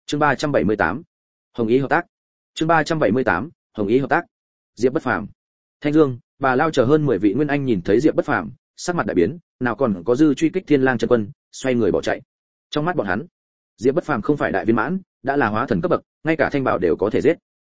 Chương 378. Hồng ý hợp tác. Chương 378. Hồng ý hợp tác. Diệp Bất Phàm. Thanh Dương, Bà Lao chờ hơn 10 vị nguyên anh nhìn thấy Diệp Bất Phàm, sắc mặt đại biến, nào còn có dư truy kích Thiên Lang chân quân, xoay người bỏ chạy. Trong mắt bọn hắn, Diệp Bất Phàm không phải đại viên mãn, đã là hóa thần cấp bậc, ngay cả thanh bảo đều có thể giết.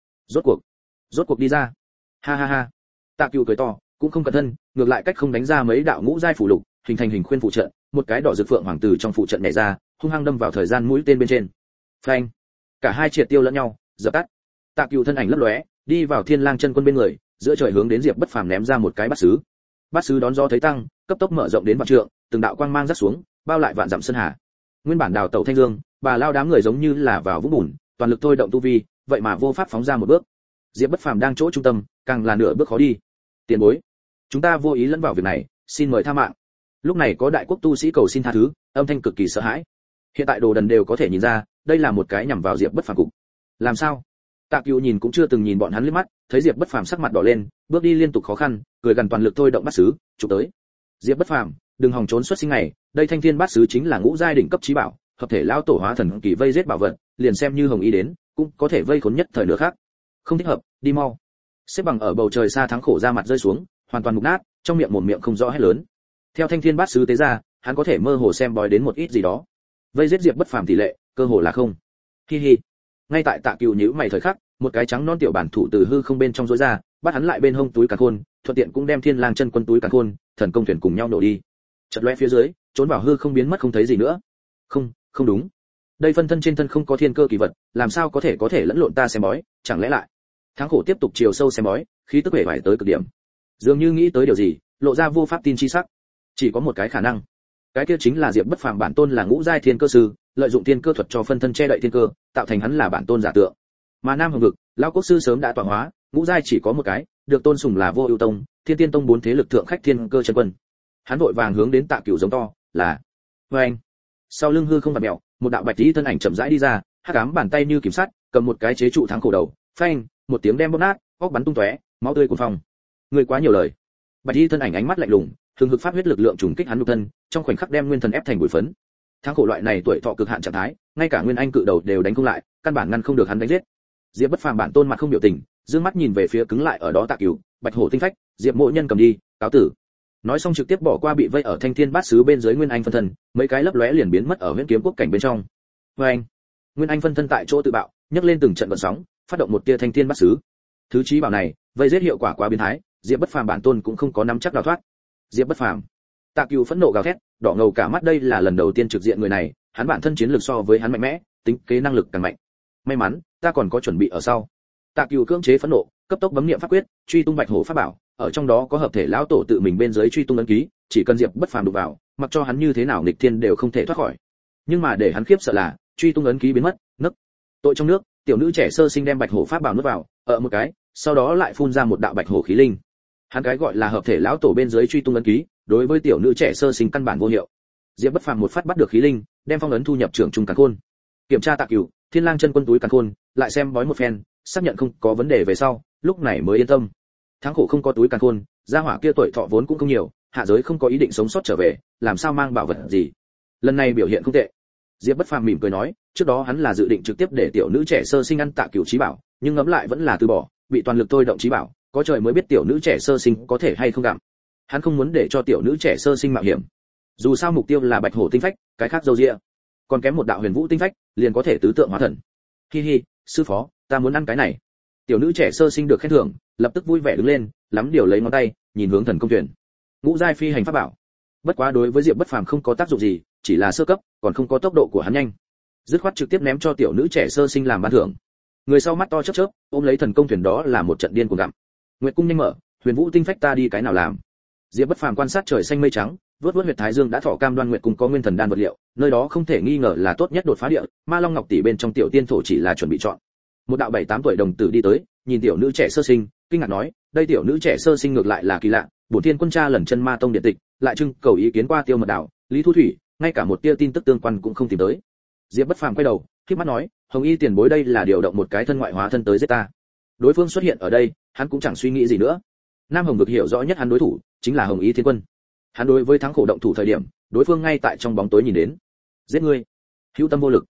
Rốt cuộc đi ra. Ha ha ha. Tạ Cửu cười to, cũng không cẩn thân, ngược lại cách không đánh ra mấy đạo ngũ giai phù lục, hình thành hình khuyên phụ trận, một cái đỏ rực phượng hoàng tử trong phụ trận nhảy ra, hung hăng đâm vào thời gian mũi tên bên trên. Phanh. Cả hai triệt tiêu lẫn nhau, dập tắt. Tạ Cửu thân ảnh lấp lóe, đi vào Thiên Lang chân quân bên người, giữa trời hướng đến Diệp Bất Phàm ném ra một cái bát sứ. Bát sứ đón gió thấy tăng, cấp tốc mở rộng đến vạn trượng, từng đạo quang mang rắc xuống, bao lại vạn dặm sơn hà. Nguyên bản đào tẩu Thanh Dương, Bà Lao đám người giống như là vào vũng bùn, toàn lực thôi động tu vi, vậy mà vô pháp phóng ra một bước. Diệp Bất Phàm đang chỗ trung tâm, càng là nửa bước khó đi. Tiền bối, chúng ta vô ý lẫn vào việc này, xin mời tha mạng. Lúc này có đại quốc tu sĩ cầu xin tha thứ, âm thanh cực kỳ sợ hãi. Hiện tại đồ đần đều có thể nhìn ra, đây là một cái nhằm vào Diệp Bất Phàm cục. Làm sao? Tạ Cửu nhìn cũng chưa từng nhìn bọn hắn liếc mắt, thấy Diệp Bất Phàm sắc mặt đỏ lên, bước đi liên tục khó khăn, cười gần toàn lực thôi động bát sứ, chụp tới. Diệp Bất Phàm, đừng hòng trốn xuất sinh này, đây Thanh Thiên bát sứ chính là ngũ giai đỉnh cấp chí bảo, hợp thể lão tổ hóa thần kỳ vây giết bảo vật, liền xem như Hồng Ý đến, cũng có thể vây khốn nhất thời nữa khác. Không thích hợp, đi mau. Xếp bằng ở bầu trời xa thắng khổ ra mặt rơi xuống, hoàn toàn mục nát, trong miệng mồm miệng không rõ hét lớn. Theo Thanh Thiên bát sứ tế ra, hắn có thể mơ hồ xem bói đến một ít gì đó. Vây giết Diệp Bất Phàm tỷ lệ, cơ hồ là không. Hi hi. Ngay tại Tạ Cửu nhíu mày thời khắc, một cái trắng non tiểu bản thủ từ hư không bên trong rối ra, bắt hắn lại bên hông túi càn khôn, thuận tiện cũng đem Thiên Lang chân quân túi càn khôn, thần công thuyền cùng nhau nổ đi. Chợt lóe phía dưới, trốn vào hư không biến mất không thấy gì nữa. Không đúng. Đây phân thân trên thân không có thiên cơ kỳ vật, làm sao có thể lẫn lộn ta xem bói, chẳng lẽ lại? Tháng khổ tiếp tục chiều sâu xem bói, khí tức vẻ vải tới cực điểm. Dường như nghĩ tới điều gì, lộ ra vô pháp tin chi sắc. Chỉ có một cái khả năng, cái kia chính là Diệp Bất Phàm bản tôn là ngũ giai thiên cơ sư, lợi dụng thiên cơ thuật cho phân thân che đậy thiên cơ, tạo thành hắn là bản tôn giả tượng. Mà Nam Hồng vực, lão quốc sư sớm đã tọa hóa, ngũ giai chỉ có một cái, được tôn sùng là Vô Ưu Tông, Thiên Tiên Tông bốn thế lực thượng khách thiên cơ chân quân. Hắn vội vàng hướng đến Tạ Cửu giống to, là. Oeng. Sau lưng hư không vặn mèo, một đạo bạch tí thân ảnh chậm rãi đi ra, hắc ám bàn tay như kiểm sát, cầm một cái chế trụ thắng cổ đầu, phanh, một tiếng đem bóp nát, óc bắn tung tóe, máu tươi cuồn phong. Người quá nhiều lời. Bạch tí thân ảnh ánh mắt lạnh lùng, thường hực phát huyết lực lượng trùng kích hắn nhục thân, trong khoảnh khắc đem nguyên thần ép thành bụi phấn. Thắng cổ loại này tuổi thọ cực hạn trạng thái, ngay cả nguyên anh cự đầu đều đánh không lại, căn bản ngăn không được hắn đánh giết. Diệp Bất Phàm bản tôn mặt không biểu tình, dương mắt nhìn về phía cứng lại ở đó Tạ Cửu, Bạch Hổ tinh phách, Diệp Mộ Nhân cầm đi, cáo tử. Nói xong trực tiếp bỏ qua bị vây ở Thanh Thiên bát sứ bên dưới nguyên anh phân thân, mấy cái lấp lóe liền biến mất ở Huyễn Kiếm quốc cảnh bên trong. Oeng. Nguyên anh phân thân tại chỗ tự bạo, nhấc lên từng trận gợn sóng, phát động một tia Thanh Thiên bát sứ. Thứ chí bảo này, vây giết hiệu quả quá biến thái, Diệp Bất Phàm bản tôn cũng không có nắm chắc đào thoát. Diệp Bất Phàm. Tạ Cửu phẫn nộ gào thét, đỏ ngầu cả mắt, đây là lần đầu tiên trực diện người này, hắn bản thân chiến lược so với hắn mạnh mẽ, tính kế năng lực càng mạnh. May mắn, ta còn có chuẩn bị ở sau. Tạ Cửu cưỡng chế phẫn nộ, cấp tốc bấm niệm pháp quyết, truy tung Bạch Hổ pháp bảo, ở trong đó có hợp thể lão tổ tự mình bên dưới truy tung ấn ký, chỉ cần Diệp Bất Phàm đụng vào, mặc cho hắn như thế nào nghịch thiên đều không thể thoát khỏi. Nhưng mà để hắn khiếp sợ là, truy tung ấn ký biến mất, nấc. Tội trong nước, tiểu nữ trẻ sơ sinh đem Bạch Hổ pháp bảo nuốt vào, ở một cái, sau đó lại phun ra một đạo Bạch Hổ khí linh. Hắn cái gọi là hợp thể lão tổ bên dưới truy tung ấn ký, đối với tiểu nữ trẻ sơ sinh căn bản vô hiệu. Diệp Bất Phàm một phát bắt được khí linh, đem phong ấn thu nhập trưởng trung càn khôn. Kiểm tra Tạ Cửu, Thiên Lang chân quân túi càn khôn, lại xem bói một phen, xác nhận không có vấn đề về sau, lúc này mới yên tâm. Tháng khổ không có túi càn khôn, gia hỏa kia tuổi thọ vốn cũng không nhiều, hạ giới không có ý định sống sót trở về, làm sao mang bảo vật gì. Lần này biểu hiện không tệ. Diệp Bất Phàm mỉm cười nói, trước đó hắn là dự định trực tiếp để tiểu nữ trẻ sơ sinh ăn Tạ Cửu chí bảo, nhưng ngẫm lại vẫn là từ bỏ, bị toàn lực thôi động chí bảo, có trời mới biết tiểu nữ trẻ sơ sinh có thể hay không gặm. Hắn không muốn để cho tiểu nữ trẻ sơ sinh mạo hiểm. Dù sao mục tiêu là Bạch Hổ tinh phách, cái khác dâu dịa. Còn kém một đạo Huyền Vũ tinh phách, liền có thể tứ tượng hóa thần. Hi hi, sư phó, ta muốn ăn cái này. Tiểu nữ trẻ sơ sinh được khen thưởng, lập tức vui vẻ đứng lên, lắm điều lấy ngón tay, nhìn hướng thần công thuyền. Ngũ giai phi hành pháp bảo. Bất quá đối với Diệp Bất Phàm không có tác dụng gì, chỉ là sơ cấp, còn không có tốc độ của hắn nhanh. Dứt khoát trực tiếp ném cho tiểu nữ trẻ sơ sinh làm ban thưởng. Người sau mắt to chớp chớp, ôm lấy thần công thuyền đó là một trận điên cuồng gặm. Nguyệt cung nhanh mở, Huyền Vũ tinh phách ta đi cái nào làm. Diệp Bất Phàm quan sát trời xanh mây trắng, vớt huyệt thái dương đã thọ cam đoan Nguyệt cung có nguyên thần đan vật liệu, nơi đó không thể nghi ngờ là tốt nhất đột phá địa, Ma Long Ngọc tỷ bên trong tiểu tiên thổ chỉ là chuẩn bị chọn. Một đạo 7-8 tuổi đồng tử đi tới, nhìn tiểu nữ trẻ sơ sinh, kinh ngạc nói, đây tiểu nữ trẻ sơ sinh ngược lại là kỳ lạ, bổn thiên quân cha lần chân Ma tông điện tịch, lại trưng cầu ý kiến qua Tiêu Mật Đạo, Lý Thu Thủy, ngay cả một tia tin tức tương quan cũng không tìm tới. Diệp Bất Phàm quay đầu, khép mắt nói, Hồng Y tiền bối đây là điều động một cái thân ngoại hóa thân tới giết ta. Đối phương xuất hiện ở đây, hắn cũng chẳng suy nghĩ gì nữa. Nam Hồng vực hiểu rõ nhất hắn đối thủ chính là Hồng Y Thiên Quân. Hắn đối với thắng khổ động thủ thời điểm, đối phương ngay tại trong bóng tối nhìn đến. Giết ngươi. Hữu tâm vô lực.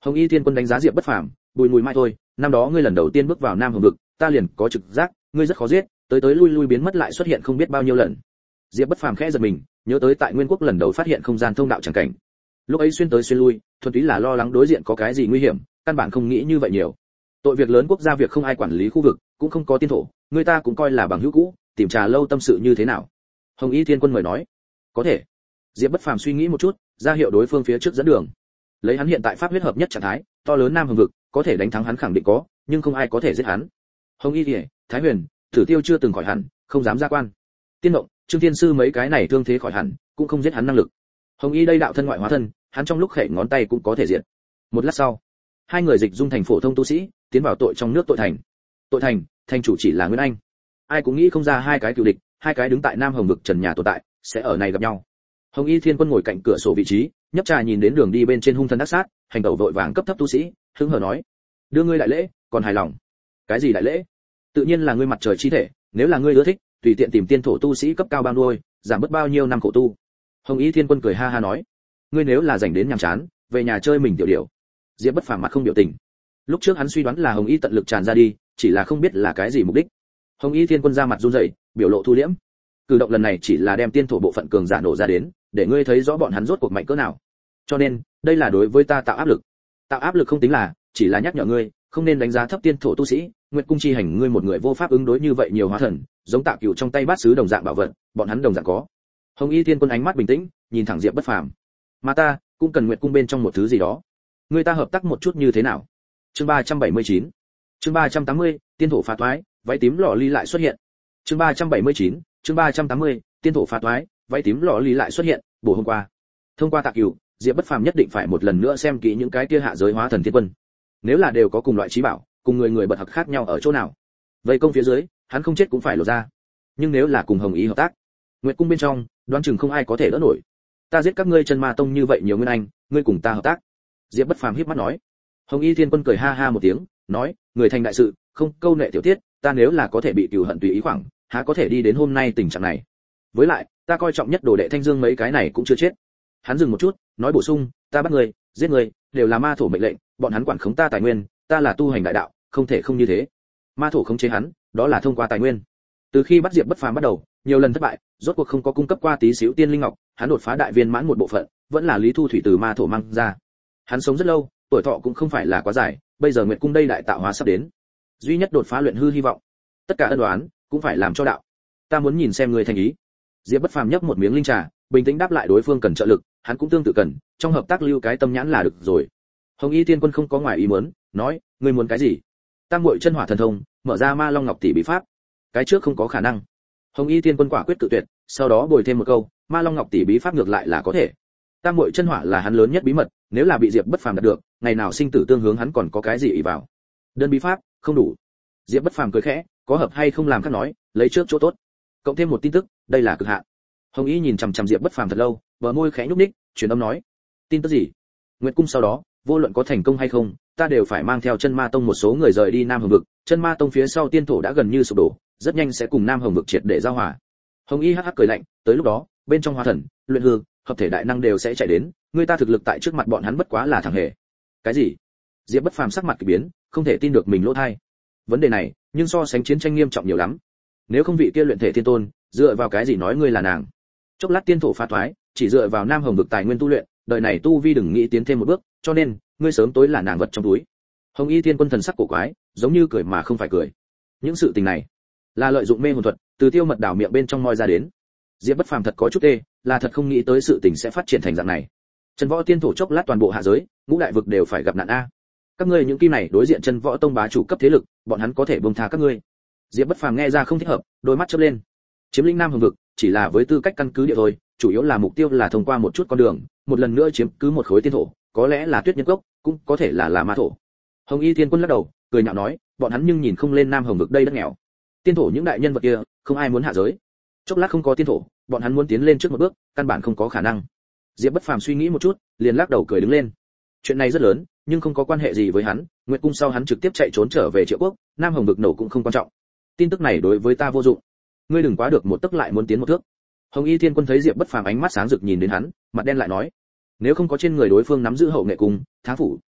Hồng Y Thiên Quân đánh giá Diệp Bất Phàm, bùi mùi mai thôi, năm đó ngươi lần đầu tiên bước vào Nam Hồng vực, ta liền có trực giác, ngươi rất khó giết, tới tới lui lui biến mất lại xuất hiện không biết bao nhiêu lần. Diệp Bất Phàm khẽ giật mình, nhớ tới tại Nguyên Quốc lần đầu phát hiện không gian thông đạo chẳng cảnh. Lúc ấy xuyên tới xuyên lui, thuần túy là lo lắng đối diện có cái gì nguy hiểm, căn bản không nghĩ như vậy nhiều. Tội việc lớn quốc gia việc không ai quản lý khu vực, cũng không có tiên thổ, người ta cũng coi là bằng hữu cũ, tìm trà lâu tâm sự như thế nào. Hồng Y Thiên Quân mời nói, có thể. Diệp Bất Phàm suy nghĩ một chút, ra hiệu đối phương phía trước dẫn đường. Lấy hắn hiện tại pháp huyết hợp nhất trạng thái, to lớn Nam Hồng vực, có thể đánh thắng hắn khẳng định có, nhưng không ai có thể giết hắn. Hồng Y Liễu, Thái Huyền, Tử Tiêu chưa từng khỏi hẳn, không dám ra quan. Tiên Mộng, Trương Thiên Sư mấy cái này thương thế khỏi hẳn, cũng không giết hắn năng lực. Hồng Y đây đạo thân ngoại hóa thân, hắn trong lúc khẽ ngón tay cũng có thể diệt. Một lát sau, hai người dịch dung thành phổ thông tu sĩ, tiến vào tội trong nước tội thành. Tội thành, thành chủ chỉ là Nguyên Anh. Ai cũng nghĩ không ra hai cái cựu địch, hai cái đứng tại Nam Hồng vực trần nhà tồn tại, sẽ ở này gặp nhau. Hồng Y Thiên Quân ngồi cạnh cửa sổ vị trí, nhấp trà nhìn đến đường đi bên trên hung thần ác sát, hành tẩu vội vàng cấp thấp tu sĩ, hứng hờ nói: "Đưa ngươi đại lễ, còn hài lòng?" "Cái gì đại lễ?" "Tự nhiên là ngươi mặt trời chi thể, nếu là ngươi ưa thích, tùy tiện tìm tiên thổ tu sĩ cấp cao bao nuôi, giảm bớt bao nhiêu năm khổ tu." Hồng Y Thiên Quân cười ha ha nói: "Ngươi nếu là rảnh đến nhàm chán, về nhà chơi mình tiểu điểu." Diệp Bất Phàm mặt không biểu tình. Lúc trước hắn suy đoán là Hồng Y tận lực tràn ra đi, chỉ là không biết là cái gì mục đích. Hồng Y Thiên Quân ra mặt run rẩy, biểu lộ thu liễm. Cử động lần này chỉ là đem tiên thổ bộ phận cường giả nổ ra đến, để ngươi thấy rõ bọn hắn rốt cuộc mạnh cỡ nào. Cho nên, đây là đối với ta tạo áp lực. Tạo áp lực không tính là, chỉ là nhắc nhở ngươi, không nên đánh giá thấp tiên thổ tu sĩ, Nguyệt cung chi hành ngươi một người vô pháp ứng đối như vậy nhiều hóa thần, giống Tạ Cửu trong tay bát sứ đồng dạng bảo vật, bọn hắn đồng dạng có. Hồng Y Thiên Quân ánh mắt bình tĩnh, nhìn thẳng Diệp Bất Phàm. Mà ta, cũng cần Nguyệt cung bên trong một thứ gì đó. Ngươi ta hợp tác một chút như thế nào? Chương 379. Chương 380, tiên thổ phá toái, váy tím lọ ly lại xuất hiện. Chương 379, chương 380, tiên thổ phá toái, váy tím lọ ly lại xuất hiện, bổ hôm qua. Thông qua Tạ Cửu, Diệp Bất Phàm nhất định phải một lần nữa xem kỹ những cái kia hạ giới hóa thần thiên quân. Nếu là đều có cùng loại trí bảo, cùng người bật học khác nhau ở chỗ nào? Vậy công phía dưới, hắn không chết cũng phải lộ ra. Nhưng nếu là cùng Hồng Y hợp tác, Nguyệt cung bên trong, đoán chừng không ai có thể đỡ nổi. Ta giết các ngươi Chân Ma tông như vậy nhiều nguyên anh, ngươi cùng ta hợp tác. Diệp Bất Phàm híp mắt nói. Hồng Y Thiên Quân cười ha ha một tiếng, nói, người thành đại sự, không câu nệ tiểu tiết, ta nếu là có thể bị cừu hận tùy ý khoảng, há có thể đi đến hôm nay tình trạng này. Với lại, ta coi trọng nhất đồ đệ Thanh Dương mấy cái này cũng chưa chết. Hắn dừng một chút, nói bổ sung, ta bắt người, giết người, đều là ma thổ mệnh lệnh, bọn hắn quản khống ta tài nguyên, ta là tu hành đại đạo, không thể không như thế. Ma thổ khống chế hắn, đó là thông qua tài nguyên. Từ khi bắt Diệp Bất Phàm bắt đầu, nhiều lần thất bại, rốt cuộc không có cung cấp qua tí xíu tiên linh ngọc, hắn đột phá đại viên mãn một bộ phận, vẫn là Lý Thu Thủy từ ma thổ mang ra. Hắn sống rất lâu, tuổi thọ cũng không phải là quá dài, bây giờ Nguyệt cung đây đại tạo hóa sắp đến, duy nhất đột phá luyện hư hy vọng. Tất cả ân đoán cũng phải làm cho đạo. Ta muốn nhìn xem người thành ý. Diệp Bất Phàm nhấp một miếng linh trà, bình tĩnh đáp lại đối phương cần trợ lực, hắn cũng tương tự cần, trong hợp tác lưu cái tâm nhãn là được rồi. Hồng Y Thiên Quân không có ngoài ý muốn, nói, ngươi muốn cái gì? Tam muội chân hỏa thần thông, mở ra Ma Long Ngọc tỷ bí pháp. Cái trước không có khả năng. Hồng Y Thiên Quân quả quyết cự tuyệt, sau đó bồi thêm một câu, Ma Long Ngọc tỷ bí pháp ngược lại là có thể. Tam muội chân hỏa là hắn lớn nhất bí mật, nếu là bị Diệp Bất Phàm đạt được, ngày nào sinh tử tương hướng hắn còn có cái gì ỷ vào. Đơn bí pháp, không đủ. Diệp Bất Phàm cười khẽ, có hợp hay không làm khác nói, lấy trước chỗ tốt. Cộng thêm một tin tức, đây là cực hạn. Hồng Y nhìn chằm chằm Diệp Bất Phàm thật lâu, bờ môi khẽ nhúc nhích, truyền âm nói, tin tức gì? Nguyệt cung sau đó, vô luận có thành công hay không, ta đều phải mang theo Chân Ma tông một số người rời đi Nam Hồng vực, Chân Ma tông phía sau tiên thổ đã gần như sụp đổ, rất nhanh sẽ cùng Nam Hồng vực triệt để giao hòa. Hồng Y hắc hắc cười lạnh, tới lúc đó, bên trong hóa thần, luyện hư, hợp thể đại năng đều sẽ chạy đến, người ta thực lực tại trước mặt bọn hắn bất quá là thằng hề. Cái gì? Diệp Bất Phàm sắc mặt kỳ biến, không thể tin được mình lỗ tai. Vấn đề này, nhưng so sánh chiến tranh nghiêm trọng nhiều lắm. Nếu không vị kia luyện thể thiên tôn, dựa vào cái gì nói ngươi là nàng? Chốc lát tiên thổ phá toái, chỉ dựa vào Nam Hồng vực tài nguyên tu luyện, đời này tu vi đừng nghĩ tiến thêm một bước, cho nên, ngươi sớm tối là nàng vật trong túi. Hồng Y Thiên Quân thần sắc cổ quái, giống như cười mà không phải cười. Những sự tình này, là lợi dụng mê hồn thuật, từ tiêu mật đảo miệng bên trong moi ra đến. Diệp Bất Phàm thật có chút tê, là thật không nghĩ tới sự tình sẽ phát triển thành dạng này. Chân võ tiên thổ chốc lát toàn bộ hạ giới, ngũ đại vực đều phải gặp nạn a. Các ngươi những kim này đối diện chân võ tông bá chủ cấp thế lực, bọn hắn có thể buông tha các ngươi. Diệp Bất Phàm nghe ra không thích hợp, đôi mắt chớp lên. Chiếm lĩnh Nam Hồng vực, chỉ là với tư cách căn cứ địa thôi, chủ yếu là mục tiêu là thông qua một chút con đường, một lần nữa chiếm cứ một khối tiên thổ, có lẽ là Tuyết Nhân Cốc, cũng có thể là ma thổ. Hồng Y Thiên Quân lắc đầu, cười nhạo nói, bọn hắn nhưng nhìn không lên Nam Hồng vực đây đất nghèo. Tiên thổ những đại nhân vật kia, không ai muốn hạ giới. Chốc lát không có tiên thổ, bọn hắn muốn tiến lên trước một bước, căn bản không có khả năng. Diệp Bất Phàm suy nghĩ một chút, liền lắc đầu cười đứng lên. Chuyện này rất lớn, nhưng không có quan hệ gì với hắn, Nguyệt cung sau hắn trực tiếp chạy trốn trở về Triệu Quốc, Nam Hồng vực nổ cũng không quan trọng. Tin tức này đối với ta vô dụng. Ngươi đừng quá được một tấc lại muốn tiến một thước. Hồng Y Thiên Quân thấy Diệp Bất Phàm ánh mắt sáng rực nhìn đến hắn, mặt đen lại nói, nếu không có trên người đối phương nắm giữ hậu nghệ cung, tháng phủ,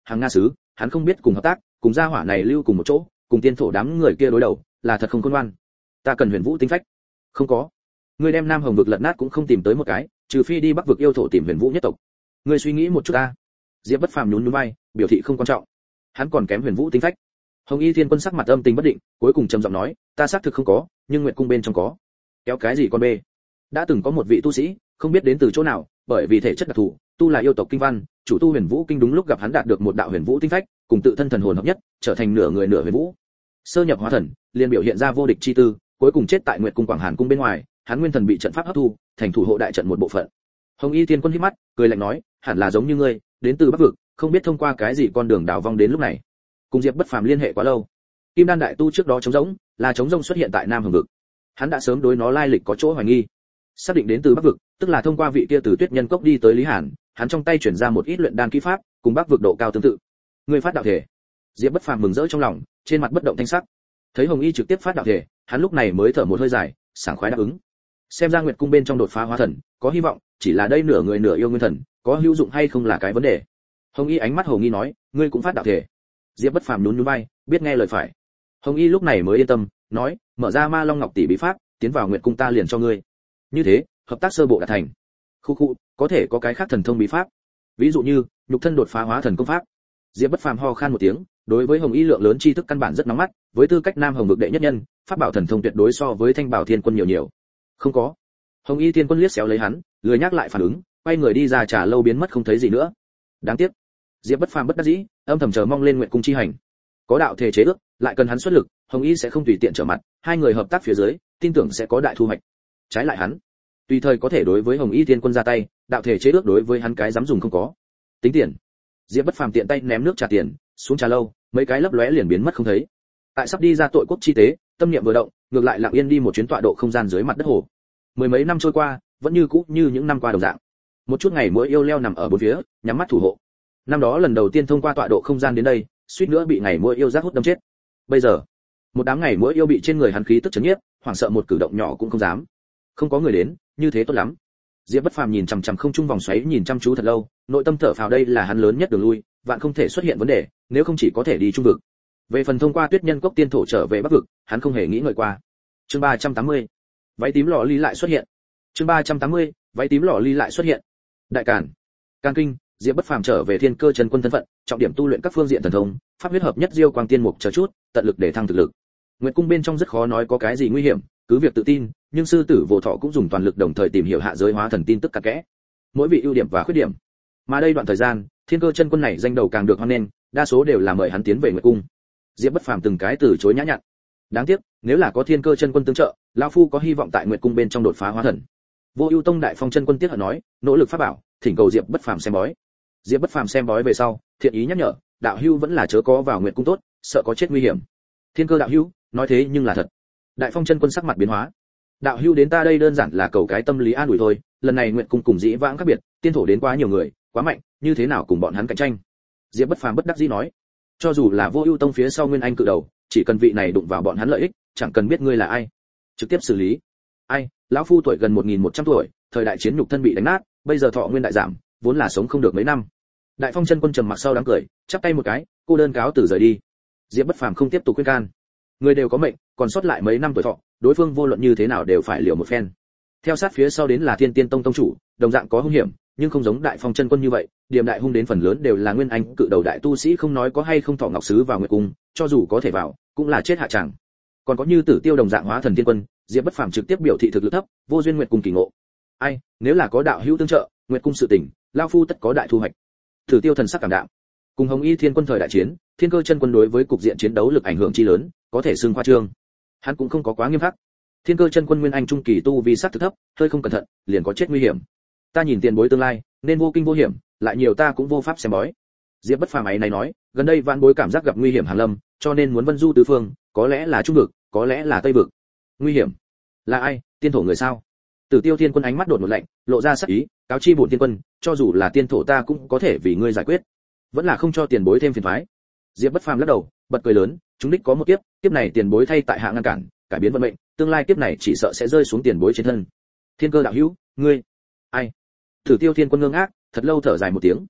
Hàng Nga sứ, hắn không biết cùng hợp tác, cùng gia hỏa này lưu cùng một chỗ, cùng tiên thổ đám người kia đối đầu, là thật không khôn ngoan. Ta cần Huyền Vũ tính phách. Không có. Ngươi đem Nam Hồng vực lật nát cũng không tìm tới một cái, trừ phi đi Bắc vực yêu thổ tìm Huyền Vũ nhất tộc. Ngươi suy nghĩ một chút ta. Diệp Bất Phàm nhún nhún vai, biểu thị không quan trọng. Hắn còn kém Huyền Vũ tính phách. Hồng Y Thiên Quân sắc mặt âm tình bất định, cuối cùng trầm giọng nói, ta xác thực không có, nhưng Nguyệt cung bên trong có. Kéo cái gì con bê? Đã từng có một vị tu sĩ, không biết đến từ chỗ nào, bởi vì thể chất đặc thù, tu là yêu tộc kinh văn, chủ tu Huyền Vũ kinh đúng lúc gặp hắn đạt được một đạo Huyền Vũ tinh phách, cùng tự thân thần hồn hợp nhất, trở thành nửa người nửa Huyền Vũ. Sơ nhập hóa thần, liền biểu hiện ra vô địch chi tư, cuối cùng chết tại Nguyệt cung Quảng Hàn cung bên ngoài, hắn nguyên thần bị trận pháp hấp thu, thành thủ hộ đại trận một bộ phận. Hồng Y Thiên Quân híp mắt, cười lạnh nói, hẳn là giống như ngươi, đến từ Bắc vực, không biết thông qua cái gì con đường đào vong đến lúc này. Cùng Diệp Bất Phàm liên hệ quá lâu. Kim Đan đại tu trước đó trống rỗng, là trống rỗng xuất hiện tại Nam Hồng vực. Hắn đã sớm đối nó lai lịch có chỗ hoài nghi. Xác định đến từ Bắc vực, tức là thông qua vị kia từ Tuyết Nhân Cốc đi tới Lý Hàn, hắn trong tay chuyển ra một ít luyện đan kỹ pháp, cùng Bắc vực độ cao tương tự. Người phát đạo thể. Diệp Bất Phàm mừng rỡ trong lòng, trên mặt bất động thanh sắc. Thấy Hồng Y trực tiếp phát đạo thể, hắn lúc này mới thở một hơi dài, sảng khoái đáp ứng. Xem ra Nguyệt cung bên trong đột phá hóa thần, có hy vọng, chỉ là đây nửa người nửa yêu nguyên thần, có hữu dụng hay không là cái vấn đề. Hồng Y ánh mắt hồ nghi nói, ngươi cũng phát đạo thể. Diệp Bất Phàm nhún nhún vai, biết nghe lời phải. Hồng Y lúc này mới yên tâm, nói, mở ra Ma Long Ngọc tỷ bí pháp, tiến vào Nguyệt cung ta liền cho ngươi. Như thế, hợp tác sơ bộ đã thành. Khu, có thể có cái khác thần thông bí pháp. Ví dụ như, nhục thân đột phá hóa thần công pháp. Diệp Bất Phàm ho khan một tiếng, đối với Hồng Y lượng lớn tri thức căn bản rất nóng mắt, với tư cách Nam Hồng vực đệ nhất nhân, pháp bảo thần thông tuyệt đối so với Thanh Bảo Thiên Quân nhiều nhiều. Không có. Hồng Y Thiên Quân liếc xéo lấy hắn, lười nhắc lại phản ứng, quay người đi ra trà lâu biến mất không thấy gì nữa. Đáng tiếc. Diệp Bất Phàm bất đắc dĩ, âm thầm chờ mong lên Nguyệt cung chi hành. Có đạo thể chế ước, lại cần hắn xuất lực, Hồng Y sẽ không tùy tiện trở mặt, hai người hợp tác phía dưới, tin tưởng sẽ có đại thu hoạch. Trái lại hắn, tùy thời có thể đối với Hồng Y Thiên Quân ra tay, đạo thể chế ước đối với hắn cái dám dùng không có. Tính tiền. Diệp Bất Phàm tiện tay ném nước trả tiền, xuống trà lâu, mấy cái lấp lóe liền biến mất không thấy. Tại sắp đi ra tội quốc chi tế, tâm niệm vừa động, ngược lại lặng yên đi một chuyến tọa độ không gian dưới mặt đất hồ. Mười mấy năm trôi qua, vẫn như cũ như những năm qua đồng dạng. Một chút ngày mỗi yêu leo nằm ở bốn phía, nhắm mắt thủ hộ. Năm đó lần đầu tiên thông qua tọa độ không gian đến đây, suýt nữa bị ngày mỗi yêu giác hút đâm chết. Bây giờ, một đám ngày mỗi yêu bị trên người hắn khí tức chấn nhiếp, hoảng sợ một cử động nhỏ cũng không dám. Không có người đến, như thế tốt lắm. Diệp Bất Phàm nhìn chằm chằm không trung vòng xoáy nhìn chăm chú thật lâu, nội tâm thở phào đây là hắn lớn nhất đường lui, vạn không thể xuất hiện vấn đề, nếu không chỉ có thể đi trung vực. Về phần thông qua Tuyết Nhân Cốc tiên thổ trở về Bắc vực, hắn không hề nghĩ ngợi qua. Chương 380. Váy tím lọ ly lại xuất hiện. Chương 380. Váy tím lọ ly lại xuất hiện. Đại Càn. Càn Kinh, Diệp Bất Phàm trở về Thiên Cơ Chân Quân thân phận, trọng điểm tu luyện các phương diện thần thông, pháp huyết hợp nhất diêu quang tiên mục chờ chút, tận lực để thăng thực lực. Nguyệt cung bên trong rất khó nói có cái gì nguy hiểm, cứ việc tự tin, nhưng sư tử Vô Thọ cũng dùng toàn lực đồng thời tìm hiểu hạ giới hóa thần tin tức cặn kẽ. Mỗi vị ưu điểm và khuyết điểm. Mà đây đoạn thời gian, Thiên Cơ Chân Quân này danh đầu càng được hoan nghênh, đa số đều là mời hắn tiến về Nguyệt cung. Diệp Bất Phàm từng cái từ chối nhã nhặn. Đáng tiếc, nếu là có Thiên Cơ Chân Quân tương trợ, lão phu có hy vọng tại Nguyệt cung bên trong đột phá hóa thần. Vô Ưu Tông Đại Phong Chân Quân tiếc hận nói, nỗ lực pháp bảo, thỉnh cầu Diệp Bất Phàm xem bói. Diệp Bất Phàm xem bói về sau, thiện ý nhắc nhở, đạo hữu vẫn là chớ có vào Nguyệt cung tốt, sợ có chết nguy hiểm. Thiên Cơ đạo hữu, nói thế nhưng là thật. Đại Phong Chân Quân sắc mặt biến hóa. Đạo hữu đến ta đây đơn giản là cầu cái tâm lý an ủi thôi, lần này Nguyệt cung cùng dĩ vãng khác biệt, tiên thổ đến quá nhiều người, quá mạnh, như thế nào cùng bọn hắn cạnh tranh. Diệp Bất Phàm bất đắc dĩ nói, cho dù là Vô Ưu Tông phía sau Nguyên Anh cự đầu, chỉ cần vị này đụng vào bọn hắn lợi ích, chẳng cần biết ngươi là ai, trực tiếp xử lý. Ai, lão phu tuổi gần 1100 tuổi, thời đại chiến nhục thân bị đánh nát, bây giờ thọ nguyên đại giảm, vốn là sống không được mấy năm. Đại Phong Chân Quân trầm mặc sau đáng cười, chắp tay một cái, cô đơn cáo từ rời đi. Diệp Bất Phàm không tiếp tục khuyên can. Người đều có mệnh, còn sót lại mấy năm tuổi thọ, đối phương vô luận như thế nào đều phải liều một phen. Theo sát phía sau đến là Thiên Tiên Tông tông chủ, đồng dạng có hung hiểm, nhưng không giống Đại Phong Chân Quân như vậy, điểm đại hung đến phần lớn đều là Nguyên Anh cự đầu đại tu sĩ không nói có hay không thọ ngọc sứ vào Nguyệt cung, cho dù có thể vào, cũng là chết hạ tràng. Còn có như Tử Tiêu đồng dạng hóa thần tiên quân, Diệp Bất Phàm trực tiếp biểu thị thực lực thấp, vô duyên Nguyệt cung kỳ ngộ. Ai, nếu là có đạo hữu tương trợ, Nguyệt cung sự tình, lão phu tất có đại thu hoạch. Tử Tiêu thần sắc cảm đạm. Cùng Hồng Y Thiên Quân thời đại chiến, Thiên Cơ Chân Quân đối với cục diện chiến đấu lực ảnh hưởng chi lớn, có thể xưng khoa trương. Hắn cũng không có quá nghiêm khắc. Thiên Cơ Chân Quân Nguyên Anh trung kỳ tu vi sắc thực thấp, hơi không cẩn thận, liền có chết nguy hiểm. Ta nhìn tiền bối tương lai, nên vô kinh vô hiểm, lại nhiều ta cũng vô pháp xem bói. Diệp Bất Phàm ấy này nói, gần đây vạn bối cảm giác gặp nguy hiểm hàng lâm, cho nên muốn vân du tứ phương, có lẽ là trung vực, có lẽ là tây vực. Nguy hiểm? Là ai? Tiên thổ người sao? Tử Tiêu Thiên Quân ánh mắt đột một lạnh, lộ ra sắc ý, cáo chi bổn tiên quân, cho dù là tiên thổ ta cũng có thể vì ngươi giải quyết. Vẫn là không cho tiền bối thêm phiền toái. Diệp Bất Phàm lắc đầu, bật cười lớn, chúng đích có một kiếp, kiếp này tiền bối thay tại hạ ngăn cản, cải biến vận mệnh, tương lai kiếp này chỉ sợ sẽ rơi xuống tiền bối trên thân. Thiên Cơ đạo hữu, ngươi ai? Tử Tiêu Thiên Quân ngơ ngác, thật lâu thở dài một tiếng.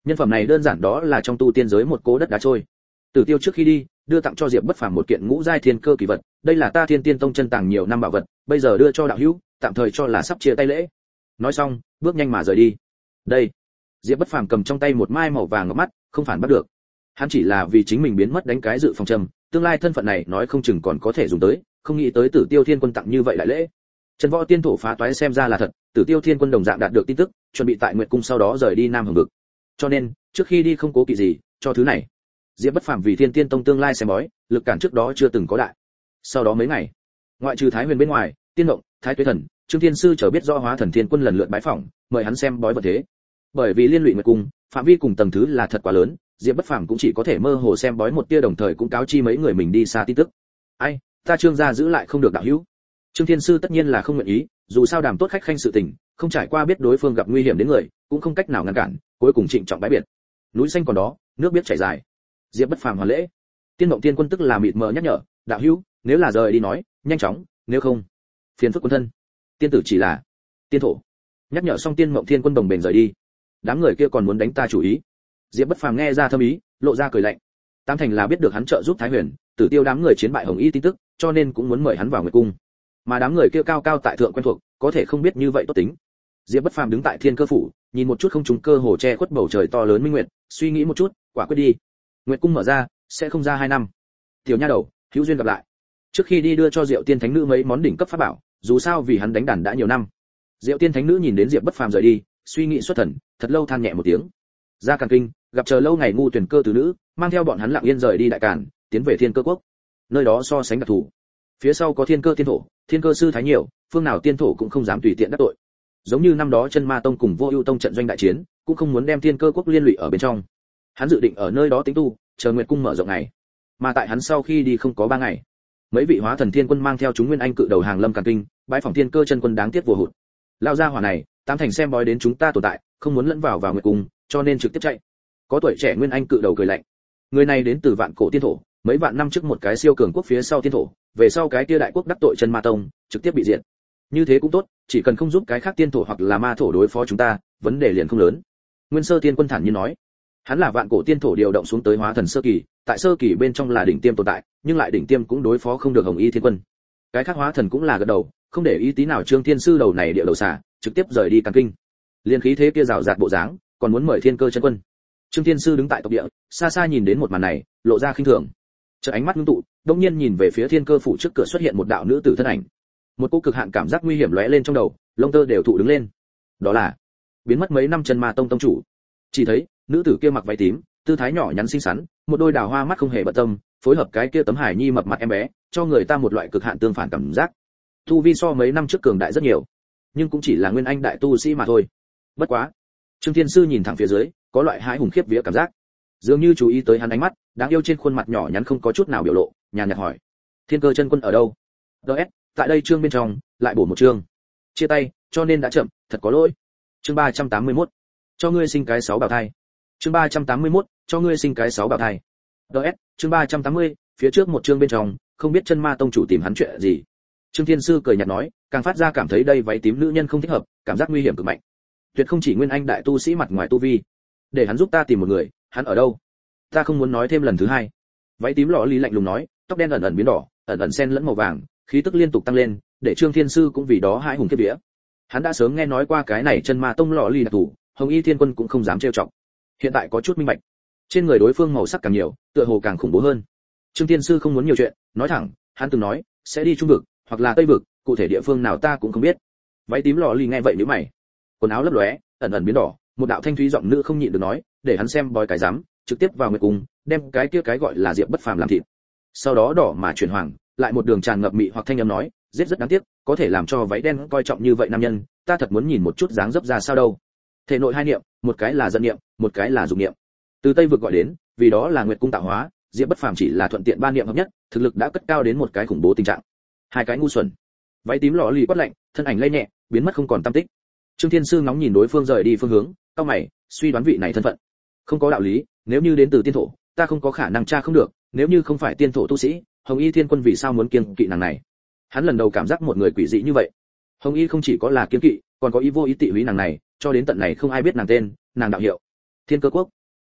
Nhân phẩm này đơn giản đó là trong tu tiên giới một cố đất đá trôi. Tử Tiêu trước khi đi, đưa tặng cho Diệp Bất Phàm một kiện ngũ giai thiên cơ kỳ vật, đây là ta Thiên Tiên Tông chân tàng nhiều năm bảo vật, bây giờ đưa cho đạo hữu, tạm thời cho là sắp chia tay lễ. Nói xong, bước nhanh mà rời đi. Đây, Diệp Bất Phàm cầm trong tay một mai màu vàng ngọc mắt, không phản bắt được. Hắn chỉ là vì chính mình biến mất đánh cái dự phòng trầm, tương lai thân phận này nói không chừng còn có thể dùng tới, không nghĩ tới Tử Tiêu Thiên Quân tặng như vậy đại lễ. Trần Võ Tiên Thổ phá toái xem ra là thật, Tử Tiêu Thiên Quân đồng dạng đạt được tin tức, chuẩn bị tại Nguyệt Cung sau đó rời đi Nam Hồng vực. Cho nên, trước khi đi không cố kỵ gì, cho thứ này. Diệp Bất Phàm vì Thiên Tiên Tông tương lai xem bói, lực cản trước đó chưa từng có đại. Sau đó mấy ngày, ngoại trừ Thái Huyền bên ngoài, Tiên Ngộng, Thái Tuế Thần, Trương Thiên Sư trở biết rõ Hóa Thần Thiên Quân lần lượt bái phỏng, mời hắn xem bói vật thế. Bởi vì liên lụy Nguyệt Cung, phạm vi cùng tầng thứ là thật quá lớn, Diệp Bất Phàm cũng chỉ có thể mơ hồ xem bói một tia, đồng thời cũng cáo chi mấy người mình đi xa tin tức. Ai, ta Trương gia giữ lại không được đạo hữu. Trương Thiên Sư tất nhiên là không nguyện ý, dù sao đàm tốt khách khanh sự tình, không trải qua biết đối phương gặp nguy hiểm đến người, cũng không cách nào ngăn cản, cuối cùng trịnh trọng bái biệt. Núi xanh còn đó, nước biết chảy dài. Diệp Bất Phàm hoàn lễ. Tiên Mộng Tiên Quân tức là mịt mờ nhắc nhở, đạo hữu, nếu là rời đi nói, nhanh chóng, nếu không, phiền phức quân thân. Tiên tử chỉ là tiên thổ. Nhắc nhở xong Tiên Mộng Thiên Quân đồng bền rời đi. Đám người kia còn muốn đánh ta chủ ý. Diệp Bất Phàm nghe ra thâm ý, lộ ra cười lạnh. Tam thành là biết được hắn trợ giúp Thái Huyền, Tử Tiêu đám người chiến bại Hồng Y tin tức, cho nên cũng muốn mời hắn vào Nguyệt Cung. Mà đám người kia cao cao tại thượng quen thuộc, có thể không biết như vậy tốt tính. Diệp Bất Phàm đứng tại Thiên Cơ phủ, nhìn một chút không trùng cơ hồ che khuất bầu trời to lớn minh nguyệt, suy nghĩ một chút, quả quyết đi. Nguyệt Cung mở ra, sẽ không ra 2 năm. Tiểu nha đầu, hữu duyên gặp lại. Trước khi đi đưa cho Diệu Tiên Thánh Nữ mấy món đỉnh cấp pháp bảo, dù sao vì hắn đánh đàn đã nhiều năm. Diệu Tiên Thánh Nữ nhìn đến Diệp Bất Phàm rời đi, suy nghĩ xuất thần, thật lâu than nhẹ một tiếng. Ra Càn Kinh, gặp chờ lâu ngày ngu tuyển cơ từ nữ, mang theo bọn hắn lặng yên rời đi Đại Càn, tiến về Thiên Cơ quốc. Nơi đó so sánh đặc thù. Phía sau có Thiên Cơ tiên thổ, Thiên Cơ sư thái nhiều, phương nào tiên thổ cũng không dám tùy tiện đắc tội. Giống như năm đó Chân Ma Tông cùng Vô Ưu Tông trận doanh đại chiến, cũng không muốn đem Thiên Cơ quốc liên lụy ở bên trong. Hắn dự định ở nơi đó tĩnh tu, chờ Nguyệt Cung mở rộng ngày. Mà tại hắn sau khi đi không có 3 ngày, mấy vị Hóa Thần Thiên Quân mang theo chúng nguyên anh cự đầu hàng lâm Càn Kinh, bãi phòng Thiên Cơ chân quân đáng tiếc vừa hụt. Lao ra hỏa này, tám thành xem bói đến chúng ta tồn tại, không muốn lẫn vào Nguyệt Cung, cho nên trực tiếp chạy. Có tuổi trẻ nguyên anh cự đầu cười lạnh. Người này đến từ vạn cổ tiên thổ, mấy vạn năm trước một cái siêu cường quốc phía sau tiên thổ, về sau cái kia đại quốc đắc tội Chân Ma Tông, trực tiếp bị diệt. Như thế cũng tốt, chỉ cần không giúp cái khác tiên thổ hoặc là ma thổ đối phó chúng ta, vấn đề liền không lớn. Nguyên Sơ Tiên Quân thản nhiên nói, hắn là vạn cổ tiên thổ điều động xuống tới Hóa Thần sơ kỳ, tại sơ kỳ bên trong là đỉnh tiêm tồn tại, nhưng lại đỉnh tiêm cũng đối phó không được Hồng Y Thiên Quân. Cái khác Hóa Thần cũng là gật đầu, không để ý tí nào Trương Thiên Sư đầu này địa đầu xả, trực tiếp rời đi Càn Kinh. Liên khí thế kia rào rạt bộ dáng, còn muốn mời Thiên Cơ chân quân. Trương Thiên Sư đứng tại tộc địa, xa xa nhìn đến một màn này, lộ ra khinh thường. Chợt ánh mắt ngưng tụ, đột nhiên nhìn về phía Thiên Cơ phủ trước cửa xuất hiện một đạo nữ tử thân ảnh. Một cô cực hạn cảm giác nguy hiểm lóe lên trong đầu, lông tơ đều thụ đứng lên. Đó là biến mất mấy năm Chân Ma Tông tông chủ. Chỉ thấy nữ tử kia mặc váy tím, tư thái nhỏ nhắn xinh xắn, một đôi đào hoa mắt không hề bận tâm, phối hợp cái kia tấm hải nhi mập mặt em bé, cho người ta một loại cực hạn tương phản cảm giác. Tu vi so mấy năm trước cường đại rất nhiều, nhưng cũng chỉ là nguyên anh đại tu sĩ mà thôi. Bất quá, Trương Thiên Sư nhìn thẳng phía dưới, có loại hãi hùng khiếp vía cảm giác. Dường như chú ý tới hắn ánh mắt, đáng yêu trên khuôn mặt nhỏ nhắn không có chút nào biểu lộ, nhàn nhạt hỏi: Thiên Cơ chân quân ở đâu? DS, tại đây chương bên trong, lại bổ một chương. Chia tay, cho nên đã chậm, thật có lỗi. Chương 381. Cho ngươi sinh cái 6 bào thai. Chương 381, cho ngươi sinh cái 6 bào thai. DS, chương 380, phía trước một chương bên trong, không biết Chân Ma Tông chủ tìm hắn chuyện gì. Trương Thiên Sư cười nhạt nói, càng phát ra cảm thấy đây váy tím nữ nhân không thích hợp, cảm giác nguy hiểm cực mạnh. Tuyệt không chỉ nguyên anh đại tu sĩ mặt ngoài tu vi. Để hắn giúp ta tìm một người, hắn ở đâu? Ta không muốn nói thêm lần thứ hai. Váy tím lọ lý lạnh lùng nói, tóc đen ẩn ẩn biến đỏ, ẩn ẩn xen lẫn màu vàng, khí tức liên tục tăng lên, để Trương Thiên Sư cũng vì đó hãi hùng kiếp vía. Hắn đã sớm nghe nói qua cái này Chân Ma Tông lọ lý đặc thủ, Hồng Y Thiên Quân cũng không dám trêu chọc. Hiện tại có chút minh bạch. Trên người đối phương màu sắc càng nhiều, tựa hồ càng khủng bố hơn. Trương Thiên Sư không muốn nhiều chuyện, nói thẳng, hắn từng nói sẽ đi Trung vực, hoặc là Tây vực, cụ thể địa phương nào ta cũng không biết. Váy tím lọ lì nghe vậy nhíu mày, quần áo lấp lóe, ẩn ẩn biến đỏ, một đạo thanh thúy giọng nữ không nhịn được nói, để hắn xem bói cái dám, trực tiếp vào Nguyệt Cung, đem cái kia cái gọi là Diệp Bất Phàm làm thịt. Sau đó đỏ mà chuyển hoàng, lại một đường tràn ngập mị hoặc thanh âm nói, giết rất đáng tiếc, có thể làm cho váy đen coi trọng như vậy nam nhân, ta thật muốn nhìn một chút dáng dấp ra sao đâu. Thể nội hai niệm, một cái là giận niệm, một cái là dục niệm. Từ Tây vực gọi đến, vì đó là Nguyệt Cung tạo hóa, Diệp Bất Phàm chỉ là thuận tiện ba niệm hợp nhất, thực lực đã cất cao đến một cái khủng bố tình trạng. Hai cái ngu xuẩn. Váy tím lọ lì quát lạnh, thân ảnh lay nhẹ, biến mất không còn tăm tích. Trương Thiên Sư ngóng nhìn đối phương rời đi phương hướng, cau mày, suy đoán vị này thân phận. Không có đạo lý, nếu như đến từ tiên thổ, ta không có khả năng tra không được, nếu như không phải tiên thổ tu sĩ, Hồng Y Thiên Quân vì sao muốn kiêng kỵ nàng này? Hắn lần đầu cảm giác một người quỷ dị như vậy. Hồng Y không chỉ có là kiêng kỵ, còn có ý vô ý tị húy nàng này, cho đến tận này không ai biết nàng tên, nàng đạo hiệu. Thiên Cơ quốc,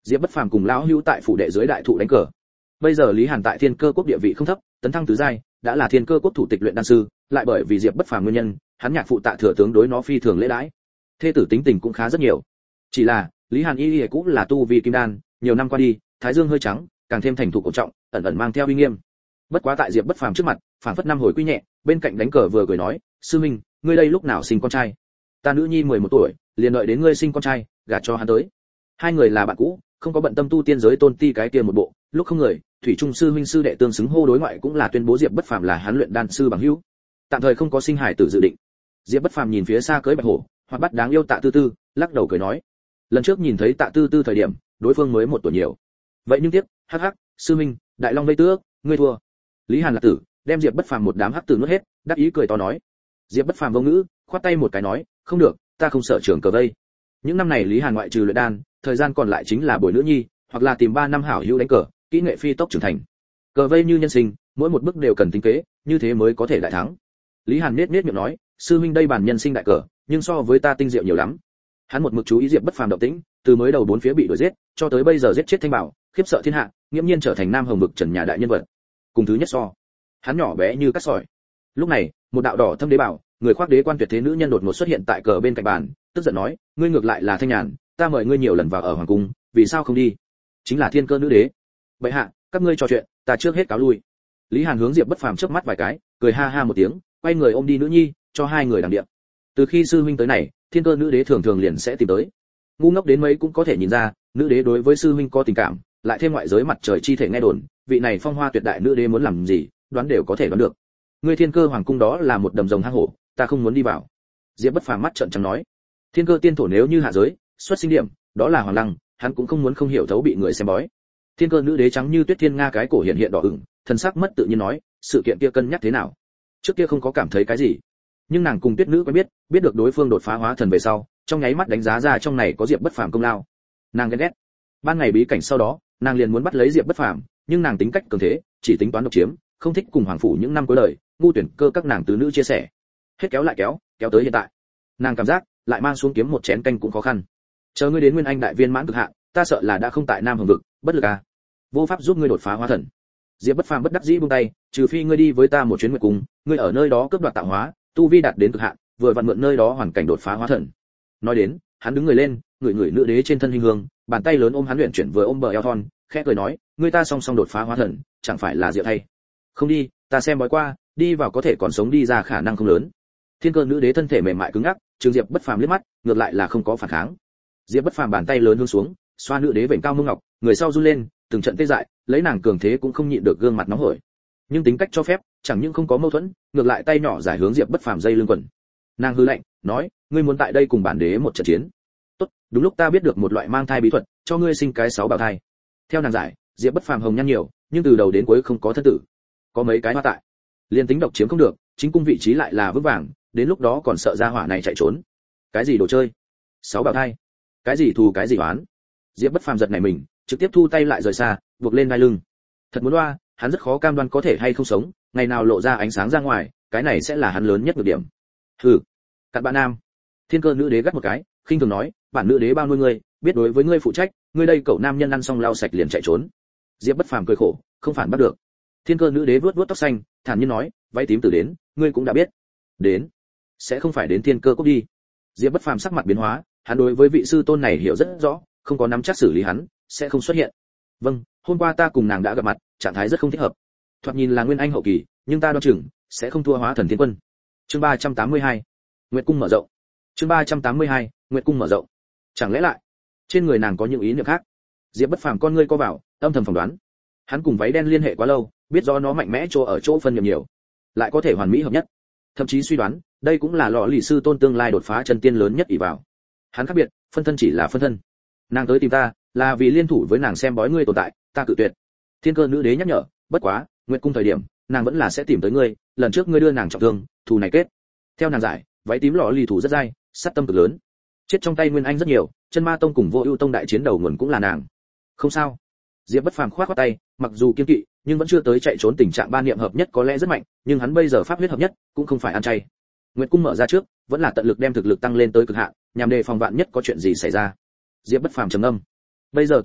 Diệp Bất Phàm cùng lão hữu tại phủ đệ dưới đại thụ đánh cờ. Bây giờ Lý Hàn tại Thiên Cơ Quốc địa vị không thấp, tấn thăng tứ giai, đã là Thiên Cơ Quốc thủ tịch luyện đan sư, lại bởi vì Diệp Bất Phàm nguyên nhân, hắn nhạc phụ Tạ Thừa tướng đối nó phi thường lễ đãi. Thê tử tính tình cũng khá rất nhiều. Chỉ là, Lý Hàn y cũng là tu vi kim đan, nhiều năm qua đi, thái dương hơi trắng, càng thêm thành thục cổ trọng, ẩn ẩn mang theo uy nghiêm. Bất quá tại Diệp Bất Phàm trước mặt, phảng phất năm hồi quy nhẹ, bên cạnh đánh cờ vừa cười nói, sư minh, ngươi đây lúc nào sinh con trai? Ta nữ nhi 11 tuổi, liền đợi đến ngươi sinh con trai, gả cho hắn tới. Hai người là bạn cũ, không có bận tâm tu tiên giới tôn ti cái kia một bộ, lúc không người, thủy trung sư huynh sư đệ tương xứng hô đối ngoại cũng là tuyên bố Diệp Bất Phàm là hắn luyện đan sư bằng hữu. Tạm thời không có sinh hải tử dự định. Diệp Bất Phàm nhìn phía xa cưới bạch hổ, hoặc bắt đáng yêu Tạ Tư Tư, lắc đầu cười nói, lần trước nhìn thấy Tạ Tư Tư thời điểm, đối phương mới 1 tuổi nhiều. Vậy nhưng tiếc, hắc hắc, sư huynh, đại long vây tước, ngươi thua. Lý Hàn là tử, đem Diệp Bất Phàm một đám hắc tử nuốt hết, đắc ý cười to nói. Diệp Bất Phàm vô ngữ, khoát tay một cái nói, không được, ta không sợ trưởng cờ vây. Những năm này Lý Hàn ngoại trừ luyện đan, thời gian còn lại chính là bồi nữ nhi, hoặc là tìm 3 năm hảo hữu đánh cờ, kỹ nghệ phi tốc trưởng thành. Cờ vây như nhân sinh, mỗi một bước đều cần tính kế, như thế mới có thể đại thắng. Lý Hàn nết miệng nói, sư huynh đây bản nhân sinh đại cờ, nhưng so với ta tinh diệu nhiều lắm. Hắn một mực chú ý Diệp Bất Phàm động tĩnh, từ mới đầu 4 phía bị đuổi giết, cho tới bây giờ giết chết Thanh Bảo, khiếp sợ thiên hạ, nghiễm nhiên trở thành Nam Hồng vực trần nhà đại nhân vật. Cùng thứ nhất so, hắn nhỏ bé như cát sỏi. Lúc này, một đạo đỏ thâm đế bảo, người khoác đế quan tuyệt thế nữ nhân đột ngột xuất hiện tại cờ bên cạnh bàn, tức giận nói, ngươi ngược lại là Thanh Nhàn, ta mời ngươi nhiều lần vào ở hoàng cung, vì sao không đi? Chính là Thiên Cơ nữ đế. Bệ hạ, các ngươi trò chuyện, ta trước hết cáo lui. Lý Hàn hướng Diệp Bất Phàm chớp mắt vài cái, cười ha ha một tiếng, quay người ôm đi nữ nhi, cho hai người đằng điệp. Từ khi sư huynh tới này, Thiên Cơ nữ đế thường thường liền sẽ tìm tới. Ngu ngốc đến mấy cũng có thể nhìn ra, nữ đế đối với sư huynh có tình cảm, lại thêm ngoại giới mặt trời chi thể nghe đồn, vị này phong hoa tuyệt đại nữ đế muốn làm gì, đoán đều có thể đoán được. Ngươi Thiên Cơ hoàng cung đó là một đầm rồng hang hổ, ta không muốn đi vào. Diệp Bất Phàm mắt trợn trắng nói. Thiên Cơ tiên thổ nếu như hạ giới, xuất sinh điểm, đó là hoàng lăng, hắn cũng không muốn không hiểu thấu bị người xem bói. Thiên Cơ nữ đế trắng như tuyết thiên nga cái cổ hiện hiện đỏ ửng, thần sắc mất tự nhiên nói, sự kiện kia cân nhắc thế nào? Trước kia không có cảm thấy cái gì, nhưng nàng cùng Tuyết nữ quen biết, biết được đối phương đột phá hóa thần về sau, trong nháy mắt đánh giá ra trong này có Diệp Bất Phàm công lao. Nàng ghen ghét. Ban ngày bí cảnh sau đó, nàng liền muốn bắt lấy Diệp Bất Phàm, nhưng nàng tính cách cường thế, chỉ tính toán độc chiếm, không thích cùng hoàng phủ những năm cuối đời, ngu tuyển cơ các nàng tứ nữ chia sẻ. Hết kéo lại kéo, kéo tới hiện tại. Nàng cảm giác, lại mang xuống kiếm một chén canh cũng khó khăn. Chờ ngươi đến Nguyên Anh đại viên mãn cực hạn, ta sợ là đã không tại Nam Hồng vực, bất lực à. Vô pháp giúp ngươi đột phá hóa thần. Diệp Bất Phàm bất đắc dĩ buông tay, trừ phi ngươi đi với ta một chuyến nguyệt cung, ngươi ở nơi đó cướp đoạt tạo hóa, tu vi đạt đến cực hạn, vừa vặn mượn nơi đó hoàn cảnh đột phá hóa thần. Nói đến, hắn đứng người lên, ngửi ngửi nữ đế trên thân hình hương, bàn tay lớn ôm hắn luyện chuyển vừa ôm bờ eo thon, khẽ cười nói, ngươi ta song song đột phá hóa thần, chẳng phải là diệu thay. Không đi, ta xem bói qua, đi vào có thể còn sống đi ra khả năng không lớn. Thiên Cơ nữ đế thân thể mềm mại cứng ngắc, trừng Diệp Bất Phàm liếc mắt, ngược lại là không có phản kháng. Diệp Bất Phàm bàn tay lớn hướng xuống, xoa nữ đế vểnh cao mông ngọc, người sau run lên, từng trận tê dại, lấy nàng cường thế cũng không nhịn được gương mặt nóng hổi. Nhưng tính cách cho phép, chẳng những không có mâu thuẫn, ngược lại tay nhỏ giải hướng Diệp Bất Phàm dây lưng quần. Nàng hư lạnh, nói, ngươi muốn tại đây cùng bản đế một trận chiến. Tốt, đúng lúc ta biết được một loại mang thai bí thuật, cho ngươi sinh cái 6 bào thai. Theo nàng giải, Diệp Bất Phàm hồng nhăn nhiều, nhưng từ đầu đến cuối không có thân tử. Có mấy cái hoa tại, liên tính độc chiếm không được, chính cung vị trí lại là vững vàng, đến lúc đó còn sợ ra hỏa này chạy trốn. Cái gì đồ chơi? 6 bào thai? Cái gì thù cái gì oán? Diệp Bất Phàm giật nảy mình, trực tiếp thu tay lại rời xa, buộc lên vai lưng. Thật muốn loa, hắn rất khó cam đoan có thể hay không sống, ngày nào lộ ra ánh sáng ra ngoài, cái này sẽ là hắn lớn nhất nhược điểm. Hừ, cặn bạn nam. Thiên Cơ nữ đế gắt một cái, khinh thường nói, bản nữ đế bao nuôi ngươi, biết đối với ngươi phụ trách, ngươi đây cậu nam nhân ăn xong lau sạch liền chạy trốn. Diệp Bất Phàm cười khổ, không phản bắt được. Thiên Cơ nữ đế vuốt vuốt tóc xanh, thản nhiên nói, váy tím từ đến, ngươi cũng đã biết. Đến, sẽ không phải đến Thiên Cơ cốc đi. Diệp Bất Phàm sắc mặt biến hóa, hắn đối với vị sư tôn này hiểu rất rõ, không có nắm chắc xử lý hắn, sẽ không xuất hiện. Vâng, hôm qua ta cùng nàng đã gặp mặt, trạng thái rất không thích hợp. Thoạt nhìn là nguyên anh hậu kỳ, nhưng ta đoán chừng sẽ không thua hóa thần thiên quân. Chương 382, Nguyệt cung mở rộng. Chương 382, Nguyệt cung mở rộng. Chẳng lẽ lại trên người nàng có những ý niệm khác? Diệp Bất Phàm con ngươi co vào, âm thầm phỏng đoán. Hắn cùng váy đen liên hệ quá lâu, biết rõ nó mạnh mẽ chỗ ở chỗ phân nhiệm nhiều, lại có thể hoàn mỹ hợp nhất. Thậm chí suy đoán, đây cũng là lọ lì sư tôn tương lai đột phá chân tiên lớn nhất ỷ vào. Hắn khác biệt, phân thân chỉ là phân thân. Nàng tới tìm ta, là vì liên thủ với nàng xem bói ngươi tồn tại, ta cự tuyệt. Thiên Cơ nữ đế nhắc nhở, bất quá, Nguyệt cung thời điểm, nàng vẫn là sẽ tìm tới ngươi, lần trước ngươi đưa nàng trọng thương, thù này kết. Theo nàng giải, váy tím lọ lì thủ rất dai, sát tâm cực lớn. Chết trong tay Nguyên Anh rất nhiều, Chân Ma tông cùng Vô Ưu tông đại chiến đầu nguồn cũng là nàng. Không sao. Diệp Bất Phàm khoát khoát tay, mặc dù kiên kỵ, nhưng vẫn chưa tới chạy trốn tình trạng ba niệm hợp nhất có lẽ rất mạnh, nhưng hắn bây giờ pháp huyết hợp nhất, cũng không phải ăn chay. Nguyệt cung mở ra trước, vẫn là tận lực đem thực lực tăng lên tới cực hạn, nhằm đề phòng vạn nhất có chuyện gì xảy ra. Diệp Bất Phàm trầm ngâm. Bây giờ tốc độ,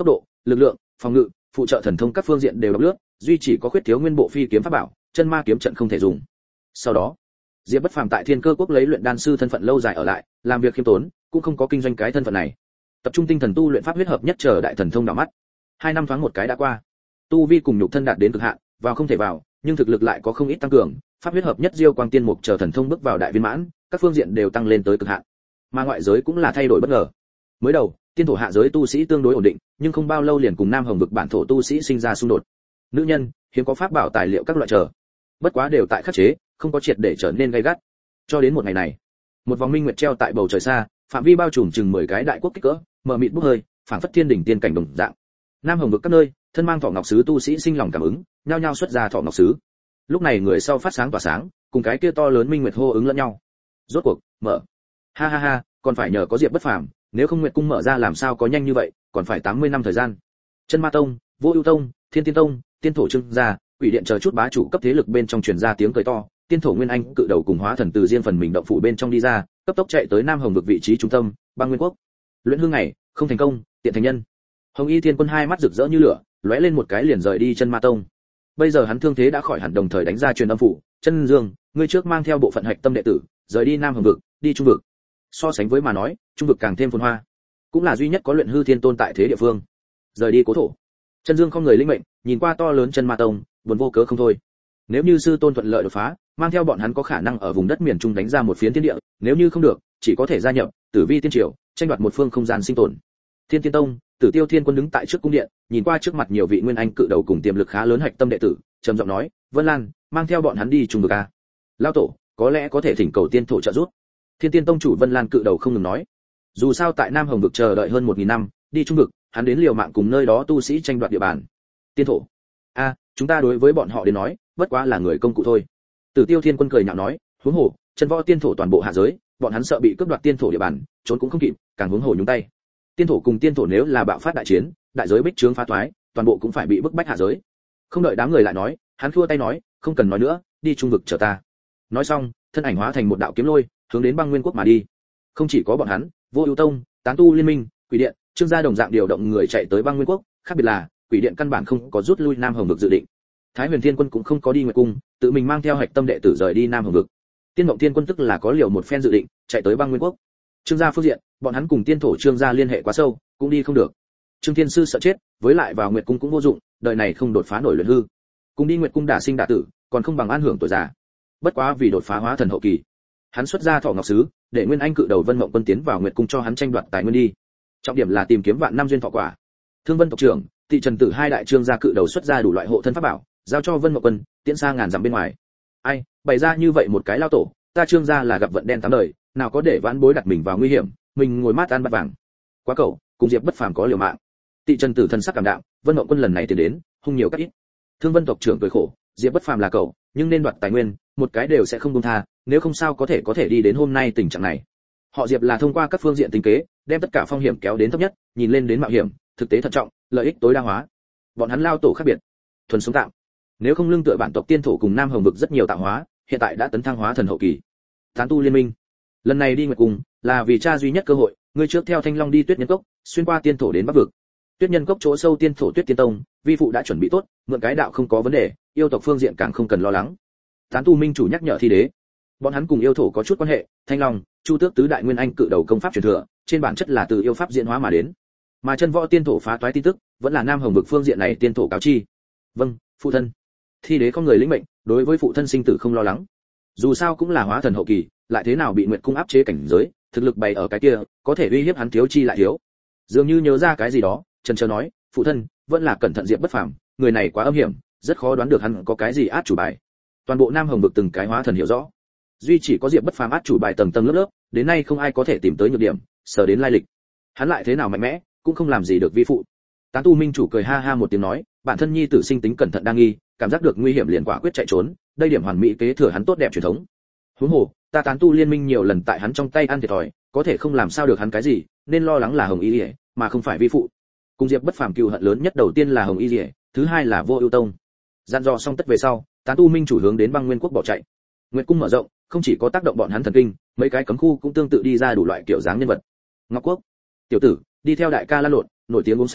lực lượng, phòng ngự, phụ trợ thần thông các phương diện đều độc lướt, duy chỉ có khuyết thiếu nguyên bộ phi kiếm pháp bảo, chân ma kiếm trận không thể dùng. Sau đó, Diệp Bất Phàm tại Thiên Cơ Quốc lấy luyện đan sư thân phận lâu dài ở lại, làm việc khiêm tốn, cũng không có kinh doanh cái thân phận này. Tập trung tinh thần tu luyện pháp huyết hợp nhất chờ đại thần thông đảo mắt. 2 năm thoáng một cái đã qua. Tu vi cùng nhục thân đạt đến cực hạn, vào không thể vào, nhưng thực lực lại có không ít tăng cường, pháp huyết hợp nhất diêu quang tiên mục chờ thần thông bước vào đại viên mãn, các phương diện đều tăng lên tới cực hạn. Mà ngoại giới cũng là thay đổi bất ngờ. Mới đầu, tiên thổ hạ giới tu sĩ tương đối ổn định, nhưng không bao lâu liền cùng Nam Hồng vực bản thổ tu sĩ sinh ra xung đột. Nữ nhân, hiếm có pháp bảo tài liệu các loại chờ. Bất quá đều tại khắc chế, không có triệt để trở nên gay gắt. Cho đến một ngày này, một vòng minh nguyệt treo tại bầu trời xa, phạm vi bao trùm chừng 10 cái đại quốc kích cỡ, mờ mịt bốc hơi, phảng phất thiên đỉnh tiên cảnh đồng dạng. Nam Hồng vực các nơi, thân mang thọ ngọc sứ tu sĩ sinh lòng cảm ứng, nhao nhao xuất ra thọ ngọc sứ. Lúc này người sau phát sáng tỏa sáng, cùng cái kia to lớn minh nguyệt hô ứng lẫn nhau. Rốt cuộc, mở. Ha ha ha, còn phải nhờ có Diệp Bất Phàm, nếu không Nguyệt cung mở ra làm sao có nhanh như vậy, còn phải 80 năm thời gian. Chân Ma Tông, Vô Ưu Tông, Thiên Tiên Tông, Tiên Thổ Trương gia, Quỷ Điện chờ chút bá chủ cấp thế lực bên trong truyền ra tiếng cười to, Tiên Thổ Nguyên Anh cự đầu cùng hóa thần từ riêng phần mình động phủ bên trong đi ra, cấp tốc chạy tới Nam Hồng vực vị trí trung tâm, Băng Nguyên quốc. Luyện hương ngày, không thành công, tiện thành nhân. Hồng Y Thiên Quân hai mắt rực rỡ như lửa, lóe lên một cái liền rời đi Chân Ma Tông. Bây giờ hắn thương thế đã khỏi hẳn, đồng thời đánh ra truyền âm phủ, Chân Dương, ngươi trước mang theo bộ phận hạch tâm đệ tử, rời đi Nam Hồng vực, đi Trung vực. So sánh với mà nói, Trung vực càng thêm phồn hoa, cũng là duy nhất có luyện hư thiên tôn tại thế địa phương. Rời đi cố thổ. Chân Dương không người linh mệnh, nhìn qua to lớn Chân Ma Tông, buồn vô cớ không thôi. Nếu như sư tôn thuận lợi đột phá, mang theo bọn hắn có khả năng ở vùng đất miền trung đánh ra một phiến thiên địa, nếu như không được, chỉ có thể gia nhập Tử Vi Tiên Triều, tranh đoạt một phương không gian sinh tồn. Thiên Tiên Tông, Tử Tiêu Thiên Quân đứng tại trước cung điện, nhìn qua trước mặt nhiều vị nguyên anh cự đầu cùng tiềm lực khá lớn hạch tâm đệ tử, trầm giọng nói, "Vân Lan, mang theo bọn hắn đi Trung vực a." Lão tổ, có lẽ có thể thỉnh cầu tiên thổ trợ giúp. Thiên Tiên Tông chủ Vân Lan cự đầu không ngừng nói. Dù sao tại Nam Hồng vực chờ đợi hơn 1000 năm, đi Trung vực, hắn đến liều mạng cùng nơi đó tu sĩ tranh đoạt địa bàn. Tiên thổ. A, chúng ta đối với bọn họ đến nói, bất quá là người công cụ thôi. Tử Tiêu Thiên Quân cười nhạo nói, huống hồ, chân võ tiên thổ toàn bộ hạ giới, bọn hắn sợ bị cướp đoạt tiên thổ địa bàn, trốn cũng không kịp, càng huống hồ nhúng tay. Tiên thổ cùng tiên thổ nếu là bạo phát đại chiến, đại giới bích trướng phá toái, toàn bộ cũng phải bị bức bách hạ giới. Không đợi đám người lại nói, hắn khua tay nói, không cần nói nữa, đi Trung vực chờ ta. Nói xong, thân ảnh hóa thành một đạo kiếm lôi, hướng đến Băng Nguyên quốc mà đi. Không chỉ có bọn hắn, Vô Ưu Tông, Tán Tu Liên Minh, Quỷ Điện, Trương gia đồng dạng điều động người chạy tới Băng Nguyên quốc, khác biệt là, Quỷ Điện căn bản không có rút lui Nam Hồng vực dự định. Thái Huyền Thiên Quân cũng không có đi Nguyệt cung, tự mình mang theo hạch tâm đệ tử rời đi Nam Hồng vực. Tiên Mộng Thiên Quân tức là có liều một phen dự định, chạy tới Băng Nguyên quốc. Trương gia phương diện, bọn hắn cùng tiên thổ Trương gia liên hệ quá sâu, cũng đi không được. Trương Thiên Sư sợ chết, với lại vào Nguyệt cung cũng vô dụng, đời này không đột phá nổi luyện hư. Cùng đi Nguyệt cung đả sinh đả tử, còn không bằng an hưởng tuổi già. Bất quá vì đột phá hóa thần hậu kỳ, hắn xuất ra thọ ngọc sứ, để Nguyên Anh cự đầu Vân Mộng Quân tiến vào Nguyệt cung cho hắn tranh đoạt tài nguyên đi. Trọng điểm là tìm kiếm vạn năm duyên thọ quả. Thương Vân tộc trưởng, Tị Trần Tử hai đại Trương gia cự đầu xuất ra đủ loại hộ thân pháp bảo, giao cho Vân Mộng Quân, tiễn xa ngàn dặm bên ngoài. Ai, bày ra như vậy một cái lao tổ, ta Trương gia là gặp vận đen tám đời, nào có để vãn bối đặt mình vào nguy hiểm, mình ngồi mát ăn bát vàng. Quá cậu, cùng Diệp Bất Phàm có liều mạng. Tị Trần Tử thân sắc cảm đạm, Vân Mộng Quân lần này tiến đến, hung nhiều các ít. Thương Vân tộc trưởng cười khổ, Diệp Bất Phàm là cậu, nhưng nên đoạt tài nguyên, một cái đều sẽ không buông tha, nếu không sao có thể đi đến hôm nay tình trạng này. Họ Diệp là thông qua các phương diện tính kế, đem tất cả phong hiểm kéo đến thấp nhất, nhìn lên đến mạo hiểm, thực tế thận trọng, lợi ích tối đa hóa. Bọn hắn lao tổ khác biệt, thuần sống tạm. Nếu không lương tựa bản tộc tiên thổ cùng Nam Hồng vực rất nhiều tạo hóa, hiện tại đã tấn thăng hóa thần hậu kỳ. Tán Tu Liên Minh, lần này đi Nguyệt cung là vì cha duy nhất cơ hội, ngươi trước theo Thanh Long đi Tuyết Nhân Cốc, xuyên qua tiên thổ đến Bắc vực. Tuyết Nhân Cốc chỗ sâu tiên thổ Tuyết Tiên Tông, vi phụ đã chuẩn bị tốt, mượn cái đạo không có vấn đề, yêu tộc phương diện càng không cần lo lắng. Tán Tu Minh chủ nhắc nhở Thi Đế, bọn hắn cùng yêu thổ có chút quan hệ, Thanh Long, Chu Tước tứ đại nguyên anh cự đầu công pháp truyền thừa, trên bản chất là từ yêu pháp diễn hóa mà đến. Mà chân võ tiên thổ phá toái tin tức, vẫn là Nam Hồng vực phương diện này tiên thổ cáo chi. Vâng, phụ thân. Thi Đế có người lĩnh mệnh, đối với phụ thân sinh tử không lo lắng. Dù sao cũng là hóa thần hậu kỳ, lại thế nào bị Nguyệt cung áp chế cảnh giới, thực lực bày ở cái kia, có thể uy hiếp hắn thiếu chi lại thiếu. Dường như nhớ ra cái gì đó, Trần Trơ nói, phụ thân, vẫn là cẩn thận Diệp Bất Phàm, người này quá âm hiểm, rất khó đoán được hắn có cái gì át chủ bài. Toàn bộ Nam Hồng vực từng cái hóa thần hiểu rõ, duy chỉ có Diệp Bất Phàm át chủ bài tầng tầng lớp lớp, đến nay không ai có thể tìm tới nhược điểm, sở đến lai lịch. Hắn lại thế nào mạnh mẽ, cũng không làm gì được vi phụ. Tán Tu Minh chủ cười ha ha một tiếng nói, bản thân nhi tử sinh tính cẩn thận đa nghi, cảm giác được nguy hiểm liền quả quyết chạy trốn, đây điểm hoàn mỹ kế thừa hắn tốt đẹp truyền thống. Huống hồ, ta Tán Tu Liên Minh nhiều lần tại hắn trong tay ăn thiệt thòi, có thể không làm sao được hắn cái gì, nên lo lắng là Hồng Y Liễu, mà không phải vi phụ. Cùng Diệp Bất Phàm cừu hận lớn nhất đầu tiên là Hồng Y Liễu, thứ hai là Vô Ưu Tông. Dặn dò xong tất về sau, Tán Tu Minh chủ hướng đến Băng Nguyên quốc bỏ chạy. Nguyệt cung mở rộng, không chỉ có tác động bọn hắn thần kinh, mấy cái cấm khu cũng tương tự đi ra đủ loại kiểu dáng nhân vật. Ngọc Quốc, tiểu tử, đi theo đại ca lăn lộn, nổi tiếng uống say,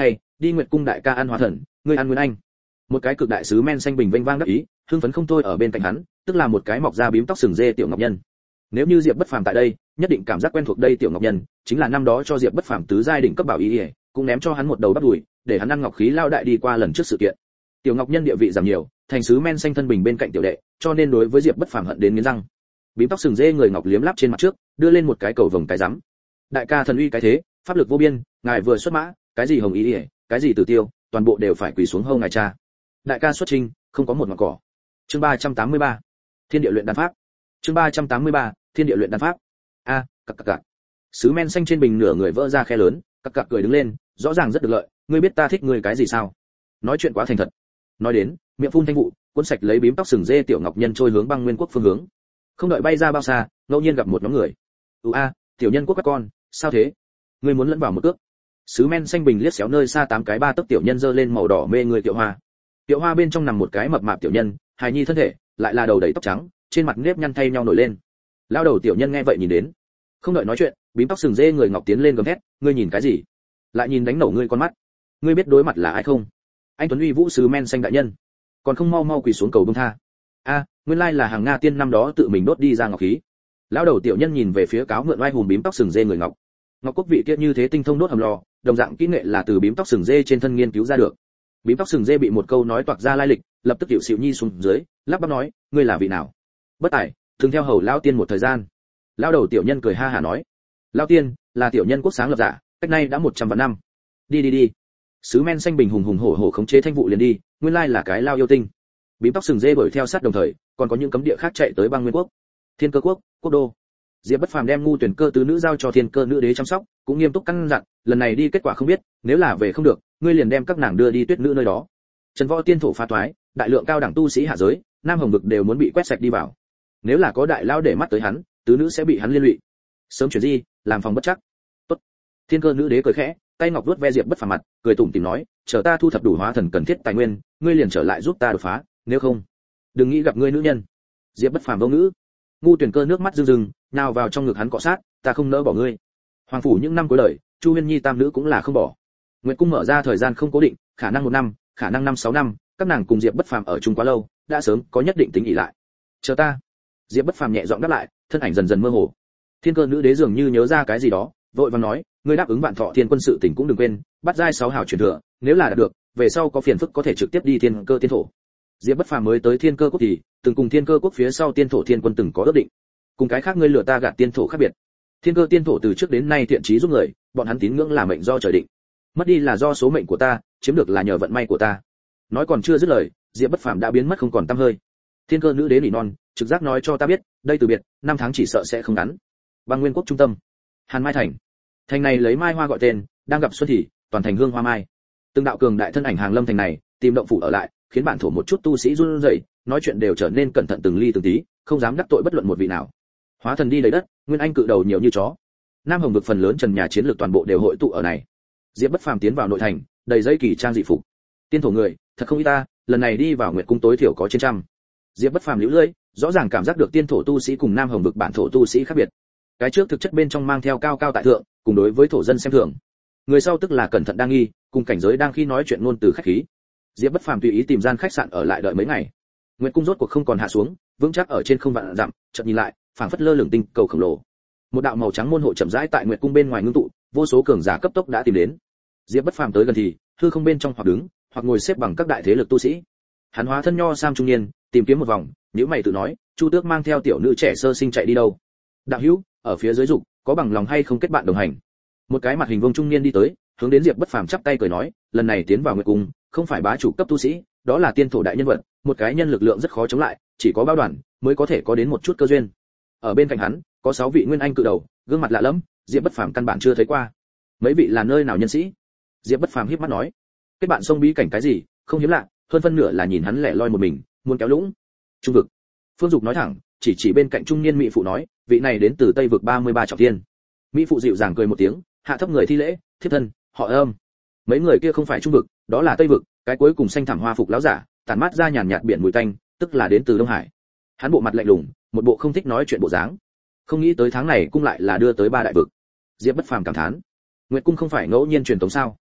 đi Nguyệt cung đại ca ăn hóa thần, ngươi ăn Nguyên Anh. Một cái cực đại sứ men xanh bình vênh vang đắc ý, hưng phấn không thôi ở bên cạnh hắn, tức là một cái mọc da bím tóc sừng dê tiểu ngọc nhân. Nếu như Diệp Bất Phàm tại đây, nhất định cảm giác quen thuộc đây tiểu ngọc nhân, chính là năm đó cho Diệp Bất Phàm tứ giai đỉnh cấp bảo y, cũng ném cho hắn một đầu bắp đùi, để hắn ăn ngọc khí lao đại đi qua lần trước sự kiện. Tiểu ngọc nhân địa vị giảm nhiều, thành sứ men xanh thân bình bên cạnh tiểu đệ, cho nên đối với Diệp Bất Phàm hận đến nghiến răng. Bím tóc sừng dê người ngọc liếm láp trên mặt trước, đưa lên một cái cầu vồng cái rắm. Đại ca thần uy cái thế, pháp lực vô biên, ngài vừa xuất mã, cái gì hồng ý, cái gì tử tiêu, toàn bộ đều phải quỳ xuống hông ngài cha. Đại ca xuất trình, không có một ngọn cỏ. Chương 383. Thiên địa luyện đan pháp. Chương 383. Thiên địa luyện đan pháp. A, cặc. Sứ men xanh trên bình nửa người vỡ ra khe lớn, cặc cười đứng lên, rõ ràng rất được lợi, ngươi biết ta thích ngươi cái gì sao? Nói chuyện quá thành thật. Nói đến, miệng phun thanh vụ, cuốn sạch lấy bím tóc sừng dê tiểu ngọc nhân trôi hướng băng nguyên quốc phương hướng. Không đợi bay ra bao xa, ngẫu nhiên gặp một nhóm người. Tiểu nhân quốc các con, sao thế? Ngươi muốn lẫn vào một cước? Sứ men xanh bình liếc xéo nơi xa 8 cái 3 tấc tiểu nhân giơ lên màu đỏ mê người tiểu hoa. Tiểu hoa bên trong nằm một cái mập mạp tiểu nhân, hài nhi thân thể, lại là đầu đầy tóc trắng, trên mặt nếp nhăn thay nhau nổi lên. Lao đầu tiểu nhân nghe vậy nhìn đến, không đợi nói chuyện, bím tóc sừng dê người ngọc tiến lên gầm thét, ngươi nhìn cái gì? Lại nhìn đánh nổ ngươi con mắt. Ngươi biết đối mặt là ai không? Anh tuấn uy vũ sứ men xanh đại nhân, còn không mau quỳ xuống cầu bông tha. Nguyên lai là hàng Nga tiên năm đó tự mình đốt đi ra ngọc khí. Lão đầu tiểu nhân nhìn về phía cáo mượn oai hùng bím tóc sừng dê người ngọc. Ngọc quốc vị kia như thế tinh thông đốt hầm lò, đồng dạng kỹ nghệ là từ bím tóc sừng dê trên thân nghiên cứu ra được. Bím tóc sừng dê bị một câu nói toạc ra lai lịch, lập tức tiểu xỉu nhi xuống dưới, lắp bắp nói, ngươi là vị nào? Bất tài, thường theo hầu lão tiên một thời gian. Lão đầu tiểu nhân cười ha hả nói, lão tiên là tiểu nhân quốc sáng lập giả, cách nay đã 100 vạn năm. Đi. Sứ men xanh bình hùng hổ khống chế thanh vụ liền đi, nguyên lai là cái lao yêu tinh. Bím tóc sừng dê đuổi theo sát đồng thời, còn có những cấm địa khác chạy tới băng nguyên quốc, Thiên Cơ quốc, quốc đô. Diệp Bất Phàm đem ngu tuyển cơ tứ nữ giao cho Thiên Cơ nữ đế chăm sóc, cũng nghiêm túc căn dặn, lần này đi kết quả không biết, nếu là về không được, ngươi liền đem các nàng đưa đi Tuyết nữ nơi đó. Trần Võ tiên thổ phá toái, đại lượng cao đẳng tu sĩ hạ giới, Nam Hồng vực đều muốn bị quét sạch đi vào. Nếu là có đại lao để mắt tới hắn, tứ nữ sẽ bị hắn liên lụy. Sớm chuyển di, làm phòng bất chắc. Tốt. Thiên Cơ nữ đế cười khẽ, tay ngọc vuốt ve Diệp Bất Phàm mặt, cười tủm tỉm nói, chờ ta thu thập đủ hóa thần cần thiết tài nguyên, ngươi liền trở lại giúp ta đột phá, nếu không, đừng nghĩ gặp ngươi nữ nhân. Diệp Bất Phàm vô ngữ. Ngu tuyển cơ nước mắt rưng rưng, nào vào trong ngực hắn cọ sát, ta không nỡ bỏ ngươi. Hoàng phủ những năm cuối đời, Chu Huyên Nhi tam nữ cũng là không bỏ. Nguyệt cung mở ra thời gian không cố định, khả năng 1 năm, khả năng 5-6 năm, các nàng cùng Diệp Bất Phàm ở chung quá lâu, đã sớm có nhất định tính ỷ lại. Chờ ta. Diệp Bất Phàm nhẹ giọng đáp lại, thân ảnh dần dần mơ hồ. Thiên Cơ nữ đế dường như nhớ ra cái gì đó, vội vàng nói, ngươi đáp ứng Vạn Thọ Thiên quân sự tình cũng đừng quên, bắt giai 6 hảo truyền thừa, nếu là đạt được, về sau có phiền phức có thể trực tiếp đi Thiên Cơ tiên thổ. Diệp Bất Phàm mới tới Thiên Cơ quốc thì từng cùng Thiên Cơ quốc phía sau Tiên thổ Thiên quân từng có ước định. Cùng cái khác ngươi lừa ta gạt tiên thổ khác biệt. Thiên Cơ tiên thổ từ trước đến nay thiện chí giúp người, bọn hắn tín ngưỡng là mệnh do trời định. Mất đi là do số mệnh của ta, chiếm được là nhờ vận may của ta. Nói còn chưa dứt lời, Diệp Bất Phàm đã biến mất không còn tăm hơi. Thiên Cơ nữ đế nỉ non, trực giác nói cho ta biết, đây từ biệt, 5 tháng chỉ sợ sẽ không ngắn. Băng Nguyên quốc trung tâm, Hàn Mai thành. Thành này lấy mai hoa gọi tên, đang gặp xuân thì, toàn thành hương hoa mai. Từng đạo cường đại thân ảnh hàng lâm thành này, tìm động phủ ở lại, khiến bản thổ một chút tu sĩ run rẩy, nói chuyện đều trở nên cẩn thận từng ly từng tí, không dám đắc tội bất luận một vị nào. Hóa thần đi đầy đất, nguyên anh cự đầu nhiều như chó. Nam Hồng vực phần lớn trần nhà chiến lược toàn bộ đều hội tụ ở này. Diệp Bất Phàm tiến vào nội thành, đầy dây kỳ trang dị phục. Tiên thổ người, thật không ít ta, lần này đi vào Nguyệt cung tối thiểu có trên trăm. Diệp Bất Phàm liễu lưỡi, rõ ràng cảm giác được tiên thổ tu sĩ cùng Nam Hồng vực bản thổ tu sĩ khác biệt. Cái trước thực chất bên trong mang theo cao cao tại thượng, cùng đối với thổ dân xem thường. Người sau tức là cẩn thận đang nghi, cùng cảnh giới đang khi nói chuyện ngôn từ khách khí. Diệp Bất Phàm tùy ý tìm gian khách sạn ở lại đợi mấy ngày. Nguyệt cung rốt cuộc không còn hạ xuống, vững chắc ở trên không vạn dặm, chợt nhìn lại, phảng phất lơ lửng tinh cầu khổng lồ. Một đạo màu trắng môn hộ chậm rãi tại Nguyệt cung bên ngoài ngưng tụ, vô số cường giả cấp tốc đã tìm đến. Diệp Bất Phàm tới gần thì, hư không bên trong hoặc đứng, hoặc ngồi xếp bằng các đại thế lực tu sĩ. Hắn hóa thân nho sam trung niên, tìm kiếm một vòng, nhíu mày tự nói, Chu Tước mang theo tiểu nữ trẻ sơ sinh chạy đi đâu? Đạo hữu, ở phía dưới dục, có bằng lòng hay không kết bạn đồng hành? Một cái mặt hình vuông trung niên đi tới, hướng đến Diệp Bất Phàm chắp tay cười nói, lần này tiến vào Nguyệt cung, không phải bá chủ cấp tu sĩ, đó là tiên thổ đại nhân vật, một cái nhân lực lượng rất khó chống lại, chỉ có bao đoàn mới có thể có đến một chút cơ duyên. Ở bên cạnh hắn, có 6 vị nguyên anh cự đầu, gương mặt lạ lẫm, Diệp Bất Phàm căn bản chưa thấy qua. Mấy vị là nơi nào nhân sĩ? Diệp Bất Phàm híp mắt nói, kết bạn sông bí cảnh cái gì, không hiếm lạ, hơn phân nửa là nhìn hắn lẻ loi một mình, muốn kéo lũng. Trung vực. Phương Dục nói thẳng, chỉ bên cạnh trung niên mỹ phụ nói, vị này đến từ Tây vực 33 trọng thiên. Mỹ phụ dịu dàng cười một tiếng, hạ thấp người thi lễ, thiếp thân, họ Âm. Mấy người kia không phải Trung vực, đó là Tây vực, cái cuối cùng xanh thảm hoa phục lão giả, tản mát ra nhàn nhạt biển mùi tanh, tức là đến từ Đông Hải. Hắn bộ mặt lạnh lùng, một bộ không thích nói chuyện bộ dáng. Không nghĩ tới tháng này cung lại là đưa tới 3 đại vực. Diệp Bất Phàm cảm thán, Nguyệt cung không phải ngẫu nhiên truyền tống sao?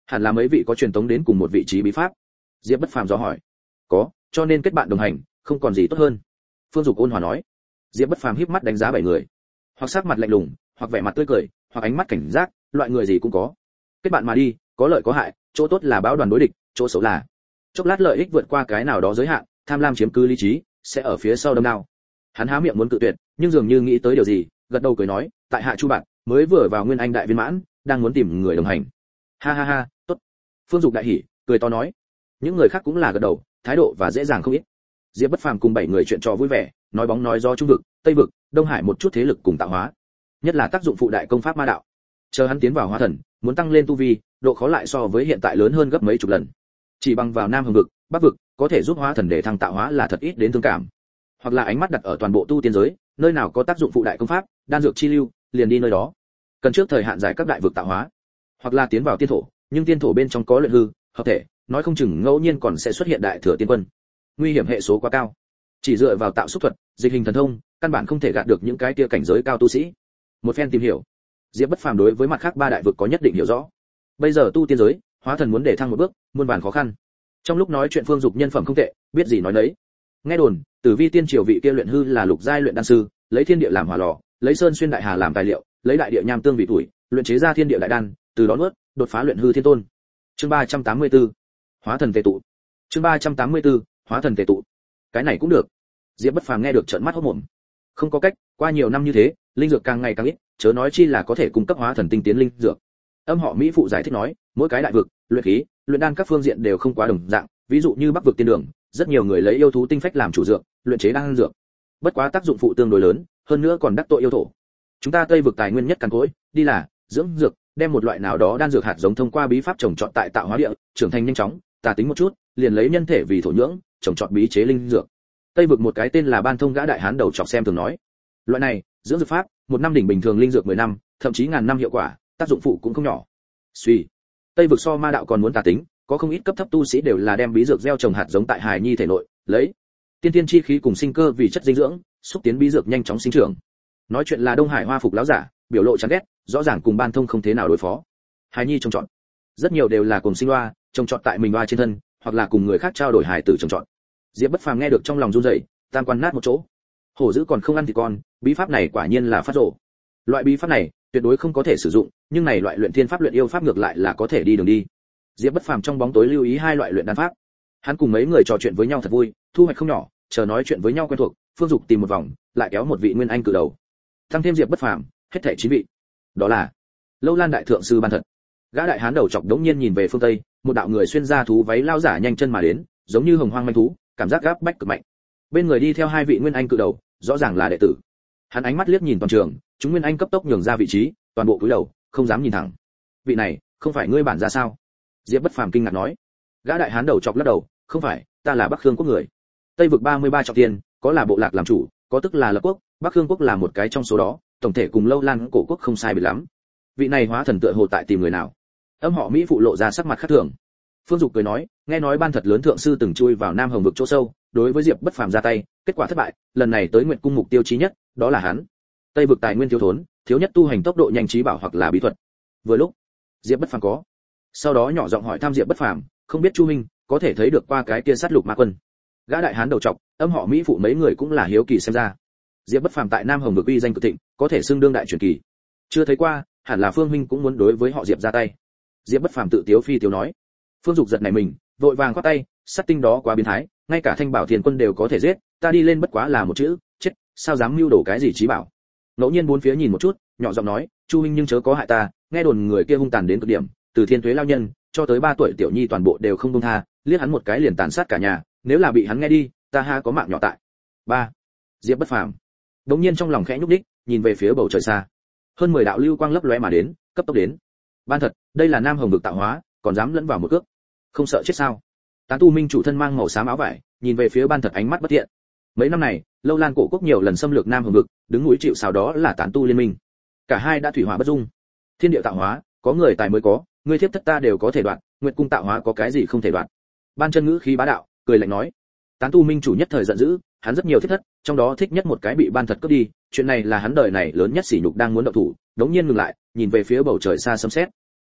Hẳn là mấy vị có truyền tống đến cùng một vị trí bí pháp. Diệp Bất Phàm dò hỏi. Có, cho nên kết bạn đồng hành, không còn gì tốt hơn. Phương Dục ôn hòa nói. Diệp Bất Phàm híp mắt đánh giá 7 người, hoặc sắc mặt lạnh lùng, hoặc vẻ mặt tươi cười, hoặc ánh mắt cảnh giác, loại người gì cũng có. Kết bạn mà đi, có lợi có hại, chỗ tốt là báo đoàn đối địch, chỗ xấu là chốc lát lợi ích vượt qua cái nào đó giới hạn, tham lam chiếm cứ lý trí, sẽ ở phía sau đâm đao. Hắn há miệng muốn cự tuyệt, nhưng dường như nghĩ tới điều gì, gật đầu cười nói, tại hạ Chu bạn, mới vừa vào Nguyên Anh đại viên mãn, đang muốn tìm người đồng hành. Ha ha ha, tốt. Phương Dục đại hỉ, cười to nói. Những người khác cũng là gật đầu, thái độ và dễ dàng không ít. Diệp Bất Phàm cùng 7 người chuyện trò vui vẻ, nói bóng nói gió Trung vực, Tây vực, Đông Hải một chút thế lực cùng tạo hóa, nhất là tác dụng phụ đại công pháp ma đạo. Chờ hắn tiến vào hóa thần, muốn tăng lên tu vi, độ khó lại so với hiện tại lớn hơn gấp mấy chục lần. Chỉ bằng vào Nam Hồng vực, Bắc vực, có thể giúp hóa thần để thăng tạo hóa là thật ít đến thương cảm. Hoặc là ánh mắt đặt ở toàn bộ tu tiên giới, nơi nào có tác dụng phụ đại công pháp, đan dược chi lưu, liền đi nơi đó. Cần trước thời hạn giải các đại vực tạo hóa, hoặc là tiến vào tiên thổ, nhưng tiên thổ bên trong có luyện hư, hợp thể, nói không chừng ngẫu nhiên còn sẽ xuất hiện đại thừa tiên quân. Nguy hiểm hệ số quá cao. Chỉ dựa vào tạo xúc thuật, dịch hình thần thông, căn bản không thể gạt được những cái kia cảnh giới cao tu sĩ. Một phen tìm hiểu, Diệp Bất Phàm đối với mặt khác 3 đại vực có nhất định hiểu rõ. Bây giờ tu tiên giới, hóa thần muốn để thăng một bước, muôn vàn khó khăn. Trong lúc nói chuyện Phương Dục nhân phẩm không tệ, biết gì nói nấy. Nghe đồn, Tử Vi tiên triều vị kia luyện hư là lục giai luyện đan sư, lấy thiên địa làm hỏa lò, lấy sơn xuyên đại hà làm tài liệu, lấy đại địa nham tương vị tuổi, luyện chế ra thiên địa đại đan, từ đó nuốt, đột phá luyện hư thiên tôn. Chương 384. Hóa thần tề tụ. Chương 384. Hóa thần tề tụ. Cái này cũng được. Diệp Bất Phàm nghe được trợn mắt hốt mồm. Không có cách, qua nhiều năm như thế, linh dược càng ngày càng ít, chớ nói chi là có thể cung cấp hóa thần tinh tiến linh dược. Âm họ Mỹ phụ giải thích nói, mỗi cái đại vực, luyện khí, luyện đan các phương diện đều không quá đồng dạng, ví dụ như Bắc vực tiên đường, rất nhiều người lấy yêu thú tinh phách làm chủ dược, luyện chế đan dược. Bất quá tác dụng phụ tương đối lớn, hơn nữa còn đắc tội yêu thổ. Chúng ta Tây vực tài nguyên nhất cằn cỗi, đi là dưỡng dược, đem một loại nào đó đan dược hạt giống thông qua bí pháp trồng trọt tại tạo hóa địa, trưởng thành nhanh chóng, tà tính một chút, liền lấy nhân thể vì thổ nhưỡng, trồng trọt bí chế linh dược. Tây vực một cái tên là Ban Thông gã đại hán đầu chọc xem thường nói, loại này dưỡng dược pháp, một năm đỉnh bình thường linh dược 10 năm, thậm chí ngàn năm hiệu quả, tác dụng phụ cũng không nhỏ. Suy, Tây vực so ma đạo còn muốn tà tính, có không ít cấp thấp tu sĩ đều là đem bí dược gieo trồng hạt giống tại hài nhi thể nội, lấy tiên tiên chi khí cùng sinh cơ vì chất dinh dưỡng, xúc tiến bí dược nhanh chóng sinh trưởng. Nói chuyện là Đông Hải Hoa phục lão giả, biểu lộ chán ghét, rõ ràng cùng Ban Thông không thế nào đối phó. Hài nhi trồng trọt, rất nhiều đều là cùng sinh loa, trồng trọt tại mình loa trên thân, hoặc là cùng người khác trao đổi hài tử trồng trọt. Diệp Bất Phàm nghe được trong lòng run rẩy, tam quan nát một chỗ. Hổ dữ còn không ăn thịt con, bí pháp này quả nhiên là phát rồ. Loại bí pháp này tuyệt đối không có thể sử dụng, nhưng này loại luyện thiên pháp luyện yêu pháp ngược lại là có thể đi đường đi. Diệp Bất Phàm trong bóng tối lưu ý 2 loại luyện đan pháp. Hắn cùng mấy người trò chuyện với nhau thật vui, thu hoạch không nhỏ, chờ nói chuyện với nhau quen thuộc, Phương Dục tìm một vòng, lại kéo một vị nguyên anh cử đầu. Tăng thêm Diệp Bất Phàm, hết thảy 9 vị. Đó là Lâu Lan đại thượng sư Ban Thật. Gã đại hán đầu chọc đống nhiên nhìn về phương tây, một đạo người xuyên da thú váy lao giả nhanh chân mà đến, giống như hồng hoang manh thú, cảm giác gáp bách cực mạnh. Bên người đi theo 2 vị nguyên anh cự đầu, rõ ràng là đệ tử. Hắn ánh mắt liếc nhìn toàn trường, chúng nguyên anh cấp tốc nhường ra vị trí, toàn bộ cúi đầu, không dám nhìn thẳng. Vị này, không phải ngươi bản ra sao? Diệp Bất Phàm kinh ngạc nói. Gã đại hán đầu chọc lắc đầu, không phải, ta là Bắc Khương quốc người. Tây vực 33 trọng tiền, có là bộ lạc làm chủ, có tức là lập quốc, Bắc Khương quốc là một cái trong số đó, tổng thể cùng Lâu Lan cổ quốc không sai biệt lắm. Vị này hóa thần tựa hồ tại tìm người nào? Âm họ Mỹ phụ lộ ra sắc mặt khác thường. Phương Dục cười nói, nghe nói Ban Thật lớn thượng sư từng chui vào Nam Hồng vực chỗ sâu, đối với Diệp Bất Phàm ra tay, kết quả thất bại, lần này tới Nguyệt cung mục tiêu chí nhất, đó là hắn. Tây vực tài nguyên thiếu thốn, thiếu nhất tu hành tốc độ nhanh trí bảo hoặc là bí thuật. Vừa lúc, Diệp Bất Phàm có. Sau đó nhỏ giọng hỏi thăm Diệp Bất Phàm, không biết Chu huynh có thể thấy được qua cái kia sát lục ma quân. Gã đại hán đầu trọc, âm họ Mỹ phụ mấy người cũng là hiếu kỳ xem ra. Diệp Bất Phàm tại Nam Hồng vực uy danh cực thịnh, có thể xưng đương đại truyền kỳ. Chưa thấy qua, hẳn là Phương huynh cũng muốn đối với họ Diệp ra tay. Diệp Bất Phàm tự tiếu phi tiếu nói. Phương Dục giật nảy mình, vội vàng quát tay, sát tinh đó quá biến thái, ngay cả Thanh Bảo Thiền quân đều có thể giết, ta đi lên bất quá là một chữ, chết, sao dám mưu đồ cái gì trí bảo. Ngẫu nhiên bốn phía nhìn một chút, nhỏ giọng nói, Chu huynh nhưng chớ có hại ta, nghe đồn người kia hung tàn đến cực điểm, từ Thiên Tuế lao nhân cho tới 3 tuổi tiểu nhi toàn bộ đều không buông tha, liếc hắn một cái liền tàn sát cả nhà, nếu là bị hắn nghe đi, ta ha có mạng nhỏ tại. 3. Diệp Bất Phàm. Đống nhiên trong lòng khẽ nhúc nhích, nhìn về phía bầu trời xa. Hơn 10 đạo lưu quang lấp lóe mà đến, cấp tốc đến. Ban Thật, đây là Nam Hồng vực tạo hóa, còn dám lẫn vào một cước. Không sợ chết sao? Tán tu minh chủ thân mang màu xám áo vải, nhìn về phía Ban Thật ánh mắt bất thiện. Mấy năm này, Lâu Lan cổ quốc nhiều lần xâm lược Nam Hồng vực, đứng núi chịu sào đó là tán tu liên minh. Cả hai đã thủy hỏa bất dung. Thiên địa tạo hóa, có người tài mới có, ngươi thiếp thất ta đều có thể đoạt, Nguyệt cung tạo hóa có cái gì không thể đoạt. Ban Chân ngữ khí bá đạo, cười lạnh nói. Tán tu minh chủ nhất thời giận dữ, hắn rất nhiều thiếp thất, trong đó thích nhất một cái bị Ban Thật cướp đi, chuyện này là hắn đời này lớn nhất sỉ nhục đang muốn động thủ, đống nhiên ngừng lại, nhìn về phía bầu trời xa sấm sét.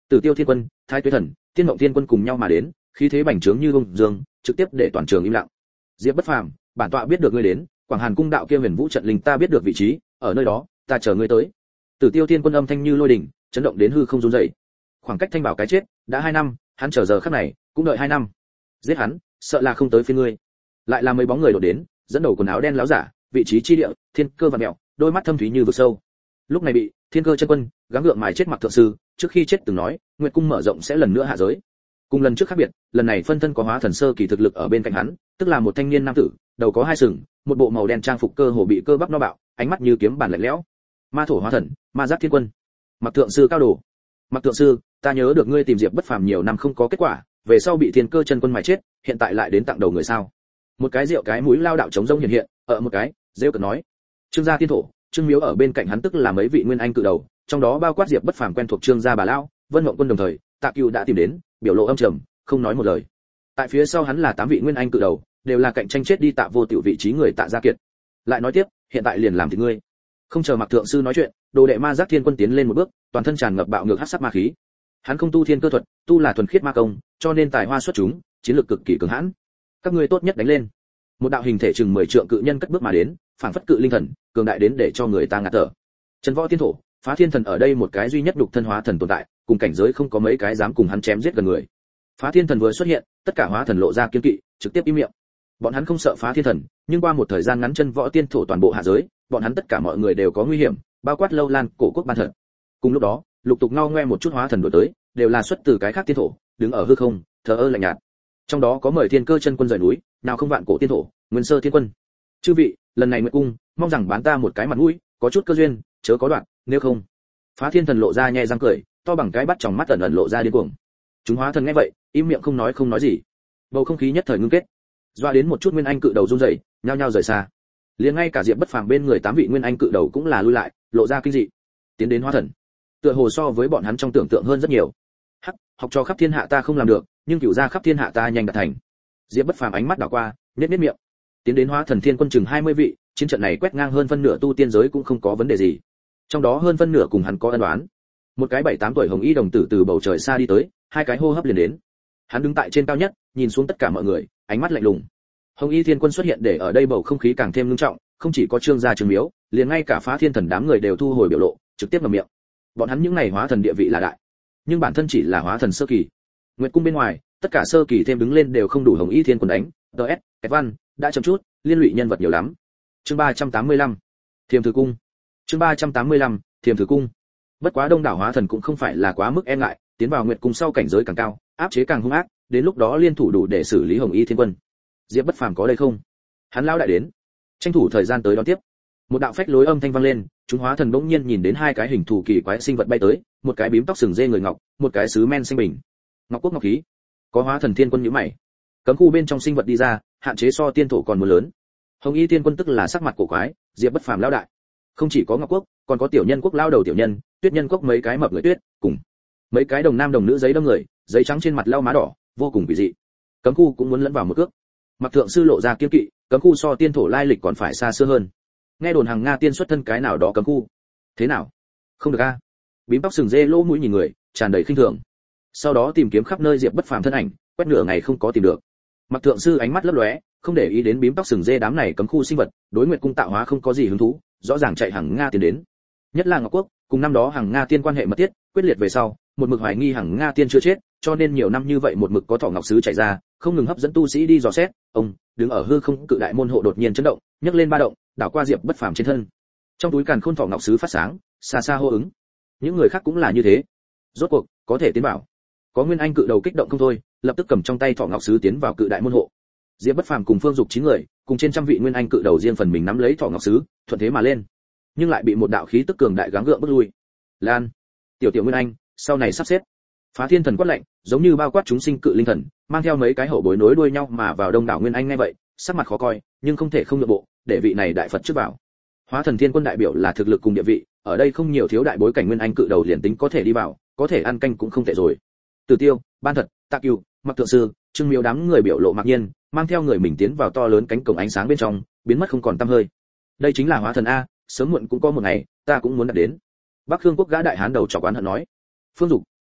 Tử Tiêu Thiên Quân, Thái Tuế Thần, Tiên Mộng Thiên Quân cùng nhau mà đến, khí thế bành trướng như bông dương, trực tiếp để toàn trường im lặng. Diệp Bất Phàm, bản tọa biết được ngươi đến, Quảng Hàn cung đạo kia Huyền Vũ trận linh ta biết được vị trí, ở nơi đó, ta chờ ngươi tới. Tử Tiêu Thiên Quân âm thanh như lôi đình, chấn động đến hư không run rẩy. Khoảng cách thanh bảo cái chết đã 2 năm, hắn chờ giờ khắc này, cũng đợi 2 năm. Giết hắn, sợ là không tới phiên ngươi. Lại là mấy bóng người đổ đến, dẫn đầu quần áo đen láo giả, vị trí chi địa, thiên cơ vặn mèo, đôi mắt thâm thúy như vực sâu. Lúc này bị Thiên Cơ chân quân gắng gượng mài chết Mặc Thượng sư, trước khi chết từng nói, Nguyệt cung mở rộng sẽ lần nữa hạ giới. Cùng lần trước khác biệt, lần này phân thân có hóa thần sơ kỳ thực lực ở bên cạnh hắn, tức là một thanh niên nam tử, đầu có 2 sừng, một bộ màu đen trang phục cơ hồ bị cơ bắp no bạo, ánh mắt như kiếm bản lạnh lẽo. Ma thổ hóa thần, Ma Giác Thiên Quân. Mặc Thượng sư cao đồ. Mặc Thượng sư, ta nhớ được ngươi tìm Diệp Bất Phàm nhiều năm không có kết quả, về sau bị Thiên Cơ chân quân mài chết, hiện tại lại đến tặng đầu người sao? Một cái rượu cái mũi lao đạo chống rông hiện hiện, ở một cái, rêu cợt nói. Trương gia tiên thổ, Trương Miếu ở bên cạnh hắn tức là mấy vị nguyên anh cự đầu, trong đó bao quát Diệp Bất Phàm quen thuộc Trương gia bà lão, Vân Mộng Quân đồng thời, Tạ Cửu đã tìm đến, biểu lộ âm trầm, không nói một lời. Tại phía sau hắn là 8 vị nguyên anh cự đầu, đều là cạnh tranh chết đi Tạ Vô Tiểu vị trí người Tạ gia kiệt. Lại nói tiếp, hiện tại liền làm thì ngươi. Không chờ Mặc Thượng sư nói chuyện, đồ đệ Ma Giác Thiên Quân tiến lên một bước, toàn thân tràn ngập bạo ngược hắc sắc ma khí. Hắn không tu thiên cơ thuật, tu là thuần khiết ma công, cho nên tài hoa xuất chúng, chiến lược cực kỳ cường hãn. Các ngươi tốt nhất đánh lên. Một đạo hình thể chừng 10 trượng cự nhân cất bước mà đến, phảng phất cự linh thần, cường đại đến để cho người ta ngạt thở. Trần Võ Tiên Thổ, Phá Thiên Thần ở đây một cái duy nhất đục thân hóa thần tồn tại, cùng cảnh giới không có mấy cái dám cùng hắn chém giết gần người. Phá Thiên Thần vừa xuất hiện, tất cả hóa thần lộ ra kiên kỵ, trực tiếp im miệng. Bọn hắn không sợ Phá Thiên Thần, nhưng qua một thời gian ngắn Chân Võ Tiên Thổ toàn bộ hạ giới, bọn hắn tất cả mọi người đều có nguy hiểm, bao quát Lâu Lan, Cổ Quốc ban thần. Cùng lúc đó, lục tục ngao ngoe một chút hóa thần đổi tới, đều là xuất từ cái khác tiên thổ, đứng ở hư không, thờ ơ lạnh nhạt. Trong đó có mời Thiên Cơ chân quân rời núi, nào không vạn cổ tiên thổ, Nguyên Sơ Thiên Quân. Chư vị, lần này Nguyệt cung, mong rằng bán ta một cái mặt mũi, có chút cơ duyên, chớ có đoạn, nếu không. Phá Thiên Thần lộ ra nhe răng cười, to bằng cái bắt tròng mắt ẩn ẩn lộ ra điên cuồng. Chúng hóa thần nghe vậy, im miệng không nói gì. Bầu không khí nhất thời ngưng kết. Doa đến một chút nguyên anh cự đầu run rẩy, nhao nhao rời xa. Liền ngay cả Diệp Bất Phàm bên người 8 vị nguyên anh cự đầu cũng là lui lại, lộ ra kinh dị. Tiến đến hóa thần, tựa hồ so với bọn hắn trong tưởng tượng hơn rất nhiều. Hắc, học cho khắp thiên hạ ta không làm được, nhưng cửu gia khắp thiên hạ ta nhanh đạt thành. Diệp Bất Phàm ánh mắt đảo qua, nhếch miệng. Tiến đến hóa thần thiên quân chừng 20 vị, chiến trận này quét ngang hơn phân nửa tu tiên giới cũng không có vấn đề gì. Trong đó hơn phân nửa cùng hắn có ân oán. Một cái 7-8 tuổi hồng y đồng tử từ bầu trời xa đi tới, 2 cái hô hấp liền đến. Hắn đứng tại trên cao nhất, nhìn xuống tất cả mọi người, ánh mắt lạnh lùng. Hồng y thiên quân xuất hiện để ở đây bầu không khí càng thêm nghiêm trọng, không chỉ có Trương gia Trương Miếu, liền ngay cả Phá Thiên Thần đám người đều thu hồi biểu lộ, trực tiếp ngậm miệng. Bọn hắn những này hóa thần địa vị là đại, nhưng bản thân chỉ là hóa thần sơ kỳ. Nguyệt cung bên ngoài, tất cả sơ kỳ thêm đứng lên đều không đủ Hồng y thiên quân đánh. DS, Kẹt Văn, đã chậm chút, liên lụy nhân vật nhiều lắm. Chương 385, Thiềm Thử Cung. Chương 385, Thiềm Thử Cung. Bất quá đông đảo hóa thần cũng không phải là quá mức e ngại, tiến vào Nguyệt cung sau cảnh giới càng cao, áp chế càng hung ác, đến lúc đó liên thủ đủ để xử lý Hồng y thiên quân. Diệp Bất Phàm có đây không? Hắn lão đại đến, tranh thủ thời gian tới đón tiếp. Một đạo phách lối âm thanh vang lên, chúng hóa thần bỗng nhiên nhìn đến 2 cái hình thù kỳ quái sinh vật bay tới, một cái bím tóc sừng dê người ngọc, một cái sứ men xanh bình. Ngọc quốc ngọc khí. Có hóa thần thiên quân nhíu mày. Cấm khu bên trong sinh vật đi ra, hạn chế so tiên thổ còn muốn lớn. Hồng y thiên quân tức là sắc mặt cổ quái, Diệp Bất Phàm lão đại. Không chỉ có Ngọc quốc, còn có tiểu nhân quốc lao đầu tiểu nhân, Tuyết nhân quốc mấy cái mập người tuyết, cùng mấy cái đồng nam đồng nữ giấy đâm người, giấy trắng trên mặt lau má đỏ, vô cùng kỳ dị. Cấm khu cũng muốn lẫn vào một cước. Mặc Thượng sư lộ ra kiên kỵ, cấm khu so tiên thổ lai lịch còn phải xa xưa hơn. Nghe đồn hàng Nga tiên xuất thân cái nào đó cấm khu. Thế nào? Không được a. Bím tóc sừng dê lỗ mũi nhìn người, tràn đầy khinh thường. Sau đó tìm kiếm khắp nơi Diệp Bất Phàm thân ảnh, quét nửa ngày không có tìm được. Mặc Thượng sư ánh mắt lấp lóe, không để ý đến bím tóc sừng dê đám này cấm khu sinh vật, đối Nguyệt cung tạo hóa không có gì hứng thú, rõ ràng chạy hàng Nga tiến đến. Nhất là Ngọc quốc, cùng năm đó hàng Nga tiên quan hệ mật thiết, quyết liệt về sau, một mực hoài nghi hàng Nga tiên chưa chết, cho nên nhiều năm như vậy một mực có thỏ ngọc sứ chạy ra, không ngừng hấp dẫn tu sĩ đi dò xét. Ông đứng ở hư không cự đại môn hộ đột nhiên chấn động, nhấc lên ba động, đảo qua Diệp Bất Phàm trên thân. Trong túi càn khôn thỏ ngọc sứ phát sáng, xa xa hô ứng. Những người khác cũng là như thế. Rốt cuộc có thể tiến vào. Có nguyên anh cự đầu kích động không thôi, lập tức cầm trong tay thỏ ngọc sứ tiến vào cự đại môn hộ. Diệp Bất Phàm cùng Phương Dục 9 người, cùng trên trăm vị nguyên anh cự đầu riêng phần mình nắm lấy thỏ ngọc sứ, thuận thế mà lên, nhưng lại bị một đạo khí tức cường đại gắng gượng bước lui. Lan, tiểu tiểu nguyên anh, sau này sắp xếp. Phá Thiên Thần quát lạnh, giống như bao quát chúng sinh cự linh thần, mang theo mấy cái hậu bối nối đuôi nhau mà vào đông đảo nguyên anh ngay vậy, sắc mặt khó coi, nhưng không thể không nhượng bộ, để vị này đại Phật trước vào. Hóa Thần Thiên Quân đại biểu là thực lực cùng địa vị, ở đây không nhiều thiếu đại bối cảnh nguyên anh cự đầu liền tính có thể đi vào, có thể ăn canh cũng không tệ rồi. Tử Tiêu, Ban Thật, Tạ Cửu, Mặc Thượng sư, Trương Miếu đám người biểu lộ mặc nhiên, mang theo người mình tiến vào to lớn cánh cổng ánh sáng bên trong, biến mất không còn tăm hơi. Đây chính là Hóa Thần a, sớm muộn cũng có một ngày, ta cũng muốn đạt đến. Bắc Khương quốc gã đại hán đầu chọc oán hận nói. Phương Dục,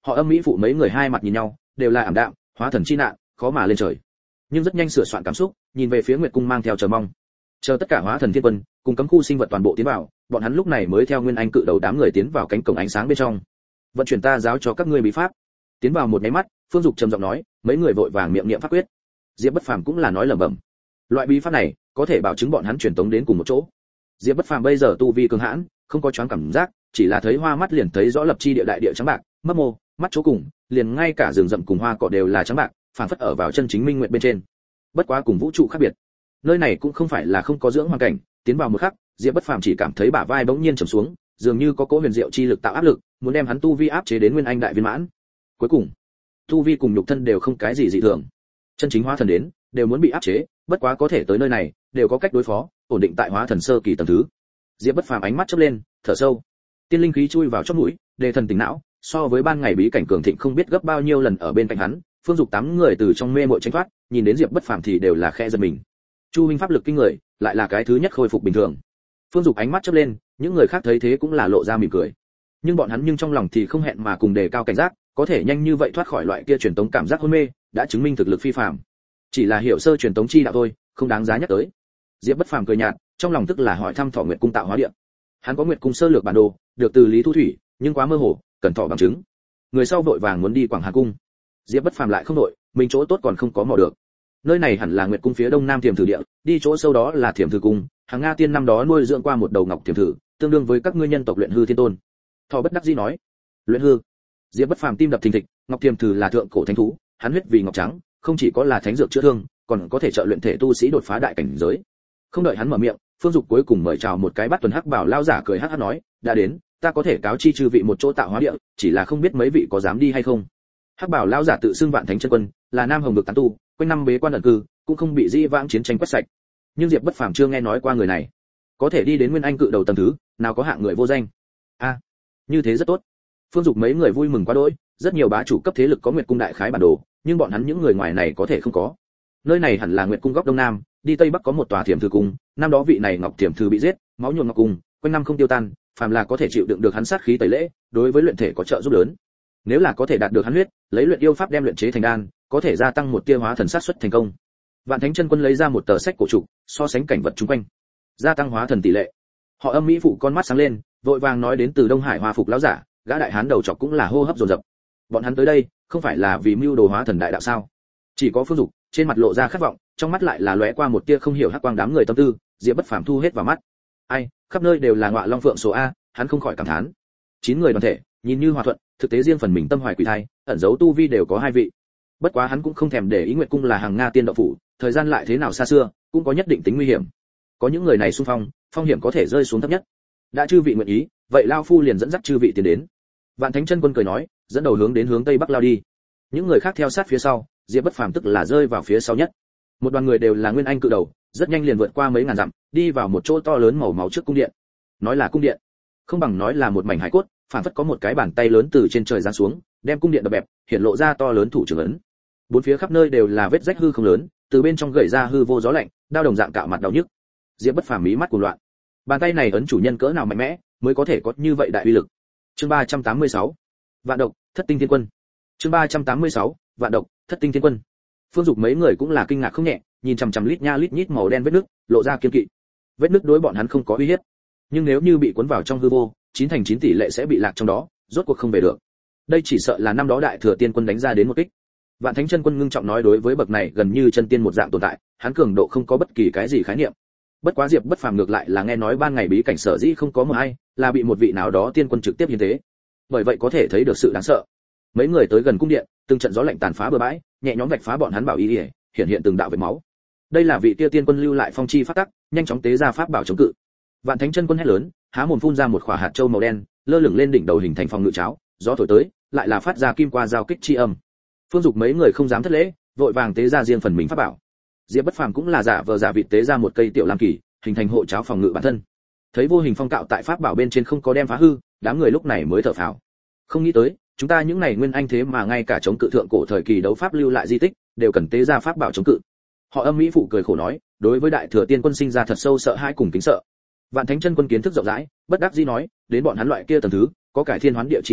Họ Âm Mỹ phụ mấy người hai mặt nhìn nhau, đều là ảm đạm, hóa thần chi nạn, khó mà lên trời. Nhưng rất nhanh sửa soạn cảm xúc, nhìn về phía Nguyệt cung mang theo chờ mong. Chờ tất cả hóa thần thiên quân cùng cấm khu sinh vật toàn bộ tiến vào, bọn hắn lúc này mới theo nguyên anh cự đầu đám người tiến vào cánh cổng ánh sáng bên trong. Vận chuyển ta giáo cho các ngươi bí pháp. Tiến vào một cái mắt, Phương Dục trầm giọng nói, mấy người vội vàng miệng niệm pháp quyết. Diệp Bất Phàm cũng là nói lẩm bẩm. Loại bí pháp này có thể bảo chứng bọn hắn truyền tống đến cùng một chỗ. Diệp Bất Phàm bây giờ tu vi cường hãn, không có choáng cảm giác, chỉ là thấy hoa mắt liền thấy rõ lập chi địa đại địa trắng bạc, mấp mô, mắt chỗ cùng, liền ngay cả rừng rậm cùng hoa cỏ đều là trắng bạc, phản phất ở vào chân chính minh nguyện bên trên. Bất quá cùng vũ trụ khác biệt. Nơi này cũng không phải là không có dưỡng hoàn cảnh, tiến vào một khắc, Diệp Bất Phàm chỉ cảm thấy bả vai bỗng nhiên trầm xuống, dường như có cỗ huyền diệu chi lực tạo áp lực, muốn đem hắn tu vi áp chế đến nguyên anh đại viên mãn. Cuối cùng, tu vi cùng nhục thân đều không cái gì dị thường. Chân chính hóa thần đến, đều muốn bị áp chế, bất quá có thể tới nơi này, đều có cách đối phó, ổn định tại hóa thần sơ kỳ tầng thứ. Diệp Bất Phàm ánh mắt chớp lên, thở sâu. Tiên linh khí chui vào trong mũi, đề thần tỉnh não, so với ban ngày bí cảnh cường thịnh không biết gấp bao nhiêu lần ở bên cạnh hắn, Phương Dục tám người từ trong mê mội tránh thoát, nhìn đến Diệp Bất Phàm thì đều là khẽ giật mình. Chu huynh pháp lực kinh người, lại là cái thứ nhất khôi phục bình thường. Phương Dục ánh mắt chớp lên, những người khác thấy thế cũng là lộ ra mỉm cười. Nhưng bọn hắn nhưng trong lòng thì không hẹn mà cùng đề cao cảnh giác, có thể nhanh như vậy thoát khỏi loại kia truyền tống cảm giác hôn mê, đã chứng minh thực lực phi phàm. Chỉ là hiểu sơ truyền tống chi đạo thôi, không đáng giá nhắc tới. Diệp Bất Phàm cười nhạt, trong lòng tức là hỏi thăm Thọ Nguyệt cung tạo hóa địa. Hắn có Nguyệt cung sơ lược bản đồ, được từ Lý Thu Thủy, nhưng quá mơ hồ, cần Thọ bằng chứng. Người sau vội vàng muốn đi Quảng Hà cung. Diệp Bất Phàm lại không đội, mình chỗ tốt còn không có mò được. Nơi này hẳn là Nguyệt cung phía đông nam Thiểm Thử địa, đi chỗ sâu đó là Thiểm Thử cung, hàng Nga tiên năm đó nuôi dưỡng qua một đầu ngọc Thiểm Thử, tương đương với các ngươi nhân tộc luyện hư thiên tôn. Thọ bất đắc dĩ nói, luyện hư. Diệp Bất Phàm tim đập thình thịch, ngọc Thiểm Thử là thượng cổ thánh thú, hắn huyết vì ngọc trắng, không chỉ có là thánh dược chữa thương, còn có thể trợ luyện thể tu sĩ đột phá đại cảnh giới. Không đợi hắn mở miệng, Phương Dục cuối cùng mời chào một cái bát tuần hắc bảo lao giả cười hắc hắc nói, đã đến, ta có thể cáo chi chư vị một chỗ tạo hóa địa, chỉ là không biết mấy vị có dám đi hay không. Hắc bảo lao giả tự xưng Vạn Thánh chân quân, là nam hồng vực tán tu, quanh năm bế quan ẩn cư, cũng không bị dĩ vãng chiến tranh quét sạch. Nhưng Diệp Bất Phàm chưa nghe nói qua người này, có thể đi đến nguyên anh cự đầu tầng thứ, nào có hạng người vô danh. A, như thế rất tốt. Phương Dục mấy người vui mừng quá đỗi, rất nhiều bá chủ cấp thế lực có Nguyệt cung đại khái bản đồ, nhưng bọn hắn những người ngoài này có thể không có. Nơi này hẳn là Nguyệt cung góc đông nam, đi tây bắc có một tòa Thiểm Thử cung, năm đó vị này Ngọc Thiểm Thử bị giết, máu nhuộm ngọc cung, quanh năm không tiêu tan, phàm là có thể chịu đựng được hắn sát khí tẩy lễ, đối với luyện thể có trợ giúp lớn. Nếu là có thể đạt được hắn huyết, lấy luyện yêu pháp đem luyện chế thành đan, có thể gia tăng một tia hóa thần sát suất thành công. Vạn Thánh chân quân lấy ra một tờ sách cổ trục, so sánh cảnh vật xung quanh, gia tăng hóa thần tỷ lệ. Họ Âm Mỹ phụ con mắt sáng lên, vội vàng nói đến từ Đông Hải Hoa phục lão giả, gã đại hán đầu trọc cũng là hô hấp dồn dập. Bọn hắn tới đây, không phải là vì mưu đồ hóa thần đại đạo sao? Chỉ có Phương Dục, trên mặt lộ ra khát vọng, trong mắt lại là lóe qua một tia không hiểu hắc quang đám người tâm tư, Diệp Bất Phàm thu hết vào mắt. Ai, khắp nơi đều là ngọa long phượng số a, hắn không khỏi cảm thán. 9 người đoàn thể, nhìn như hòa thuận, thực tế riêng phần mình tâm hoài quỷ thai, ẩn giấu tu vi đều có 2 vị. Bất quá hắn cũng không thèm để ý Nguyệt cung là hàng Nga tiên đạo phủ, thời gian lại thế nào xa xưa, cũng có nhất định tính nguy hiểm. Có những người này xung phong, phong hiểm có thể rơi xuống thấp nhất. Đã chư vị nguyện ý, vậy lao phu liền dẫn dắt chư vị tiến đến. Vạn Thánh chân quân cười nói, dẫn đầu hướng tây bắc lao đi. Những người khác theo sát phía sau, Diệp Bất Phàm tức là rơi vào phía sau nhất. Một đoàn người đều là nguyên anh cự đầu, rất nhanh liền vượt qua mấy ngàn dặm, đi vào một chỗ to lớn màu máu trước cung điện. Nói là cung điện, không bằng nói là một mảnh hải cốt, phản phất có một cái bàn tay lớn từ trên trời giáng xuống, đem cung điện đập bẹp, hiện lộ ra to lớn thủ trưởng ấn. Bốn phía khắp nơi đều là vết rách hư không lớn, từ bên trong gậy ra hư vô gió lạnh, đao đồng dạng cạo mặt đau nhức. Diệp Bất Phàm mí mắt cuồng loạn. Bàn tay này ấn chủ nhân cỡ nào mạnh mẽ, mới có thể có như vậy đại uy lực. Chương 386. Vạn độc, Thất tinh thiên quân. Chương 386. Vạn độc, Thất tinh thiên quân. Phương Dục mấy người cũng là kinh ngạc không nhẹ, nhìn chằm chằm lít nha lít nhít màu đen vết nứt, lộ ra kiên kỵ. Vết nứt đối bọn hắn không có uy hiếp, nhưng nếu như bị cuốn vào trong hư vô, 9 thành 9 tỷ lệ sẽ bị lạc trong đó, rốt cuộc không về được. Đây chỉ sợ là năm đó đại thừa tiên quân đánh ra đến một kích. Vạn Thánh chân quân ngưng trọng nói, đối với bậc này gần như chân tiên một dạng tồn tại, hắn cường độ không có bất kỳ cái gì khái niệm. Bất quá Diệp Bất Phàm ngược lại là nghe nói ban ngày bí cảnh sở dĩ không có một ai, là bị một vị nào đó tiên quân trực tiếp hiến tế. Bởi vậy có thể thấy được sự đáng sợ. Mấy người tới gần cung điện, từng trận gió lạnh tàn phá bừa bãi, nhẹ nhõm vạch phá bọn hắn bảo y, hiện hiện từng đạo vết máu. Đây là vị kia tiên quân lưu lại phong chi pháp tắc, nhanh chóng tế ra pháp bảo chống cự. Vạn Thánh chân quân hét lớn, há mồm phun ra một quả hạt châu màu đen, lơ lửng lên đỉnh đầu hình thành phòng ngự cháo, gió thổi tới, lại là phát ra kim qua giao kích chi âm. Phương Dục mấy người không dám thất lễ, vội vàng tế ra riêng phần mình pháp bảo. Diệp Bất Phàm cũng là giả vờ giả vịt tế ra một cây tiểu lam kỳ, hình thành hộ cháo phòng ngự bản thân. Thấy vô hình phong cạo tại pháp bảo bên trên không có đem phá hư, đám người lúc này mới thở phào. Không nghĩ tới, chúng ta những này nguyên anh thế mà ngay cả chống cự thượng cổ thời kỳ đấu pháp lưu lại di tích, đều cần tế ra pháp bảo chống cự. Họ Âm Mỹ phụ cười khổ nói, đối với đại thừa tiên quân sinh ra thật sâu sợ hãi cùng kính sợ. Vạn Thánh chân quân kiến thức rộng rãi, bất đắc dĩ nói, đến bọn hắn loại kia tầng thứ, có cải thiên hoán địa chi năng,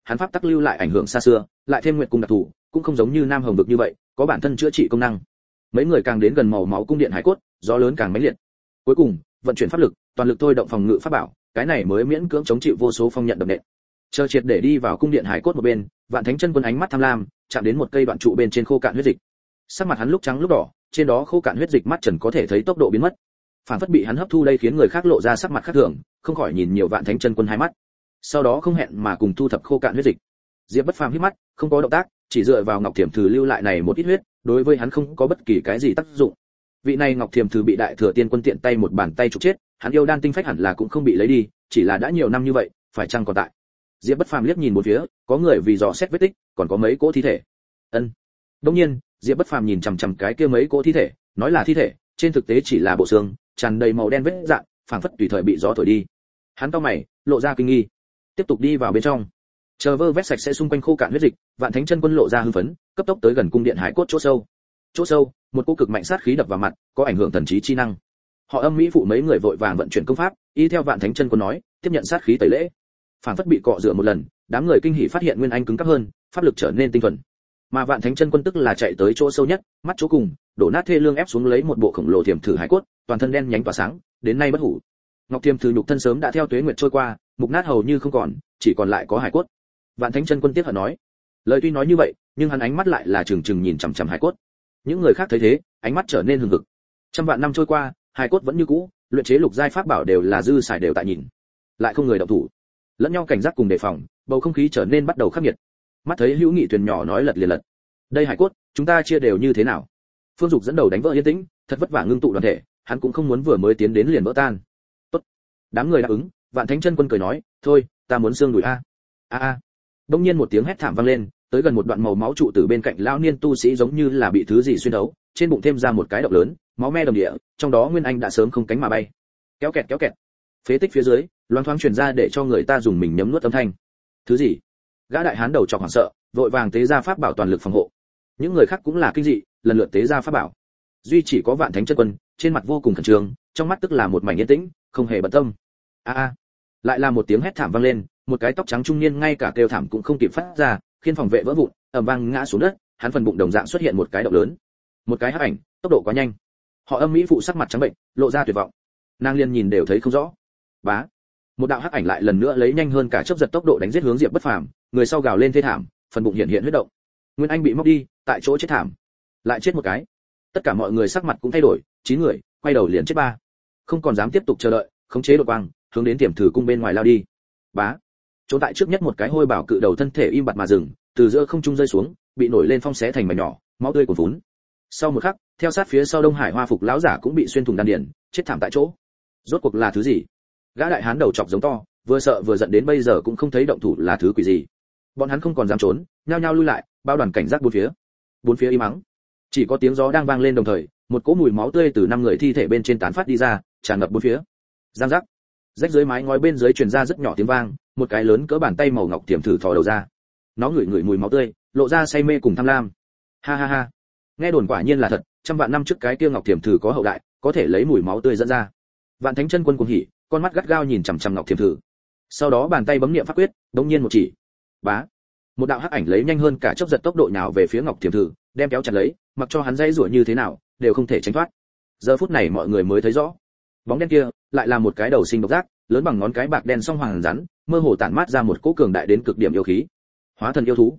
hắn pháp tắc lưu lại ảnh hưởng xa xưa, lại thêm nguyệt cung đặc thù, cũng không giống như Nam Hồng vực như vậy, có bản thân chữa trị công năng. Mấy người càng đến gần màu máu cung điện hải cốt, gió lớn càng mãnh liệt. Cuối cùng, vận chuyển pháp lực, toàn lực thôi động phòng ngự pháp bảo, cái này mới miễn cưỡng chống chịu vô số phong nhận đập nện. Chờ triệt để đi vào cung điện hải cốt một bên, Vạn Thánh Chân Quân ánh mắt tham lam, chạm đến một cây đoạn trụ bên trên khô cạn huyết dịch. Sắc mặt hắn lúc trắng lúc đỏ, trên đó khô cạn huyết dịch mắt trần có thể thấy tốc độ biến mất. Phản phất bị hắn hấp thu đây khiến người khác lộ ra sắc mặt khác thường, không khỏi nhìn nhiều Vạn Thánh Chân Quân hai mắt. Sau đó không hẹn mà cùng thu thập khô cạn huyết dịch. Diệp Bất Phàm hít mắt, không có động tác, chỉ dựa vào Ngọc Thiểm Thử lưu lại này một ít huyết, đối với hắn không có bất kỳ cái gì tác dụng. Vị này Ngọc Thiểm Thử bị Đại Thừa Tiên Quân tiện tay một bàn tay trục chết, hắn yêu đan tinh phách hẳn là cũng không bị lấy đi, chỉ là đã nhiều năm như vậy, phải chăng còn tại. Diệp Bất Phàm liếc nhìn một phía, có người vì dò xét vết tích, còn có mấy cỗ thi thể. Ân. Đương nhiên, Diệp Bất Phàm nhìn chằm chằm cái kia mấy cỗ thi thể, nói là thi thể, trên thực tế chỉ là bộ xương, tràn đầy màu đen vết rạn, phảng phất tùy thời bị gió thổi đi. Hắn cau mày, lộ ra kinh nghi. Tiếp tục đi vào bên trong. Chờ vơ vét sạch sẽ xung quanh khô cạn huyết dịch, Vạn Thánh Chân Quân lộ ra hưng phấn, cấp tốc tới gần cung điện hải cốt chỗ sâu. Chỗ sâu, một cỗ cực mạnh sát khí đập vào mặt, có ảnh hưởng thần trí chi năng. Họ Âm Mỹ phụ mấy người vội vàng vận chuyển công pháp, y theo Vạn Thánh Chân Quân nói, tiếp nhận sát khí tẩy lễ. Phản phất bị cọ rửa một lần, đám người kinh hỉ phát hiện nguyên anh cứng cáp hơn, pháp lực trở nên tinh thuần. Mà Vạn Thánh Chân Quân tức là chạy tới chỗ sâu nhất, mắt chỗ cùng, đổ nát thê lương ép xuống lấy một bộ khổng lồ thiểm thử hải cốt, toàn thân đen nhánh tỏa sáng, đến nay bất hủ. Ngọc Thiểm Thử nhục thân sớm đã theo tuế nguyệt trôi qua, mục nát hầu như không còn, chỉ còn lại có hải cốt. Vạn Thánh Chân Quân tiếc hận nói, lời tuy nói như vậy, nhưng hắn ánh mắt lại là trừng trừng nhìn chằm chằm hải cốt. Những người khác thấy thế, ánh mắt trở nên hừng hực. Trăm vạn năm trôi qua, hải cốt vẫn như cũ, luyện chế lục giai pháp bảo đều là dư xài đều tại nhìn, lại không người động thủ, lẫn nhau cảnh giác cùng đề phòng, bầu không khí trở nên bắt đầu khắc nghiệt. Mắt thấy Hữu Nghị thuyền nhỏ nói lật liền lật, đây hải cốt, chúng ta chia đều như thế nào? Phương Dục dẫn đầu đánh vỡ yên tĩnh, thật vất vả ngưng tụ đoàn thể, hắn cũng không muốn vừa mới tiến đến liền vỡ tan. Tốt, đám người đáp ứng. Vạn Thánh Chân Quân cười nói, thôi, ta muốn xương đùi a. A. Đông nhiên một tiếng hét thảm vang lên, tới gần một đoạn màu máu trụ từ bên cạnh lão niên tu sĩ giống như là bị thứ gì xuyên thấu, trên bụng thêm ra một cái động lớn, máu me đầm địa, trong đó Nguyên Anh đã sớm không cánh mà bay. Kéo kẹt. Phế tích phía dưới, loáng thoáng truyền ra để cho người ta dùng mình nhấm nuốt âm thanh. Thứ gì? Gã đại hán đầu trọc hoảng sợ, vội vàng tế ra pháp bảo toàn lực phòng hộ. Những người khác cũng là kinh dị, lần lượt tế ra pháp bảo. Duy chỉ có Vạn Thánh Chân Quân, trên mặt vô cùng khẩn trương, trong mắt tức là một mảnh yên tĩnh, không hề bận tâm. A. Lại là một tiếng hét thảm vang lên, một cái tóc trắng trung niên ngay cả kêu thảm cũng không kịp phát ra, khiến phòng vệ vỡ vụn, ầm vang ngã xuống đất, hắn phần bụng đồng dạng xuất hiện một cái động lớn. Một cái hắc ảnh, tốc độ quá nhanh. Họ Âm Mỹ phụ sắc mặt trắng bệnh, lộ ra tuyệt vọng. Nàng liên nhìn đều thấy không rõ. Bá. Một đạo hắc ảnh lại lần nữa lấy nhanh hơn cả chớp giật tốc độ đánh giết hướng Diệp Bất Phàm, người sau gào lên thê thảm, phần bụng hiện huyết động. Nguyên Anh bị móc đi, tại chỗ chết thảm. Lại chết một cái. Tất cả mọi người sắc mặt cũng thay đổi, 9 người, quay đầu liền chết 3. Không còn dám tiếp tục chờ đợi, khống chế đột quang, hướng đến Tiềm Thử cung bên ngoài lao đi. Bá. Chỗ tại trước nhất một cái hôi bảo cự đầu thân thể im bặt mà dừng, từ giữa không trung rơi xuống, bị nổi lên phong xé thành mảnh nhỏ, máu tươi cuồn vún. Sau một khắc, theo sát phía sau Đông Hải Hoa phục lão giả cũng bị xuyên thủng đan điền, chết thảm tại chỗ. Rốt cuộc là thứ gì? Gã đại hán đầu chọc giống to, vừa sợ vừa giận đến bây giờ cũng không thấy động thủ là thứ quỷ gì. Bọn hắn không còn dám trốn, nhao nhao lui lại, bao đoàn cảnh giác bốn phía im mắng. Chỉ có tiếng gió đang vang lên đồng thời, một cỗ mùi máu tươi từ 5 người thi thể bên trên tán phát đi ra, tràn ngập bốn phía. Giang giác. Rách dưới mái ngói bên dưới truyền ra rất nhỏ tiếng vang, một cái lớn cỡ bàn tay màu ngọc tiềm thử thò đầu ra. Nó ngửi mùi máu tươi, lộ ra say mê cùng tham lam. Ha. Nghe đồn quả nhiên là thật, trăm vạn năm trước cái kia ngọc tiềm thử có hậu đại, có thể lấy mùi máu tươi dẫn ra. Vạn Thánh Chân Quân cuồng hỉ, con mắt gắt gao nhìn chằm chằm ngọc tiềm thử. Sau đó bàn tay bấm niệm pháp quyết, đống nhiên một chỉ. Bá. Một đạo hắc ảnh lấy nhanh hơn cả chớp giật tốc độ nhào về phía ngọc tiềm thử, đem kéo chặt lấy, mặc cho hắn dây rủa như thế nào, đều không thể tránh thoát. Giờ phút này mọi người mới thấy rõ, bóng đen kia lại là một cái đầu sinh độc giác, lớn bằng ngón cái bạc đen song hoàng rắn, mơ hồ tản mát ra một cỗ cường đại đến cực điểm yêu khí. Hóa thần yêu thú.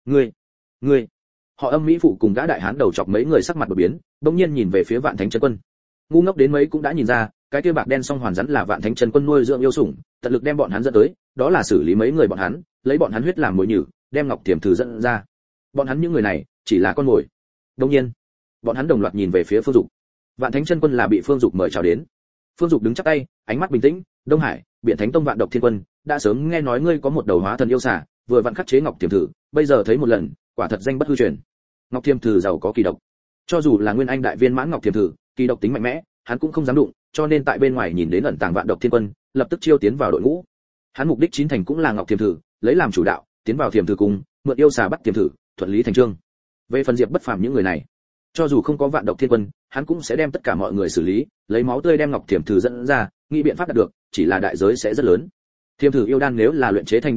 Ngươi. Họ Âm Mỹ phụ cùng gã đại hán đầu chọc mấy người sắc mặt đột biến, bỗng nhiên nhìn về phía Vạn Thánh Chân Quân. Ngu ngốc đến mấy cũng đã nhìn ra, cái kia bạc đen song hoàn rắn là Vạn Thánh Chân Quân nuôi dưỡng yêu sủng, tận lực đem bọn hắn dẫn tới, đó là xử lý mấy người bọn hắn, lấy bọn hắn huyết làm mồi nhử, đem ngọc tiềm thử dẫn ra. Bọn hắn những người này chỉ là con mồi. Đương nhiên, bọn hắn đồng loạt nhìn về phía Phương Dục. Vạn Thánh Chân Quân là bị Phương Dục mời chào đến. Phương Dục đứng chắp tay, ánh mắt bình tĩnh, Đông Hải, Biển Thánh Tông Vạn Độc Thiên Quân, đã sớm nghe nói ngươi có một đầu hóa thần yêu xà, vừa vặn khắc chế ngọc tiềm thử, bây giờ thấy một lần, quả thật danh bất hư truyền. Ngọc tiềm thử giàu có kỳ độc, cho dù là nguyên anh đại viên mãn ngọc tiềm thử, kỳ độc tính mạnh mẽ, hắn cũng không dám đụng, cho nên tại bên ngoài nhìn đến ẩn tàng Vạn Độc Thiên Quân, lập tức chiêu tiến vào đội ngũ. Hắn mục đích chính thành cũng là ngọc tiềm thử, lấy làm chủ đạo, tiến vào tiềm thử cung, mượn yêu xà bắt tiềm thử, thuận lý thành chương. Về phần Diệp Bất Phàm những người này, cho dù không có Vạn Độc Thiên Quân, hắn cũng sẽ đem tất cả mọi người xử lý, lấy máu tươi đem ngọc tiềm thử dẫn ra, nghĩ biện pháp đạt được, chỉ là đại giới sẽ rất lớn. Tiềm thử yêu đan nếu là luyện chế thành đan dược,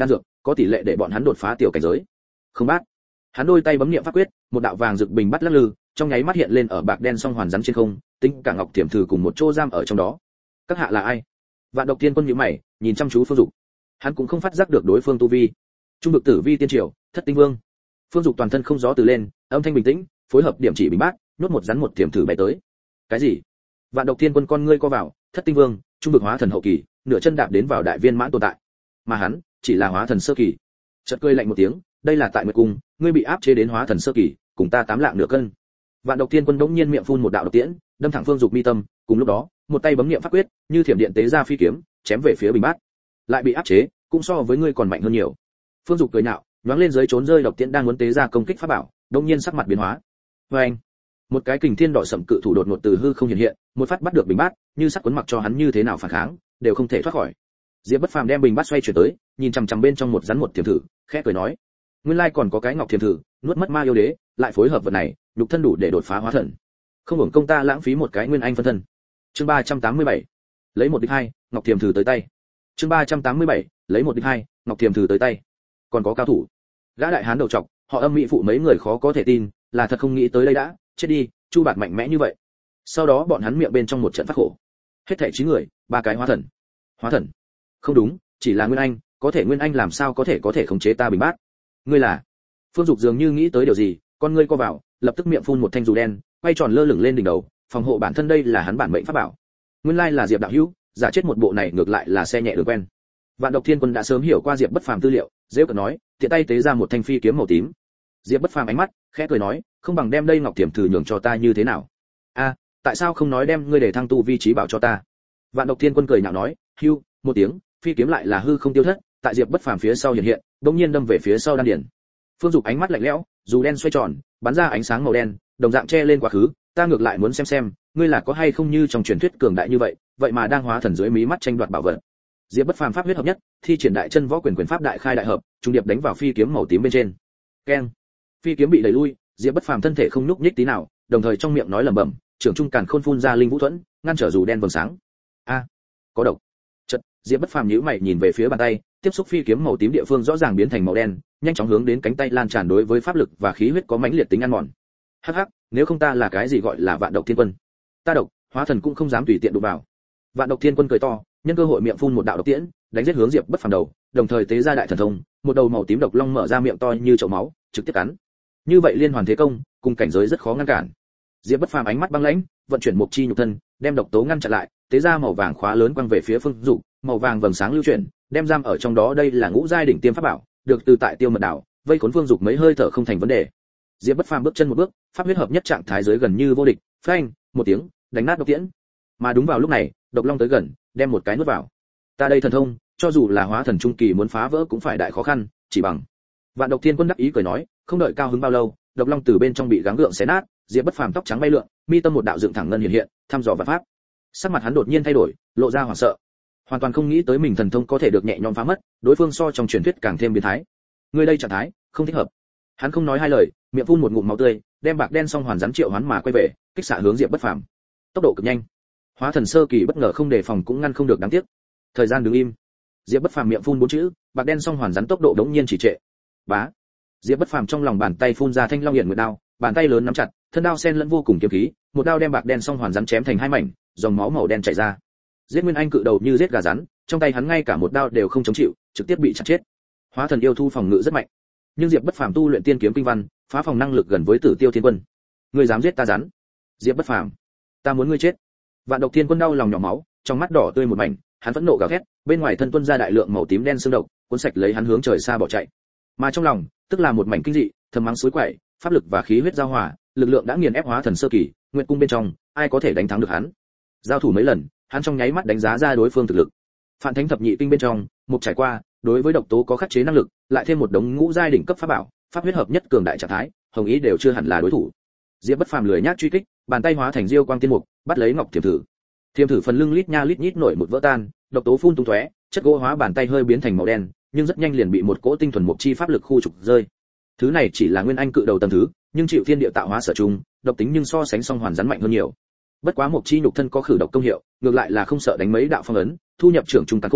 có tỷ lệ để bọn hắn đột phá tiểu cảnh giới. Không bát. Hắn đôi tay bấm niệm pháp quyết, một đạo vàng rực bình bắt lắc lư, trong nháy mắt hiện lên ở bạc đen song hoàn rắn trên không, tính cả ngọc tiềm thử cùng một chỗ giam ở trong đó. Các hạ là ai? Vạn Độc Thiên Quân nhíu mày, nhìn chăm chú Phương Dục. Hắn cũng không phát giác được đối phương tu vi. Trung vực tử vi tiên triều, Thất Tinh Vương. Phương Dục toàn thân không gió từ lên, âm thanh bình tĩnh, phối hợp điểm chỉ bình bát, nhốt một rắn một tiềm thử bay tới. Cái gì? Vạn Độc Thiên Quân con ngươi co vào, Thất Tinh Vương, trung vực hóa thần hậu kỳ, nửa chân đạp đến vào đại viên mãn tồn tại. Mà hắn, chỉ là hóa thần sơ kỳ. Chợt cười lạnh một tiếng, đây là tại Nguyệt Cung, ngươi bị áp chế đến hóa thần sơ kỳ, cùng ta 8 lạng nửa cân. Vạn Độc Thiên Quân đống nhiên miệng phun một đạo độc tiễn, đâm thẳng Phương Dục mi tâm, cùng lúc đó, một tay bấm niệm pháp quyết, như thiểm điện tế ra phi kiếm, chém về phía bình bát. Lại bị áp chế, cũng so với ngươi còn mạnh hơn nhiều. Phương Dục cười nhạo, nhoáng lên dưới trốn rơi độc tiễn đang muốn tế ra công kích pháp bảo, đột nhiên sắc mặt biến hóa. Oeng! Một cái kình thiên đỏ sẫm cự thủ đột ngột từ hư không hiện hiện, một phát bắt được bình bát, như sắt cuốn mặc cho hắn như thế nào phản kháng, đều không thể thoát khỏi. Diệp Bất Phàm đem bình bát xoay chuyển tới, nhìn chằm chằm bên trong một rắn một thiềm thử, khẽ cười nói: nguyên lai còn có cái ngọc thiềm thử, nuốt mất ma yêu đế, lại phối hợp vật này, nhục thân đủ để đột phá hóa thần. Không hưởng công ta lãng phí một cái nguyên anh phân thân. Chương 387. Lấy một địch hai, ngọc thiềm thử tới tay. Chương 387. Lấy một địch hai, ngọc thiềm thử tới tay. Còn có cao thủ. Gã đại hán đầu trọc, họ Âm Mỹ phụ mấy người khó có thể tin, là thật không nghĩ tới đây đã, chết đi, Chu Bạt mạnh mẽ như vậy. Sau đó bọn hắn miệng bên trong một trận phát khổ. Hết thảy 9 người, 3 cái hóa thần. Hóa thần? Không đúng, chỉ là nguyên anh, có thể nguyên anh làm sao có thể khống chế ta bình bát? Ngươi là? Phương Dục dường như nghĩ tới điều gì, con ngươi co vào, lập tức miệng phun một thanh dù đen, quay tròn lơ lửng lên đỉnh đầu, phòng hộ bản thân đây là hắn bản mệnh pháp bảo. Nguyên lai là Diệp đạo hữu, giả chết một bộ này ngược lại là xe nhẹ đường quen. Vạn Độc Thiên Quân đã sớm hiểu qua Diệp Bất Phàm tư liệu, dễ cợt nói, tiện tay tế ra một thanh phi kiếm màu tím. Diệp Bất Phàm ánh mắt khẽ cười nói, không bằng đem đây ngọc tiềm thử nhường cho ta như thế nào? A, tại sao không nói đem ngươi để thăng tu vi trí bảo cho ta? Vạn Độc Thiên Quân cười nhạo nói, hưu, một tiếng, phi kiếm lại là hư không tiêu thất, tại Diệp Bất Phàm phía sau hiện hiện, đột nhiên đâm về phía sau đan điền. Phương Dục ánh mắt lạnh lẽo, dù đen xoay tròn, bắn ra ánh sáng màu đen, đồng dạng che lên quá khứ, ta ngược lại muốn xem, ngươi là có hay không như trong truyền thuyết cường đại như vậy, vậy mà đang hóa thần dưới mí mắt tranh đoạt bảo vật. Diệp Bất Phàm pháp huyết hợp nhất, thi triển đại chân võ quyền quyền pháp đại khai đại hợp, trung điệp đánh vào phi kiếm màu tím bên trên. Keng! Phi kiếm bị đẩy lui, Diệp Bất Phàm thân thể không nhúc nhích tí nào, đồng thời trong miệng nói lẩm bẩm, trưởng trung càn khôn phun ra linh vũ thuẫn, ngăn trở dù đen vầng sáng. A, có độc. Chợt, Diệp Bất Phàm nhíu mày nhìn về phía bàn tay, tiếp xúc phi kiếm màu tím địa phương rõ ràng biến thành màu đen, nhanh chóng hướng đến cánh tay lan tràn đối với pháp lực và khí huyết có mãnh liệt tính ăn mòn. Hắc hắc, nếu không ta là cái gì gọi là Vạn Độc Thiên Quân? Ta độc, hóa thần cũng không dám tùy tiện đụng vào. Vạn Độc Thiên Quân cười to, nhân cơ hội miệng phun một đạo độc tiễn, đánh giết hướng Diệp Bất Phàm đầu, đồng thời tế ra đại thần thông, một đầu màu tím độc long mở ra miệng to như chậu máu, trực tiếp cắn. Như vậy liên hoàn thế công, cùng cảnh giới rất khó ngăn cản. Diệp Bất Phàm ánh mắt băng lãnh, vận chuyển mục chi nhục thân, đem độc tố ngăn chặn lại, tế ra màu vàng khóa lớn quăng về phía Phương Dục, màu vàng vầng sáng lưu chuyển, đem giam ở trong đó, đây là ngũ giai đỉnh tiêm pháp bảo, được từ tại Tiêu Mật Đảo, vây khốn Phương Dục mấy hơi thở không thành vấn đề. Diệp Bất Phàm bước chân một bước, pháp huyết hợp nhất trạng thái dưới gần như vô địch, phanh, một tiếng, đánh nát độc tiễn. Mà đúng vào lúc này, độc long tới gần, đem một cái nuốt vào. Ta đây thần thông, cho dù là hóa thần trung kỳ muốn phá vỡ cũng phải đại khó khăn, chỉ bằng. Vạn Độc Thiên Quân đắc ý cười nói, không đợi cao hứng bao lâu, độc long từ bên trong bị gắng gượng xé nát, Diệp Bất Phàm tóc trắng bay lượn, mi tâm một đạo dựng thẳng ngân hiện hiện, thăm dò và pháp. Sắc mặt hắn đột nhiên thay đổi, lộ ra hoảng sợ. Hoàn toàn không nghĩ tới mình thần thông có thể được nhẹ nhõm phá mất, đối phương so trong truyền thuyết càng thêm biến thái. Người đây trạng thái, không thích hợp. Hắn không nói hai lời, miệng phun một ngụm máu tươi, đem bạc đen song hoàn rắn triệu hoán mà quay về, kích xạ hướng Diệp Bất Phàm. Tốc độ cực nhanh. Hóa thần sơ kỳ bất ngờ không đề phòng cũng ngăn không được, đáng tiếc. Thời gian đứng im. Diệp Bất Phàm miệng phun 4 chữ, bạc đen song hoàn rắn tốc độ đống nhiên chỉ trệ. Bá. Diệp Bất Phàm trong lòng bàn tay phun ra thanh long hiển nguyệt đao, bàn tay lớn nắm chặt, thân đao xen lẫn vô cùng kiếm khí, một đao đem bạc đen song hoàn rắn chém thành 2 mảnh, dòng máu màu đen chảy ra. Giết Nguyên Anh cự đầu như giết gà rắn, trong tay hắn ngay cả một đao đều không chống chịu, trực tiếp bị chặt chết. Hóa thần yêu thu phòng ngự rất mạnh, nhưng Diệp Bất Phàm tu luyện tiên kiếm kinh văn, phá phòng năng lực gần với Tử Tiêu Thiên Quân. Ngươi dám giết ta rắn? Diệp Bất Phàm, ta muốn ngươi chết. Vạn Độc Thiên Quân đau lòng nhỏ máu, trong mắt đỏ tươi một mảnh, hắn phẫn nộ gào thét, bên ngoài thân tuôn ra đại lượng màu tím đen xương độc, cuốn sạch lấy hắn hướng trời xa bỏ chạy. Mà trong lòng, tức là một mảnh kinh dị, thầm mắng suối quậy, pháp lực và khí huyết giao hòa, lực lượng đã nghiền ép hóa thần sơ kỳ, Nguyệt cung bên trong, ai có thể đánh thắng được hắn? Giao thủ mấy lần, hắn trong nháy mắt đánh giá ra đối phương thực lực. Phản Thánh thập nhị kinh bên trong, một trải qua, đối với độc tố có khắc chế năng lực, lại thêm một đống ngũ giai đỉnh cấp pháp bảo, pháp huyết hợp nhất cường đại trạng thái, hồng ý đều chưa hẳn là đối thủ. Diệp Bất Phàm lười nhác truy kích, bàn tay hóa thành diêu quang tiên mục, bắt lấy ngọc thiềm thử. Thiềm thử phần lưng lít nha lít nhít nổi một vỡ tan, độc tố phun tung tóe, chất gỗ hóa bàn tay hơi biến thành màu đen, nhưng rất nhanh liền bị một cỗ tinh thuần mục chi pháp lực khu trục rơi. Thứ này chỉ là nguyên anh cự đầu tầng thứ, nhưng chịu thiên địa tạo hóa sở chung, độc tính nhưng so sánh song hoàn rắn mạnh hơn nhiều. Bất quá mục chi nhục thân có khử độc công hiệu, ngược lại là không sợ đánh mấy đạo phong ấn, thu nhập trưởng trung càn khôn,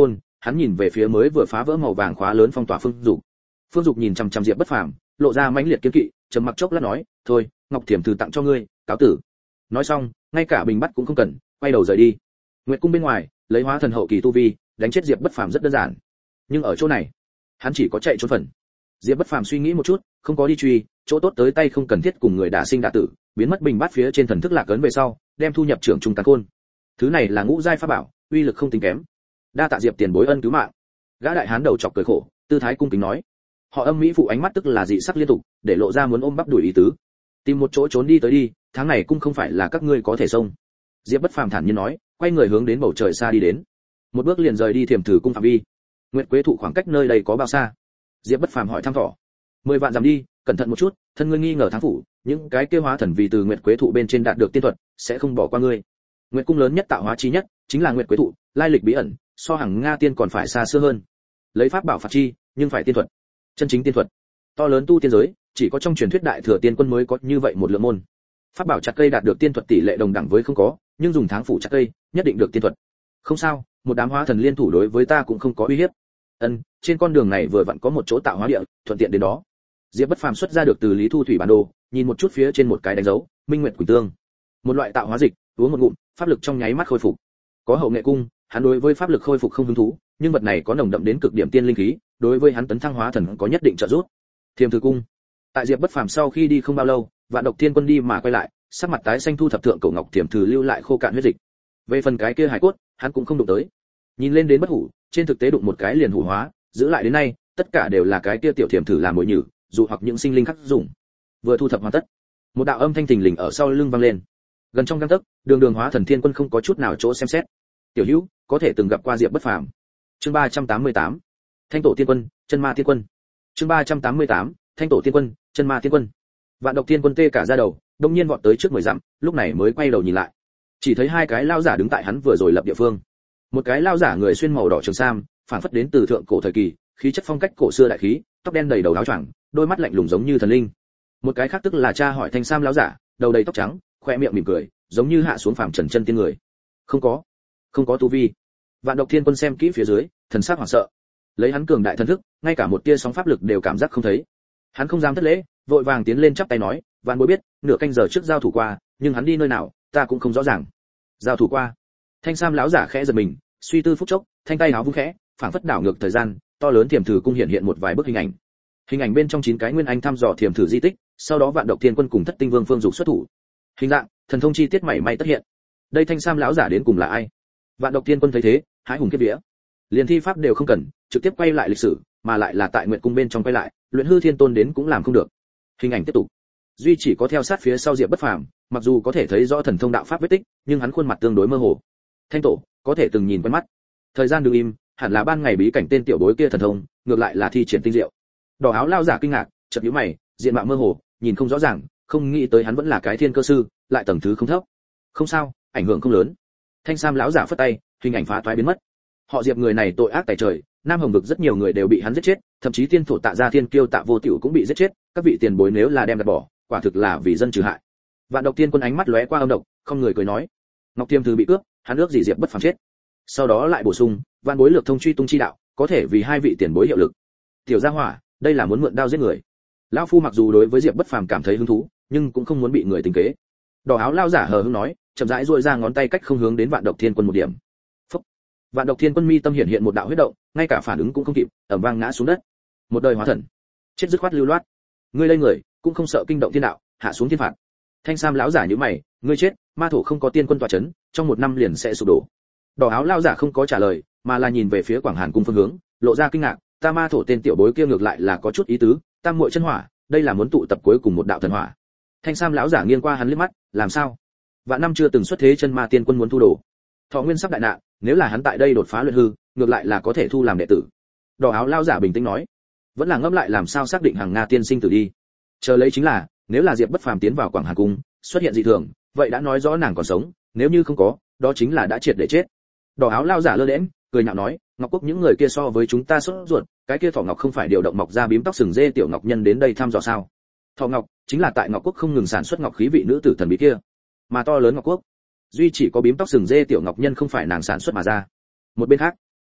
hắn nhìn về phía mới vừa phá vỡ màu vàng khóa lớn phong tỏa Phương Dục nhìn chằm chằm Diệp Bất Phàm, lộ ra mãnh liệt kiên kỵ, trầm mặc chốc lát nói, "Thôi, Ngọc Thiểm Thư tặng cho ngươi, cáo tử." Nói xong, ngay cả bình bắt cũng không cần, quay đầu rời đi. Nguyệt cung bên ngoài, lấy hóa thần hậu kỳ tu vi, đánh chết Diệp Bất Phàm rất đơn giản. Nhưng ở chỗ này, hắn chỉ có chạy trốn phần. Diệp Bất Phàm suy nghĩ một chút, không có đi truy, chỗ tốt tới tay không cần thiết cùng người đả sinh đả tử, biến mất bình bát phía trên thần thức lạc ấn về sau, đem thu nhập trưởng trung càn khôn. Thứ này là ngũ giai pháp bảo, uy lực không tính kém. Đa tạ Diệp tiền bối ân cứu mạng. Gã đại hán đầu chọc cười khổ, tư thái cung kính nói. Họ Âm mỹ phụ ánh mắt tức là dị sắc liên tục, để lộ ra muốn ôm bắp đuổi ý tứ. Tìm một chỗ trốn đi tới đi, tháng này cung không phải là các ngươi có thể xông. Diệp Bất Phàm thản nhiên nói, quay người hướng đến bầu trời xa đi đến. Một bước liền rời đi Thiểm Thử cung phạm vi. Nguyệt Quế thụ khoảng cách nơi đây có bao xa? Diệp Bất Phàm hỏi thăm dò. 10 vạn dặm đi, cẩn thận một chút, thân ngươi nghi ngờ thắng phủ, những cái kia hóa thần vì từ Nguyệt Quế thụ bên trên đạt được tiên thuật, sẽ không bỏ qua ngươi. Nguyệt cung lớn nhất tạo hóa chi nhất, chính là Nguyệt Quế thụ, lai lịch bí ẩn, so hàng Nga tiên còn phải xa xưa hơn. Lấy pháp bảo phạt chi, nhưng phải tiên thuật. Chân chính tiên thuật. To lớn tu tiên giới, chỉ có trong truyền thuyết đại thừa tiên quân mới có như vậy một lượng môn. Pháp bảo chặt cây đạt được tiên thuật tỷ lệ đồng đẳng với không có, nhưng dùng tháng phủ chặt cây, nhất định được tiên thuật. Không sao, một đám hóa thần liên thủ đối với ta cũng không có uy hiếp. Trên con đường này vừa vặn có một chỗ tạo hóa địa, thuận tiện đến đó. Diệp Bất Phàm xuất ra được từ Lý Thu Thủy bản đồ, nhìn một chút phía trên một cái đánh dấu, Minh Nguyệt Quỳnh Tương. Một loại tạo hóa dịch, uống một ngụm, pháp lực trong nháy mắt khôi phục. Có hậu nghệ cung, hắn đối với pháp lực khôi phục không hứng thú, nhưng vật này có nồng đậm đến cực điểm tiên linh khí, đối với hắn tấn thăng hóa thần có nhất định trợ giúp. Thiềm Thư cung. Tại Diệp Bất Phàm sau khi đi không bao lâu, Vạn Độc Thiên Quân đi mà quay lại, sắc mặt tái xanh thu thập thượng cổ ngọc Thiềm Thư lưu lại khô cạn huyết dịch. Về phần cái kia hải cốt, hắn cũng không đụng tới. Nhìn lên đến bất hủ, trên thực tế đụng một cái liền hủ hóa, giữ lại đến nay, tất cả đều là cái kia tiểu Thiềm Thư làm mồi nhử, dụ hoặc những sinh linh khác dùng. Vừa thu thập hoàn tất, một đạo âm thanh thình lình ở sau lưng vang lên. Gần trong gang tấc, đường hóa thần thiên quân không có chút nào chỗ xem xét. Tiểu Hữu, có thể từng gặp qua Diệp Bất Phàm. Chương 388. Thanh tổ tiên quân, chân ma tiên quân. Chương 388. Thanh tổ tiên quân, chân ma tiên quân. Vạn Độc Thiên Quân tê cả da đầu, đông nhiên vọt tới trước 10 dặm, lúc này mới quay đầu nhìn lại. Chỉ thấy hai cái lao giả đứng tại hắn vừa rồi lập địa phương. Một cái lao giả người xuyên màu đỏ trường sam, phản phất đến từ thượng cổ thời kỳ, khí chất phong cách cổ xưa đại khí, tóc đen đầy đầu áo choàng, đôi mắt lạnh lùng giống như thần linh. Một cái khác tức là cha hỏi thanh sam lão giả, đầu đầy tóc trắng, khoe miệng mỉm cười, giống như hạ xuống phàm trần chân tiên người. Không có tu vi. Vạn Độc Thiên Quân xem kỹ phía dưới, thần sắc hoảng sợ. Lấy hắn cường đại thần thức, ngay cả một tia sóng pháp lực đều cảm giác không thấy. Hắn không dám thất lễ, vội vàng tiến lên chắp tay nói, Vạn bối biết, nửa canh giờ trước giao thủ qua, nhưng hắn đi nơi nào, ta cũng không rõ ràng. Giao thủ qua? Thanh sam lão giả khẽ giật mình, suy tư phút chốc, thanh tay áo vung khẽ, phảng phất đảo ngược thời gian, to lớn Thiềm Thử cung hiện một vài bức hình ảnh. Hình ảnh bên trong 9 cái nguyên anh thăm dò Thiềm Thử di tích, sau đó Vạn Độc Thiên Quân cùng Thất Tinh Vương Phương Dục xuất thủ. Hình dạng, thần thông chi tiết mảy may tất hiện. Đây thanh sam lão giả đến cùng là ai? Vạn Độc Thiên Quân thấy thế, hái hùng kiếp vía. Liền thi pháp đều không cần, trực tiếp quay lại lịch sử, mà lại là tại Nguyệt cung bên trong quay lại, Luyện Hư Thiên Tôn đến cũng làm không được. Hình ảnh tiếp tục. Duy chỉ có theo sát phía sau Diệp Bất Phàm, mặc dù có thể thấy rõ thần thông đạo pháp vết tích, nhưng hắn khuôn mặt tương đối mơ hồ. Thanh tổ, có thể từng nhìn quen mắt. Thời gian đứng im, hẳn là ban ngày bí cảnh tên tiểu bối kia thần thông, ngược lại là thi triển tinh diệu. Đỏ áo lao giả kinh ngạc, chợt nhíu mày, diện mạo mơ hồ, nhìn không rõ ràng, không nghĩ tới hắn vẫn là cái thiên cơ sư, lại tầng thứ không thấp. Không sao, ảnh hưởng không lớn. Thanh sam lão giả phất tay, hình ảnh phá toái biến mất. Họ Diệp người này tội ác tày trời, Nam Hồng vực rất nhiều người đều bị hắn giết chết, thậm chí tiên thổ Tạ Gia Thiên Kiêu Tạ Vô Tiểu cũng bị giết chết, các vị tiền bối nếu là đem đặt bỏ, quả thực là vì dân trừ hại. Vạn Độc Tiên Quân ánh mắt lóe qua âm độc, không người cười nói, Ngọc Tiêm Thư bị cướp, hắn ước gì Diệp Bất Phàm chết. Sau đó lại bổ sung, Vạn bối lược thông truy tung chi đạo, có thể vì hai vị tiền bối hiệu lực. Tiểu gia hỏa, đây là muốn mượn đao giết người. Lão phu mặc dù đối với Diệp Bất Phàm cảm thấy hứng thú, nhưng cũng không muốn bị người tính kế. Đỏ áo lao giả hờ hững nói, chậm rãi duỗi ra ngón tay cách không hướng đến Vạn Độc Thiên Quân một điểm. Phúc. Vạn Độc Thiên Quân mi tâm hiện một đạo huyết động, ngay cả phản ứng cũng không kịp, ầm vang ngã xuống đất. Một đời hóa thần, chết dứt khoát lưu loát. Ngươi lây người, cũng không sợ kinh động thiên đạo, hạ xuống thiên phạt. Thanh sam lão giả nhíu mày, ngươi chết, ma thổ không có tiên quân tọa chấn, trong 1 năm liền sẽ sụp đổ. Đỏ áo lao giả không có trả lời, mà là nhìn về phía Quảng Hàn cung phương hướng, lộ ra kinh ngạc, ta ma thổ tên tiểu bối kia ngược lại là có chút ý tứ, tam muội chân hỏa, đây là muốn tụ tập cuối cùng một đạo thần hỏa. Thanh sam lão giả nghiêng qua hắn liếc mắt, làm sao? Vạn năm chưa từng xuất thế chân ma tiên quân muốn thu đồ. Thọ nguyên sắp đại nạn, nếu là hắn tại đây đột phá luyện hư, ngược lại là có thể thu làm đệ tử. Đỏ áo lao giả bình tĩnh nói, vẫn là ngẫm lại làm sao xác định hàng Nga tiên sinh tử đi. Chờ lấy chính là, nếu là Diệp Bất Phàm tiến vào Quảng Hàn cung, xuất hiện dị thường, vậy đã nói rõ nàng còn sống, nếu như không có, đó chính là đã triệt để chết. Đỏ áo lao giả lơ đễnh, cười nhạo nói, Ngọc Quốc những người kia so với chúng ta sốt ruột, cái kia Thỏ Ngọc không phải điều động mọc ra bím tóc sừng dê tiểu ngọc nhân đến đây thăm dò sao? Thỏ Ngọc chính là tại Ngọc Quốc không ngừng sản xuất ngọc khí vị nữ tử thần bí kia, mà to lớn Ngọc Quốc, duy chỉ có bím tóc sừng dê tiểu ngọc nhân không phải nàng sản xuất mà ra. Một bên khác,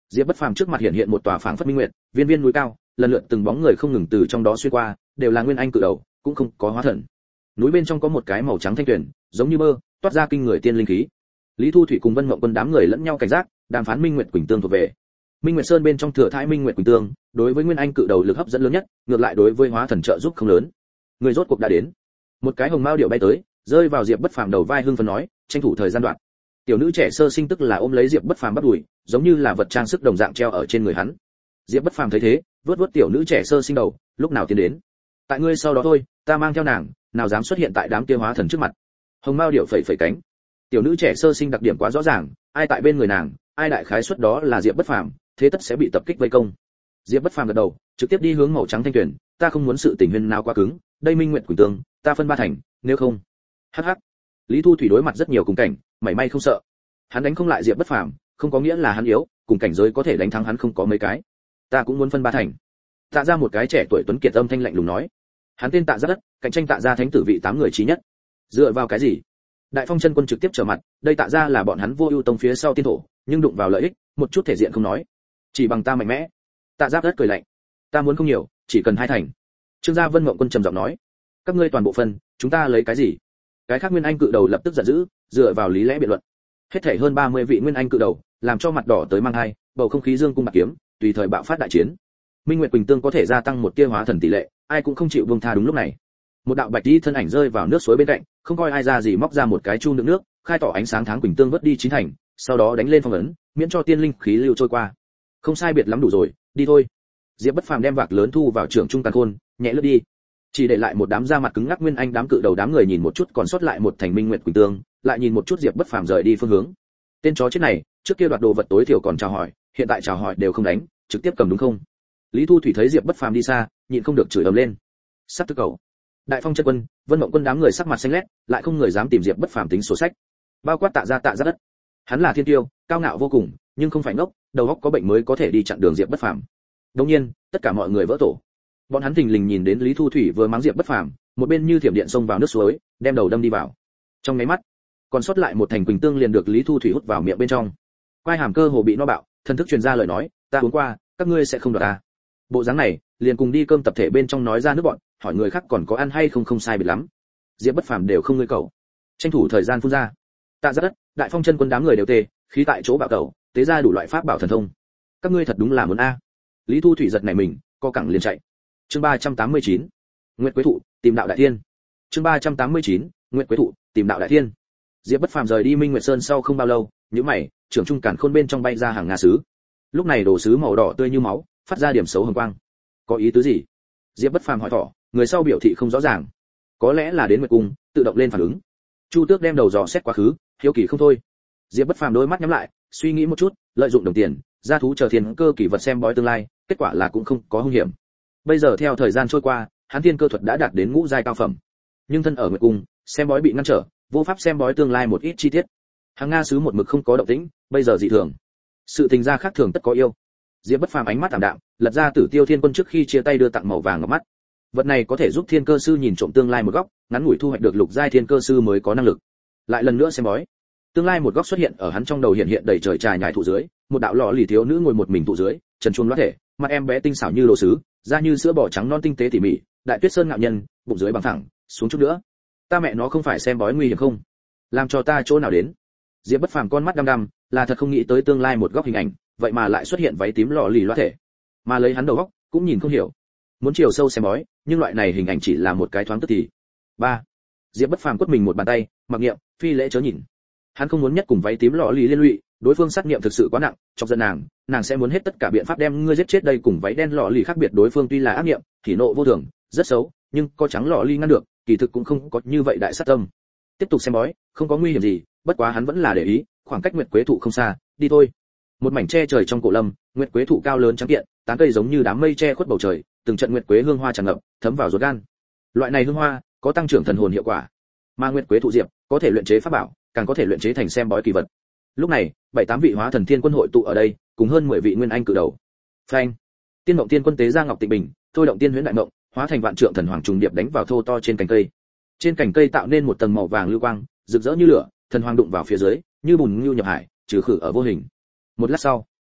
Diệp Bất Phàm trước mặt hiện hiện một tòa phảng phất minh nguyệt, viên viên núi cao, lần lượt từng bóng người không ngừng từ trong đó xuyên qua, đều là nguyên anh cự đầu, cũng không có hóa thần. Núi bên trong có một cái màu trắng thanh tuyển, giống như mơ, toát ra kinh người tiên linh khí. Lý Thu Thủy cùng Vân Mộng Quân đám người lẫn nhau cảnh giác, đàm phán Minh Nguyệt Quỳnh Tương thuộc về. Minh Nguyệt Sơn bên trong thừa thãi Minh Nguyệt Quỳnh Tương, đối với nguyên anh cự đầu lực hấp dẫn lớn nhất, ngược lại đối với hóa thần trợ giúp không lớn. Người rốt cuộc đã đến. Một cái hồng mao điệu bay tới, rơi vào Diệp Bất Phàm đầu vai hưng phấn nói, tranh thủ thời gian đoạn. Tiểu nữ trẻ sơ sinh tức là ôm lấy Diệp Bất Phàm bắt đùi, giống như là vật trang sức đồng dạng treo ở trên người hắn. Diệp Bất Phàm thấy thế, vuốt vuốt tiểu nữ trẻ sơ sinh đầu, lúc nào tiến đến? Tại ngươi sau đó thôi, ta mang theo nàng, nào dám xuất hiện tại đám kia hóa thần trước mặt. Hồng mao điệu phẩy phẩy cánh. Tiểu nữ trẻ sơ sinh đặc điểm quá rõ ràng, ai tại bên người nàng, ai đại khái suất đó là Diệp Bất Phàm, thế tất sẽ bị tập kích vây công. Diệp Bất Phàm gật đầu, trực tiếp đi hướng màu trắng thanh tuyển, ta không muốn sự tình huyên nào quá cứng, đây Minh Nguyệt Quỳnh Tương, ta phân ba thành, nếu không. Hắc hắc. Lý Thu Thủy đối mặt rất nhiều cùng cảnh, mảy may không sợ. Hắn đánh không lại Diệp Bất Phàm, không có nghĩa là hắn yếu, cùng cảnh giới có thể đánh thắng hắn không có mấy cái. Ta cũng muốn phân ba thành. Tạ ra một cái trẻ tuổi tuấn kiệt âm thanh lạnh lùng nói. Hắn tên Tạ Gia Đất, cạnh tranh Tạ gia thánh tử vị 8 người chí nhất. Dựa vào cái gì? Đại Phong chân quân trực tiếp trở mặt, đây Tạ gia là bọn hắn Vô Ưu tông phía sau tiên thổ, nhưng đụng vào lợi ích, một chút thể diện không nói. Chỉ bằng ta mạnh mẽ. Tạ Gia Đất cười lạnh. Ta muốn không nhiều, chỉ cần 2 thành. Trương Gia Vân Mộng Quân trầm giọng nói. Các ngươi toàn bộ phân, chúng ta lấy cái gì? Cái khác nguyên anh cự đầu lập tức giận dữ, dựa vào lý lẽ biện luận. Hết thảy hơn 30 vị nguyên anh cự đầu, làm cho mặt đỏ tới mang hai, bầu không khí dương cung bạc kiếm, tùy thời bạo phát đại chiến. Minh Nguyệt Quỳnh Tương có thể gia tăng một tia hóa thần tỷ lệ, ai cũng không chịu buông tha đúng lúc này. Một đạo bạch y thân ảnh rơi vào nước suối bên cạnh, không coi ai ra gì móc ra một cái chu đựng nước, khai tỏ ánh sáng tháng Quỳnh Tương vớt đi chín thành, sau đó đánh lên phong ấn, miễn cho tiên linh khí lưu trôi qua. Không sai biệt lắm đủ rồi, đi thôi. Diệp Bất Phàm đem vạc lớn thu vào trưởng trung càn khôn, nhẹ lướt đi. Chỉ để lại một đám da mặt cứng ngắc nguyên anh đám cự đầu đám người nhìn một chút còn sót lại một thành Minh Nguyệt Quỳnh Tương, lại nhìn một chút Diệp Bất Phàm rời đi phương hướng. Tên chó chết này, trước kia đoạt đồ vật tối thiểu còn chào hỏi, hiện tại chào hỏi đều không đánh, trực tiếp cầm đúng không? Lý Thu Thủy thấy Diệp Bất Phàm đi xa, nhịn không được chửi ầm lên. Sắp tức cầu. Đại Phong chân quân, Vân Mộng Quân đám người sắc mặt xanh lét, lại không người dám tìm Diệp Bất Phàm tính sổ sách. Bao quát Tạ Gia Đất. Hắn là thiên tiêu, cao ngạo vô cùng, nhưng không phải ngốc, đầu óc có bệnh mới có thể đi chặn đường Diệp Bất Phàm. Đương nhiên, tất cả mọi người vỡ tổ. Bọn hắn thình lình nhìn đến Lý Thu Thủy vừa mắng Diệp Bất Phàm, một bên như thiểm điện xông vào nước suối, đem đầu đâm đi vào. Trong mấy mắt, còn sót lại một thành Quỳnh Tương liền được Lý Thu Thủy hút vào miệng bên trong. Quai hàm cơ hồ bị no bạo, thần thức truyền ra lời nói, ta uống qua, các ngươi sẽ không đoạt ta. Bộ dáng này, liền cùng đi cơm tập thể bên trong nói ra nước bọn, hỏi người khác còn có ăn hay không không sai biệt lắm. Diệp Bất Phàm đều không ngươi cầu, tranh thủ thời gian phun ra. Tạ Gia Đất, Đại Phong chân quân đám người đều tê, khí tại chỗ bạo cầu, tế ra đủ loại pháp bảo thần thông. Các ngươi thật đúng là muốn a. Lý Thu Thủy giật nảy mình, co cẳng liền chạy. Chương 389. Nguyệt Quế Thụ, tìm đạo đại thiên. Chương 389. Nguyệt Quế Thụ, tìm đạo đại thiên. Diệp Bất Phàm rời đi Minh Nguyệt Sơn sau không bao lâu, nhíu mày, trưởng trung càn khôn bên trong bay ra hàng ngà sứ. Lúc này đồ sứ màu đỏ tươi như máu, phát ra điểm xấu hồng quang. Có ý tứ gì? Diệp Bất Phàm hỏi thỏ, người sau biểu thị không rõ ràng. Có lẽ là đến Nguyệt cung, tự động lên phản ứng. Chu Tước đem đầu dò xét quá khứ, hiếu kỳ không thôi. Diệp Bất Phàm đôi mắt nhắm lại, suy nghĩ một chút, lợi dụng đồng tiền, gia thú chờ thiên cơ kỳ vật xem bói tương lai, kết quả là cũng không có hung hiểm. Bây giờ theo thời gian trôi qua, hắn thiên cơ thuật đã đạt đến ngũ giai cao phẩm. Nhưng thân ở Nguyệt cung, xem bói bị ngăn trở, vô pháp xem bói tương lai một ít chi tiết. Hàng Nga sứ một mực không có động tĩnh, bây giờ dị thường. Sự tình gia khác thường tất có yêu. Diệp Bất Phàm ánh mắt ảm đạm, lật ra Tử Tiêu Thiên Quân trước khi chia tay đưa tặng màu vàng ngọc mắt. Vật này có thể giúp thiên cơ sư nhìn trộm tương lai một góc, ngắn ngủi thu hoạch được lục giai thiên cơ sư mới có năng lực. Lại lần nữa xem bói. Tương lai một góc xuất hiện ở hắn trong đầu hiện hiện đầy trời trà nhài thụ dưới, một đạo lọ lì thiếu nữ ngồi một mình thụ dưới, trần truông loát thể, mặt em bé tinh xảo như đồ sứ, da như sữa bò trắng non tinh tế tỉ mỉ, đại tuyết sơn ngạo nhân, bụng dưới bằng thẳng, xuống chút nữa. Ta mẹ nó không phải xem bói nguy hiểm không? Làm cho ta chỗ nào đến? Diệp Bất Phàm con mắt đăm đăm, là thật không nghĩ tới tương lai một góc hình ảnh, vậy mà lại xuất hiện váy tím lọ lì loát thể. Mà lấy hắn đầu góc, cũng nhìn không hiểu. Muốn chiều sâu xem bói, nhưng loại này hình ảnh chỉ là một cái thoáng tức thì. 3. Diệp Bất Phàm quất mình một bàn tay, mặc niệm, phi lễ chớ nhìn. Hắn không muốn nhất cùng váy tím lọ lì liên lụy, đối phương sát nghiệm thực sự quá nặng, chọc giận nàng sẽ muốn hết tất cả biện pháp đem ngươi giết chết đây. Cùng váy đen lọ lì khác biệt, đối phương tuy là ác niệm, thì nộ vô thường, rất xấu, nhưng có trắng lọ lì ngăn được, kỳ thực cũng không có như vậy đại sát tâm. Tiếp tục xem bói, không có nguy hiểm gì, bất quá hắn vẫn là để ý, khoảng cách Nguyệt Quế Thụ không xa, đi thôi. Một mảnh che trời trong cổ lâm, Nguyệt Quế Thụ cao lớn trắng kiện, tán cây giống như đám mây che khuất bầu trời, từng trận Nguyệt Quế hương hoa tràn ngập, thấm vào ruột gan. Loại này hương hoa có tăng trưởng thần hồn hiệu quả, mà Nguyệt Quế Thụ diệp có thể luyện chế pháp bảo, càng có thể luyện chế thành xem bói kỳ vật. Lúc này, 7-8 vị hóa thần thiên quân hội tụ ở đây, cùng hơn 10 vị nguyên anh cử đầu. Phanh! Tiên Mộng Tiên Quân tế ra ngọc tịnh bình, thôi động tiên huyễn đại mộng, hóa thành vạn trượng thần hoàng trùng điệp đánh vào thô to trên cành cây. Trên cành cây tạo nên một tầng màu vàng lưu quang, rực rỡ như lửa, thần hoàng đụng vào phía dưới, như bùn ngưu nhập hải, trừ khử ở vô hình. Một lát sau,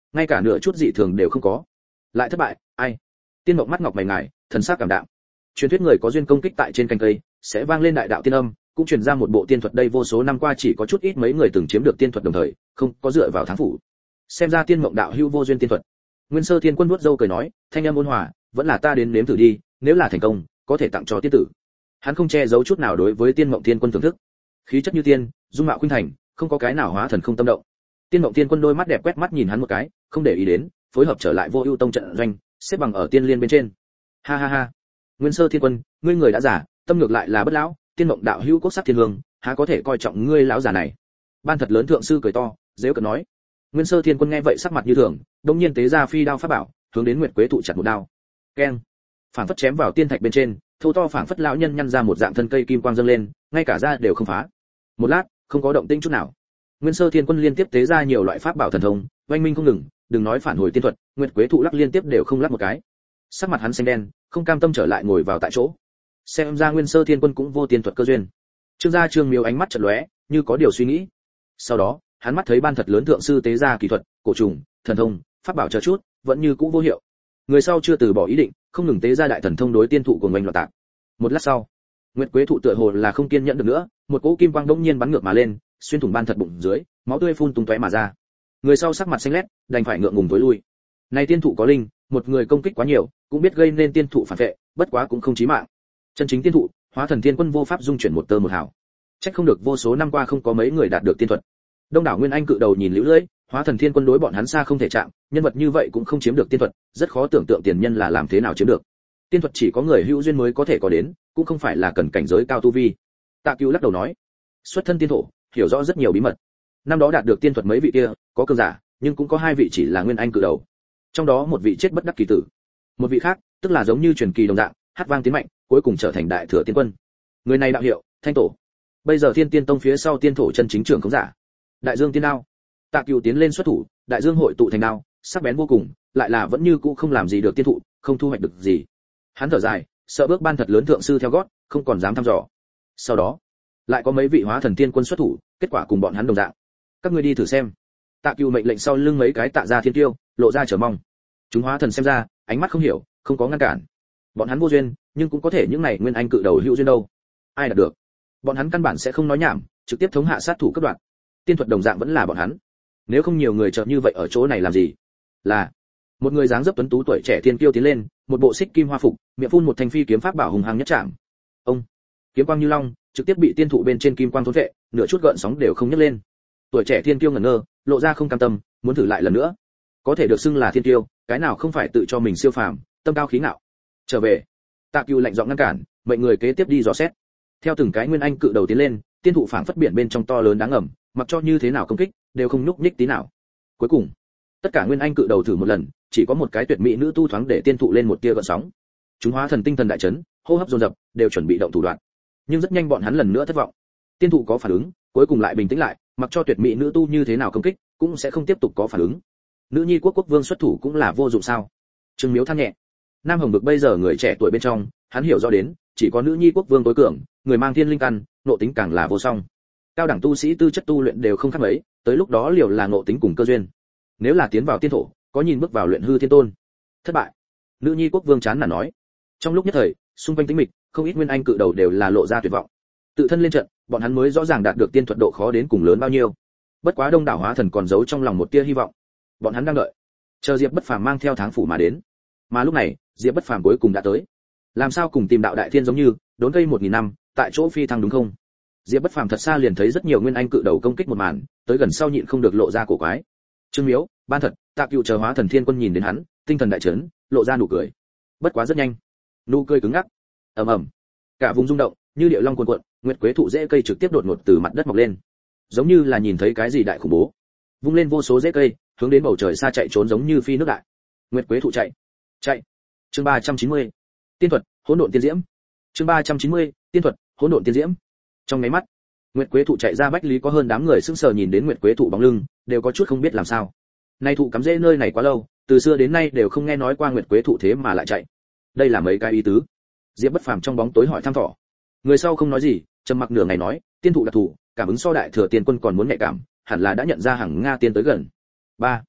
ngay cả nửa chút dị thường đều không có. Lại thất bại, ai? Tiên Mộng mắt ngọc mày ngài, thần sắc cảm đạm. Truyền thuyết người có duyên công kích tại trên cành cây, sẽ vang lên đại đạo tiên âm, cũng truyền ra một bộ tiên thuật đây vô số năm qua chỉ có chút ít mấy người từng chiếm được tiên thuật đồng thời, không có dựa vào thắng phủ. Xem ra Tiên Mộng đạo hữu vô duyên tiên thuật. Nguyên Sơ Thiên Quân vuốt râu cười nói, thanh âm ôn hòa, vẫn là ta đến nếm thử đi, nếu là thành công, có thể tặng cho tiên tử. Hắn không che giấu chút nào đối với Tiên Mộng Thiên Quân thưởng thức. Khí chất như tiên, dung mạo khuynh thành, không có cái nào hóa thần không tâm động. Tiên Mộng Thiên Quân đôi mắt đẹp quét mắt nhìn hắn một cái, không để ý đến, phối hợp trở lại Vô Ưu Tông trận doanh, xếp bằng ở tiên liên bên trên. Ha ha ha. Nguyên Sơ Thiên Quân, ngươi người đã già, tâm ngược lại là bất lão, Tiên Mộng đạo hữu quốc sắc thiên hương, há có thể coi trọng ngươi lão già này. Ban Thật Lớn thượng sư cười to, giễu cợt nói. Nguyên Sơ Thiên Quân nghe vậy sắc mặt như thường, đột nhiên tế ra phi đao pháp bảo, hướng đến Nguyệt Quế thụ chặt một đao. Keng! Phảng phất chém vào tiên thạch bên trên, thô to phảng phất lão nhân nhăn ra một dạng thân cây kim quang dâng lên, ngay cả da đều không phá. Một lát, không có động tĩnh chút nào. Nguyên Sơ Thiên Quân liên tiếp tế ra nhiều loại pháp bảo thần thông, oanh minh không ngừng, đừng nói phản hồi tiên thuật, Nguyệt Quế thụ lắc liên tiếp đều không lắc một cái. Sắc mặt hắn xanh đen, không cam tâm trở lại ngồi vào tại chỗ. Xem ra Nguyên Sơ Thiên Quân cũng vô tiên thuật cơ duyên. Trương Miếu ánh mắt chợt lóe, như có điều suy nghĩ. Sau đó, hắn mắt thấy Ban Thật Lớn thượng sư tế ra kỳ thuật, cổ trùng, thần thông, pháp bảo chờ chút, vẫn như cũ vô hiệu. Người sau chưa từ bỏ ý định, không ngừng tế ra đại thần thông đối tiên thụ của mình loạn tạc. Một lát sau, Nguyệt Quế thụ tựa hồ là không kiên nhẫn được nữa, một cỗ kim quang đống nhiên bắn ngược mà lên, xuyên thủng Ban Thật bụng dưới, máu tươi phun tung tóe mà ra. Người sau sắc mặt xanh lét, đành phải ngượng ngùng tối lui. Này tiên thụ có linh, một người công kích quá nhiều, cũng biết gây nên tiên thụ phản vệ, bất quá cũng không chí mạng. Chân chính tiên thụ, Hóa Thần Thiên Quân vô pháp dung chuyển một tơ một hào. Trách không được vô số năm qua không có mấy người đạt được tiên thuật. Đông đảo Nguyên Anh cự đầu nhìn liễu lưỡi, Hóa Thần Thiên Quân đối bọn hắn xa không thể chạm, nhân vật như vậy cũng không chiếm được tiên thuật, rất khó tưởng tượng tiền nhân là làm thế nào chiếm được. Tiên thuật chỉ có người hữu duyên mới có thể có đến, cũng không phải là cần cảnh giới cao tu vi. Tạ Cửu lắc đầu nói, xuất thân tiên thổ, hiểu rõ rất nhiều bí mật. Năm đó đạt được tiên thuật mấy vị kia, có cường giả, nhưng cũng có hai vị chỉ là Nguyên Anh cự đầu. Trong đó một vị chết bất đắc kỳ tử, một vị khác, tức là giống như truyền kỳ đồng dạng, hát vang tiến mạnh, cuối cùng trở thành đại thừa tiên quân. Người này đạo hiệu Thanh Tổ. Bây giờ Thiên Tiên Tông phía sau tiên thổ chân chính trưởng không giả. Đại Dương tiên đao. Tạ Cửu tiến lên xuất thủ, đại dương hội tụ thành đao, sắc bén vô cùng, lại là vẫn như cũ không làm gì được tiên thụ, không thu hoạch được gì. Hắn thở dài, sợ bước Ban Thật Lớn thượng sư theo gót, không còn dám thăm dò. Sau đó, lại có mấy vị Hóa Thần Tiên Quân xuất thủ, kết quả cùng bọn hắn đồng dạng. Các ngươi đi thử xem. Tạ Cửu mệnh lệnh sau lưng mấy cái Tạ gia thiên tiêu, lộ ra chờ mong. Chúng Hóa Thần xem ra, ánh mắt không hiểu, không có ngăn cản. Bọn hắn vô duyên, nhưng cũng có thể những này Nguyên Anh cự đầu hữu duyên đâu. Ai đạt được? Bọn hắn căn bản sẽ không nói nhảm, trực tiếp thống hạ sát thủ cấp đoạn. Tiên thuật đồng dạng vẫn là bọn hắn. Nếu không nhiều người chợt như vậy ở chỗ này làm gì? Là một người dáng dấp tuấn tú tuổi trẻ thiên kiêu tiến lên, một bộ xích kim hoa phục, miệng phun một thanh phi kiếm pháp bảo hùng hăng nhất chạm. Ông, kiếm quang như long, trực tiếp bị tiên thụ bên trên kim quang thôn vệ, nửa chút gợn sóng đều không nhấc lên. Tuổi trẻ thiên kiêu ngẩn ngơ, lộ ra không cam tâm, muốn thử lại lần nữa. Có thể được xưng là thiên kiêu, cái nào không phải tự cho mình siêu phàm, tâm cao khí ngạo. Trở về. Tạ Cửu lạnh giọng ngăn cản, mệnh người kế tiếp đi dò xét. Theo từng cái Nguyên Anh cự đầu tiến lên, tiên thụ phảng phất biển bên trong to lớn đáng ngầm, mặc cho như thế nào công kích, đều không nhúc nhích tí nào. Cuối cùng, tất cả Nguyên Anh cự đầu thử một lần, chỉ có một cái tuyệt mỹ nữ tu thoáng để tiên thụ lên một tia gợn sóng. Chúng Hóa Thần tinh thần đại chấn, hô hấp dồn dập, đều chuẩn bị động thủ đoạn. Nhưng rất nhanh bọn hắn lần nữa thất vọng. Tiên thụ có phản ứng, cuối cùng lại bình tĩnh lại, mặc cho tuyệt mỹ nữ tu như thế nào công kích, cũng sẽ không tiếp tục có phản ứng. Nữ nhi quốc quốc vương xuất thủ cũng là vô dụng sao? Trương Miếu than nhẹ. Nam Hồng Bực bây giờ người trẻ tuổi bên trong, hắn hiểu rõ đến, chỉ có nữ nhi quốc vương tối cường, người mang thiên linh căn, nộ tính càng là vô song. Cao đẳng tu sĩ tư chất tu luyện đều không khác mấy, tới lúc đó liều là nộ tính cùng cơ duyên. Nếu là tiến vào tiên thổ, có nhìn bước vào luyện hư thiên tôn. Thất bại. Nữ nhi quốc vương chán nản nói. Trong lúc nhất thời, xung quanh tĩnh mịch, không ít Nguyên Anh cự đầu đều là lộ ra tuyệt vọng. Tự thân lên trận, bọn hắn mới rõ ràng đạt được tiên thuật độ khó đến cùng lớn bao nhiêu. Bất quá Đông đảo Hóa Thần còn giấu trong lòng một tia hy vọng. Bọn hắn đang đợi, chờ Diệp Bất Phàm mang theo tháng phủ mà đến. Mà lúc này, Diệp Bất Phàm cuối cùng đã tới. Làm sao cùng tìm đạo đại thiên giống như, đốn cây 1000 năm, tại chỗ phi thăng đúng không? Diệp Bất Phàm thật xa liền thấy rất nhiều Nguyên Anh cự đầu công kích một màn, tới gần sau nhịn không được lộ ra cổ quái. Trương Miếu, Ban Thật, Tạ Cửu chờ Hóa Thần Thiên Quân nhìn đến hắn, tinh thần đại chấn, lộ ra nụ cười. Bất quá rất nhanh, nụ cười cứng ngắc. Ầm ầm. Cả vùng rung động, như điệu long cuồn cuộn, Nguyệt Quế thụ rễ cây trực tiếp đột ngột từ mặt đất mọc lên. Giống như là nhìn thấy cái gì đại khủng bố. Vung lên vô số rễ cây, hướng đến bầu trời xa chạy trốn giống như phi nước đại. Nguyệt Quế thụ chạy. Chạy. Chương 390. Tiên thuật, hỗn độn tiên diễm. Chương 390. Tiên thuật, hỗn độn tiên diễm. Trong mấy mắt, Nguyệt Quế thụ chạy ra bách lý có hơn đám người sững sờ nhìn đến Nguyệt Quế thụ bóng lưng, đều có chút không biết làm sao. Nay thụ cắm rễ nơi này quá lâu, từ xưa đến nay đều không nghe nói qua Nguyệt Quế thụ thế mà lại chạy. Đây là mấy cái ý tứ? Diệp Bất Phàm trong bóng tối hỏi thăm thỏ. Người sau không nói gì, trầm mặc nửa ngày nói, tiên thụ đặc thù, cảm ứng so đại thừa tiên quân còn muốn nhạy cảm, hẳn là đã nhận ra hàng Nga tiên tới gần. 3.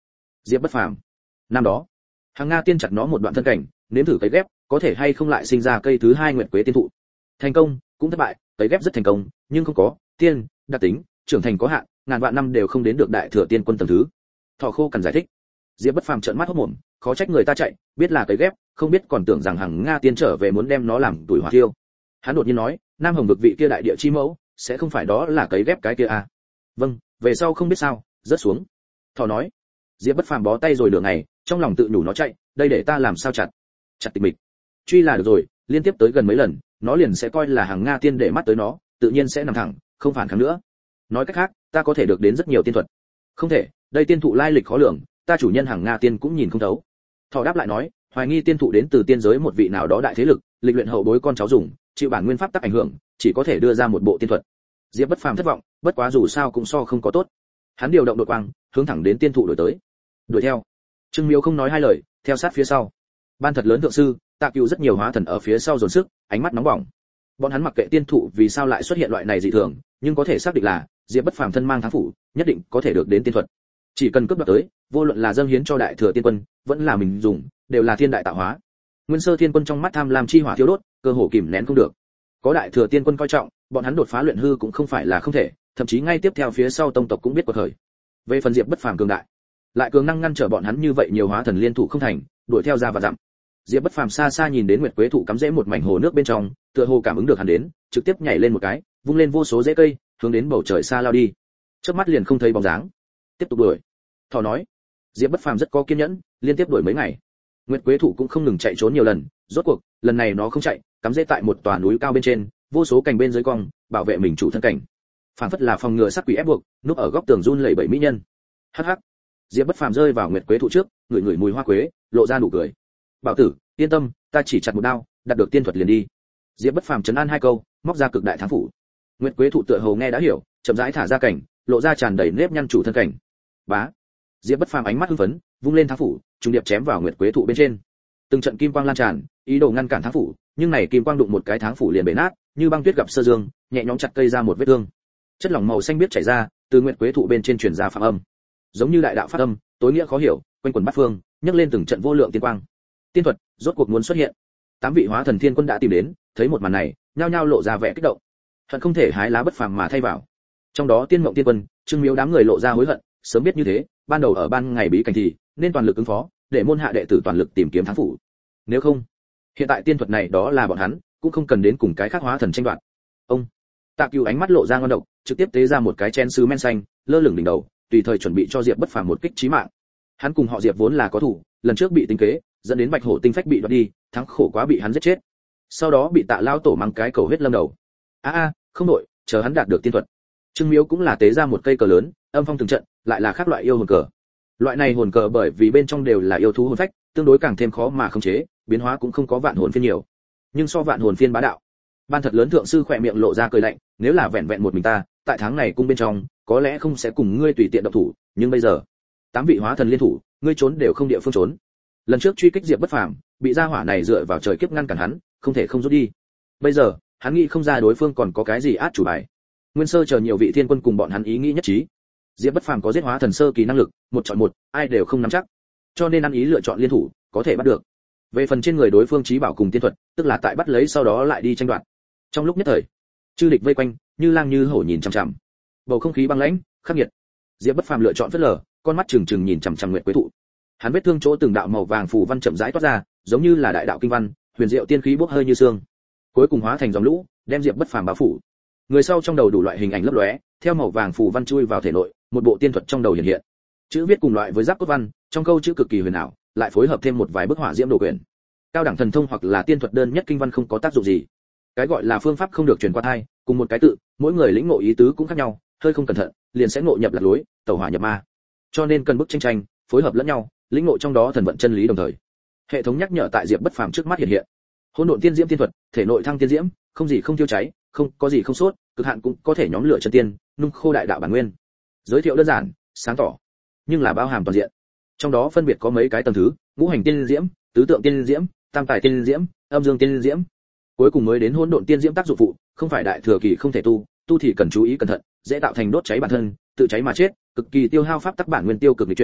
Diệp Bất Phàm. Năm đó, Hằng Nga tiên chặt nó một đoạn thân cảnh, nếm thử cấy ghép, có thể hay không lại sinh ra cây thứ hai Nguyệt Quế tiên thụ. Thành công, cũng thất bại, cấy ghép rất thành công, nhưng không có tiên đặc tính, trưởng thành có hạn, ngàn vạn năm đều không đến được đại thừa tiên quân tầng thứ. Thọ Khô cần giải thích. Diệp Bất Phàm trợn mắt hốt mồm, khó trách người ta chạy, biết là cấy ghép, không biết còn tưởng rằng Hằng Nga tiên trở về muốn đem nó làm tuổi hỏa thiêu. Hắn đột nhiên nói, Nam Hồng vực vị kia đại địa chi mẫu, sẽ không phải đó là cấy ghép cái kia à? Vâng, về sau không biết sao, rớt xuống. Thọ nói. Diệp Bất Phàm bó tay rồi nửa ngày, trong lòng tự nhủ nó chạy, đây để ta làm sao chặt tịch mịch. Truy là được rồi, liên tiếp tới gần mấy lần, nó liền sẽ coi là Hằng Nga tiên để mắt tới nó, tự nhiên sẽ nằm thẳng, không phản kháng nữa. Nói cách khác, ta có thể được đến rất nhiều tiên thuật. Không thể, đây tiên thụ lai lịch khó lường, ta chủ nhân Hằng Nga tiên cũng nhìn không thấu. Thọ đáp lại nói, hoài nghi tiên thụ đến từ tiên giới một vị nào đó đại thế lực, lịch luyện hậu bối con cháu dùng, chịu bản nguyên pháp tắc ảnh hưởng, chỉ có thể đưa ra một bộ tiên thuật. Diệp Bất Phàm thất vọng, bất quá dù sao cũng so không có tốt. Hắn điều động đột quang, hướng thẳng đến tiên thụ đuổi tới. Đuổi theo. Trương Miếu không nói hai lời, theo sát phía sau. Ban thật lớn thượng sư, Tạ Cửu rất nhiều hóa thần ở phía sau dồn sức, ánh mắt nóng bỏng. Bọn hắn mặc kệ tiên thụ vì sao lại xuất hiện loại này dị thường, nhưng có thể xác định là Diệp Bất Phàm thân mang thắng phủ, nhất định có thể được đến tiên thuật. Chỉ cần cướp đoạt tới, vô luận là dâng hiến cho đại thừa tiên quân, vẫn là mình dùng, đều là thiên đại tạo hóa. Nguyên Sơ Thiên Quân trong mắt tham lam chi hỏa thiêu đốt, cơ hồ kìm nén không được. Có đại thừa tiên quân coi trọng, bọn hắn đột phá luyện hư cũng không phải là không thể, thậm chí ngay tiếp theo phía sau tông tộc cũng biết quật khởi. Về phần Diệp Bất Phàm cường đại, lại cường năng ngăn trở bọn hắn như vậy nhiều hóa thần liên thủ không thành, đuổi theo ra và dặm. Diệp Bất Phàm xa xa nhìn đến Nguyệt Quế thụ cắm rễ một mảnh hồ nước bên trong, tựa hồ cảm ứng được hắn đến, trực tiếp nhảy lên một cái, vung lên vô số rễ cây, hướng đến bầu trời xa lao đi. Chớp mắt liền không thấy bóng dáng. Tiếp tục đuổi. Thỏ nói. Diệp Bất Phàm rất có kiên nhẫn, liên tiếp đuổi mấy ngày. Nguyệt Quế thụ cũng không ngừng chạy trốn nhiều lần, rốt cuộc, lần này nó không chạy, cắm rễ tại một tòa núi cao bên trên, vô số cành bên dưới cong, bảo vệ mình chủ thân cảnh. Phản phất là phòng ngừa sát quỷ ép buộc, núp ở góc tường run lẩy bẩy mỹ nhân. Hắc hắc. Diệp Bất Phàm rơi vào Nguyệt Quế thụ trước, ngửi ngửi mùi hoa quế, lộ ra nụ cười. Bảo tử, yên tâm, ta chỉ chặt một đao, đạt được tiên thuật liền đi. Diệp Bất Phàm trấn an hai câu, móc ra cực đại thắng phủ. Nguyệt Quế thụ tựa hồ nghe đã hiểu, chậm rãi thả ra cảnh, lộ ra tràn đầy nếp nhăn chủ thân cảnh. Bá. Diệp Bất Phàm ánh mắt hưng phấn, vung lên thắng phủ, trùng điệp chém vào Nguyệt Quế thụ bên trên. Từng trận kim quang lan tràn, ý đồ ngăn cản thắng phủ, nhưng này kim quang đụng một cái thắng phủ liền bể nát, như băng tuyết gặp sơ dương, nhẹ nhõm chặt cây ra một vết thương. Chất lỏng màu xanh biếc chảy ra, từ Nguyệt Quế thụ bên trên truyền ra phạm âm. Giống như đại đạo phát âm, tối nghĩa khó hiểu, quanh quẩn bát phương, nhấc lên từng trận vô lượng tiên quang. Tiên thuật rốt cuộc muốn xuất hiện. 8 vị hóa thần thiên quân đã tìm đến, thấy một màn này, nhao nhao lộ ra vẻ kích động. Hận không thể hái lá bất phàm mà thay vào. Trong đó Tiên Mộng Tiên Quân, Trương Miếu đám người lộ ra hối hận, sớm biết như thế, ban đầu ở ban ngày bí cảnh thì nên toàn lực ứng phó, để môn hạ đệ tử toàn lực tìm kiếm thắng phủ. Nếu không, hiện tại tiên thuật này đó là bọn hắn, cũng không cần đến cùng cái khác hóa thần tranh đoạt. Ông Tạ Cửu ánh mắt lộ ra ngon độc, trực tiếp tế ra một cái chén sứ men xanh, lơ lửng đỉnh đầu, tùy thời chuẩn bị cho Diệp Bất Phàm một kích chí mạng. Hắn cùng họ Diệp vốn là có thủ, lần trước bị tính kế, dẫn đến Bạch Hổ tinh phách bị đoạt đi, thắng khổ quá bị hắn giết chết. Sau đó bị Tạ lao tổ mang cái cầu huyết lâm đầu. Không đội, chờ hắn đạt được tiên thuật. Trương Miếu cũng là tế ra một cây cờ lớn, âm phong từng trận, lại là khác loại yêu hồn cờ. Loại này hồn cờ bởi vì bên trong đều là yêu thú hồn phách, tương đối càng thêm khó mà khống chế, biến hóa cũng không có vạn hồn phiên nhiều. Nhưng so vạn hồn phiên bá đạo. Ban thật lớn thượng sư khỏe miệng lộ ra cười lạnh, nếu là vẹn vẹn một mình ta, tại tháng này cung bên trong, có lẽ không sẽ cùng ngươi tùy tiện động thủ, nhưng bây giờ, 8 vị hóa thần liên thủ, ngươi trốn đều không địa phương trốn. Lần trước truy kích Diệp Bất Phàm, bị gia hỏa này dựa vào trời kiếp ngăn cản hắn, không thể không rút đi. Bây giờ, hắn nghĩ không ra đối phương còn có cái gì át chủ bài. Nguyên Sơ chờ nhiều vị thiên quân cùng bọn hắn ý nghĩ nhất trí. Diệp Bất Phàm có giết hóa thần sơ kỳ năng lực, một chọn một, ai đều không nắm chắc. Cho nên ăn ý lựa chọn liên thủ, có thể bắt được. Về phần trên người đối phương trí bảo cùng tiên thuật, tức là tại bắt lấy sau đó lại đi tranh đoạt. Trong lúc nhất thời, chư địch vây quanh, như lang như hổ nhìn chằm chằm. Bầu không khí băng lãnh, khắc nghiệt. Diệp Bất Phàm lựa chọn phớt lờ, con mắt trừng trừng nhìn chằm chằm Nguyệt Quế thụ. Hắn vết thương chỗ từng đạo màu vàng phù văn chậm rãi toát ra, giống như là đại đạo kinh văn, huyền diệu tiên khí bốc hơi như sương. Cuối cùng hóa thành dòng lũ, đem Diệp Bất Phàm bao phủ. Người sau trong đầu đủ loại hình ảnh lấp lóe, theo màu vàng phù văn chui vào thể nội, một bộ tiên thuật trong đầu hiện hiện. Chữ viết cùng loại với giáp cốt văn, trong câu chữ cực kỳ huyền ảo, lại phối hợp thêm một vài bức họa diễm đồ quyển. Cao đẳng thần thông hoặc là tiên thuật đơn nhất kinh văn không có tác dụng gì. Cái gọi là phương pháp không được truyền qua thai, cùng một cái tự, mỗi người lĩnh ngộ ý tứ cũng khác nhau, hơi không cẩn thận, liền sẽ ngộ nhập lạc lối, tẩu hỏa nhập ma. Cho nên cần bức tranh, phối hợp lẫn nhau, lĩnh ngộ trong đó thần vận chân lý đồng thời. Hệ thống nhắc nhở tại Diệp Bất Phàm trước mắt hiện hiện. Hỗn độn tiên diễm tiên thuật, thể nội thăng tiên diễm, không gì không tiêu cháy, không có gì không sốt, cực hạn cũng có thể nhóm lửa chân tiên, nung khô đại đạo bản nguyên. Giới thiệu đơn giản, sáng tỏ, nhưng là bao hàm toàn diện. Trong đó phân biệt có mấy cái tầng thứ, ngũ hành tiên diễm, tứ tượng tiên diễm, tam tài tiên diễm, âm dương tiên diễm. Cuối cùng mới đến hỗn độn tiên diễm tác dụng phụ, không phải đại thừa kỳ không thể tu thì cần chú ý cẩn thận, dễ tạo thành đốt cháy bản thân, tự cháy mà chết, cực kỳ tiêu hao pháp tắc bản nguyên tiêu cực nghịch chuyển,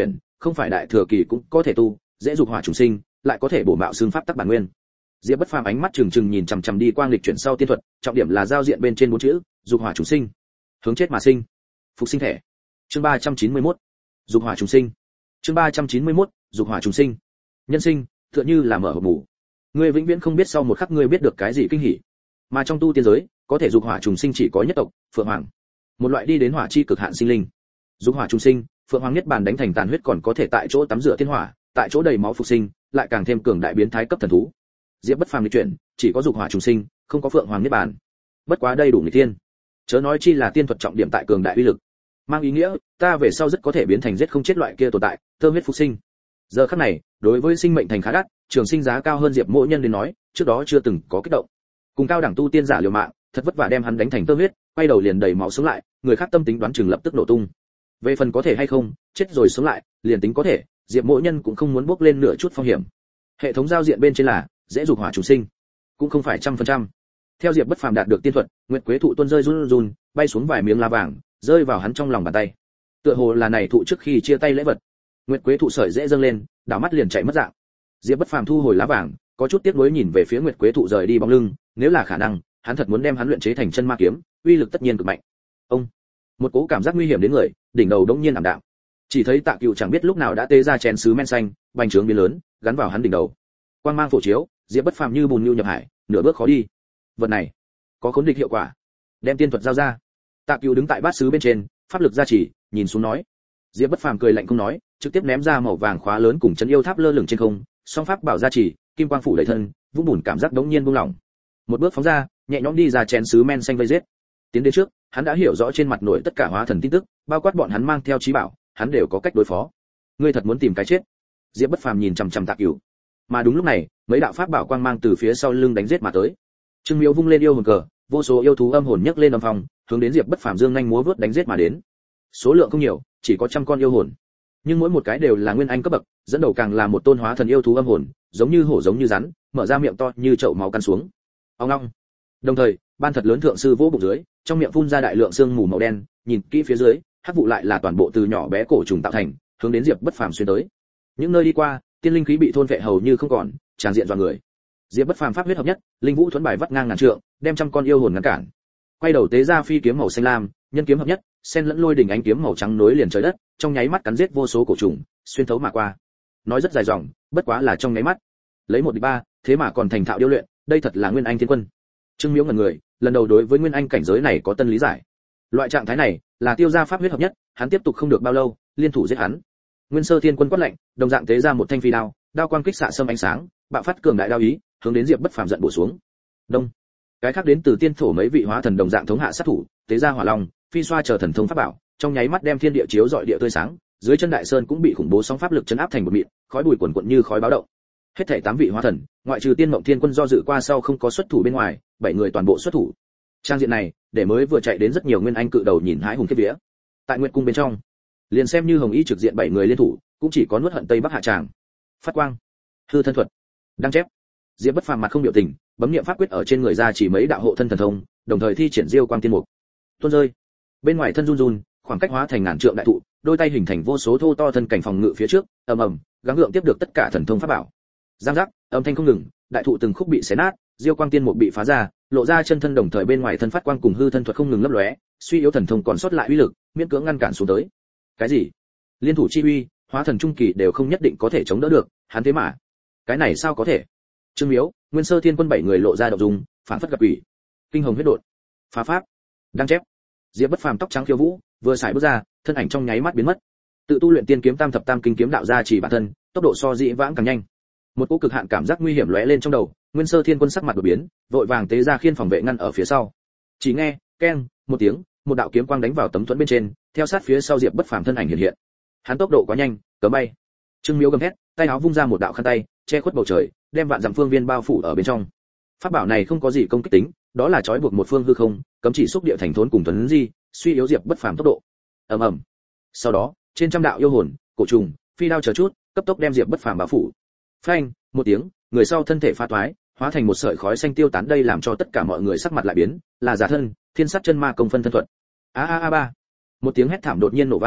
không phải đại thừa kỳ cũng có thể tu, dễ dục hỏa trùng sinh, lại có thể bổ mạo xương pháp tắc bản nguyên. Diệp Bất Phàm ánh mắt trừng trừng nhìn chằm chằm đi quang lịch chuyển sau tiên thuật, trọng điểm là giao diện bên trên 4 chữ, dục hỏa trùng sinh. Hướng chết mà sinh. Phục sinh thể. Chương 391. Dục hỏa trùng sinh. Chương 391. Dục hỏa trùng sinh. Nhân sinh, tựa như là mở hộp mù. Ngươi vĩnh viễn không biết sau một khắc ngươi biết được cái gì kinh hỉ. Mà trong tu tiên giới, có thể dục hỏa trùng sinh chỉ có nhất tộc, Phượng Hoàng. Một loại đi đến hỏa chi cực hạn sinh linh. Dục hỏa trùng sinh, Phượng Hoàng nhất bản đánh thành tàn huyết còn có thể tại chỗ tắm rửa thiên hỏa, tại chỗ đầy máu phục sinh, lại càng thêm cường đại biến thái cấp thần thú. Diệp Bất Phàm lịch chuyển, chỉ có dục hỏa trùng sinh, không có Phượng Hoàng niết bàn. Bất quá đây đủ nghịch tiên. Chớ nói chi là tiên thuật trọng điểm tại cường đại uy lực. Mang ý nghĩa, ta về sau rất có thể biến thành giết không chết loại kia tồn tại, thơm huyết phục sinh. Giờ khắc này, đối với sinh mệnh thành khá đắt, trường sinh giá cao hơn Diệp Mộ Nhân đến nói, trước đó chưa từng có kích động. Cùng cao đẳng tu tiên giả liều mạng, thật vất vả đem hắn đánh thành tơ huyết, quay đầu liền đầy máu sống lại, người khác tâm tính đoán chừng lập tức nổ tung. Về phần có thể hay không, chết rồi sống lại, liền tính có thể, Diệp Mộ Nhân cũng không muốn bước lên nửa chút phong hiểm. Hệ thống giao diện bên trên là dễ dục hỏa trùng sinh, cũng không phải 100%. Theo Diệp Bất Phàm đạt được tiên thuật, Nguyệt Quế thụ tuôn rơi run run, bay xuống vài miếng lá vàng, rơi vào hắn trong lòng bàn tay. Tựa hồ là này thụ trước khi chia tay lễ vật. Nguyệt Quế thụ sợi dễ dâng lên, đảo mắt liền chạy mất dạng. Diệp Bất Phàm thu hồi lá vàng, có chút tiếc nuối nhìn về phía Nguyệt Quế thụ rời đi bóng lưng, nếu là khả năng, hắn thật muốn đem hắn luyện chế thành chân ma kiếm, uy lực tất nhiên cực mạnh. Ông, một cỗ cảm giác nguy hiểm đến người, đỉnh đầu đống nhiên ảm đạm. Chỉ thấy Tạ Cựu chẳng biết lúc nào đã tế ra chén sứ men xanh, bành trướng biến lớn, gắn vào hắn đỉnh đầu. Quang mang phổ chiếu, Diệp Bất Phàm như bùn nhưu nhập hải, nửa bước khó đi. Vật này có khốn địch hiệu quả. Đem tiên thuật giao ra. Tạ Cựu đứng tại bát sứ bên trên, pháp lực gia trì, nhìn xuống nói. Diệp Bất Phàm cười lạnh không nói, trực tiếp ném ra màu vàng khóa lớn cùng chân yêu tháp lơ lửng trên không, song pháp bảo gia trì, kim quang phủ đầy thân, vũng bùn cảm giác đống nhiên buông lỏng. Một bước phóng ra, nhẹ nhõm đi ra chén sứ men xanh vây giết. Tiến đến trước, hắn đã hiểu rõ trên mặt nổi tất cả hóa thần tin tức, bao quát bọn hắn mang theo trí bảo, hắn đều có cách đối phó. Ngươi thật muốn tìm cái chết? Diệp Bất Phàm nhìn chằm chằm Tạ Cửu. Mà đúng lúc này, mấy đạo pháp bảo quang mang từ phía sau lưng đánh giết mà tới. Trương Miếu vung lên yêu hồn cờ, vô số yêu thú âm hồn nhấc lên âm phong, hướng đến Diệp Bất Phàm dương nhanh múa vớt đánh giết mà đến. Số lượng không nhiều, chỉ có 100 con yêu hồn, nhưng mỗi một cái đều là nguyên anh cấp bậc, dẫn đầu càng là một tôn hóa thần yêu thú âm hồn, giống như hổ giống như rắn, mở ra miệng to như chậu máu căn xuống. Ong ong. Đồng thời, ban thật lớn thượng sư vỗ bụng dưới, trong miệng phun ra đại lượng sương mù màu đen, nhìn kỹ phía dưới, hắc vụ lại là toàn bộ từ nhỏ bé cổ trùng tạo thành, hướng đến Diệp Bất Phàm xuyên tới. Những nơi đi qua, tiên linh khí bị thôn phệ hầu như không còn, tràn diện dọa người. Diệp Bất Phàm pháp huyết hợp nhất, linh vũ thuẫn bài vắt ngang ngàn trượng, đem 100 con yêu hồn ngăn cản. Quay đầu tế ra phi kiếm màu xanh lam, nhân kiếm hợp nhất, sen lẫn lôi đỉnh ánh kiếm màu trắng nối liền trời đất, trong nháy mắt cắn giết vô số cổ trùng, xuyên thấu mà qua. Nói rất dài dòng, bất quá là trong nháy mắt. Lấy 1 địch 3, thế mà còn thành thạo điêu luyện, đây thật là Nguyên Anh Thiên Quân. Trương Miếu ngẩn người, lần đầu đối với Nguyên Anh cảnh giới này có tân lý giải. Loại trạng thái này, là tiêu ra pháp huyết hợp nhất, hắn tiếp tục không được bao lâu, liên thủ giết hắn. Nguyên Sơ Thiên Quân quát lạnh, đồng dạng tế ra một thanh phi đao, đao quang kích xạ sâm ánh sáng, bạo phát cường đại đao ý, hướng đến Diệp Bất Phàm giận bổ xuống. Đông. Cái khác đến từ tiên thổ mấy vị hóa thần đồng dạng thống hạ sát thủ, tế ra hỏa long, phi xoa chờ thần thông pháp bảo, trong nháy mắt đem thiên địa chiếu rọi địa tươi sáng, dưới chân đại sơn cũng bị khủng bố sóng pháp lực chấn áp thành một mịn, khói bụi quần quật như khói báo động. Hết thảy 8 vị hóa thần, ngoại trừ Tiên Mộng Thiên Quân do dự qua sau không có xuất thủ bên ngoài, 7 người toàn bộ xuất thủ. Trang diện này, để mới vừa chạy đến rất nhiều nguyên anh cự đầu nhìn hãi hùng khiếp vía. Tại Nguyệt cung bên trong, liền xem như Hồng Y trực diện 7 người liên thủ, cũng chỉ có nuốt hận Tây Bắc hạ tràng. Phát quang, hư thân thuật, đăng chép. Diệp Bất Phàm mặt không biểu tình, bấm niệm pháp quyết ở trên người ra chỉ mấy đạo hộ thân thần thông, đồng thời thi triển Diêu Quang Tiên Mục. Tuôn rơi. Bên ngoài thân run run, khoảng cách hóa thành ngàn trượng đại thụ, đôi tay hình thành vô số thô to thân cảnh phòng ngự phía trước, ầm ầm, gắng gượng tiếp được tất cả thần thông pháp bảo. Giang giác, âm thanh không ngừng, đại thụ từng khúc bị xé nát, Diêu Quang Tiên Mục bị phá ra, lộ ra chân thân đồng thời bên ngoài thân phát quang cùng hư thân thuật không ngừng lấp lóe, suy yếu thần thông còn sót lại uy lực, miễn cưỡng ngăn cản xuống tới. Cái gì? Liên thủ chi uy, hóa thần trung kỳ đều không nhất định có thể chống đỡ được, hắn thế mà, cái này sao có thể? Trương Miếu, Nguyên Sơ Thiên Quân 7 người lộ ra động dung, phản phất gặp quỷ. Kinh hồng huyết đột, phá pháp, đăng chép. Diệp Bất Phàm tóc trắng khiêu vũ, vừa xài bước ra, thân ảnh trong nháy mắt biến mất. Tự tu luyện tiên kiếm tam thập tam kinh kiếm đạo gia chỉ bản thân, tốc độ so dĩ vãng càng nhanh. Một cỗ cực hạn cảm giác nguy hiểm lóe lên trong đầu, Nguyên Sơ Thiên Quân sắc mặt đổi biến, vội vàng tế ra khiên phòng vệ ngăn ở phía sau. Chỉ nghe, keng, một tiếng, một đạo kiếm quang đánh vào tấm thuẫn bên trên, theo sát phía sau Diệp Bất Phàm thân ảnh hiện hiện. Hắn tốc độ quá nhanh, cấm bay. Trương Miếu gầm thét, tay áo vung ra một đạo khăn tay, che khuất bầu trời, đem vạn dặm phương viên bao phủ ở bên trong. Pháp bảo này không có gì công kích tính, đó là trói buộc một phương hư không, cấm chỉ xúc địa thành thốn cùng tuấn di, suy yếu Diệp Bất Phàm tốc độ. Ầm ầm. Sau đó, trên trăm đạo yêu hồn, cổ trùng, phi đao chờ chút, cấp tốc đem Diệp Bất Phàm bao phủ. Phanh, một tiếng, người sau thân thể pha toái, hóa thành một sợi khói xanh tiêu tán, đây làm cho tất cả mọi người sắc mặt lại biến, là giả thân, thiên sát chân ma công phân thân thuật. A a a ba. Một tiếng hét thảm đột nhiên nổ vang,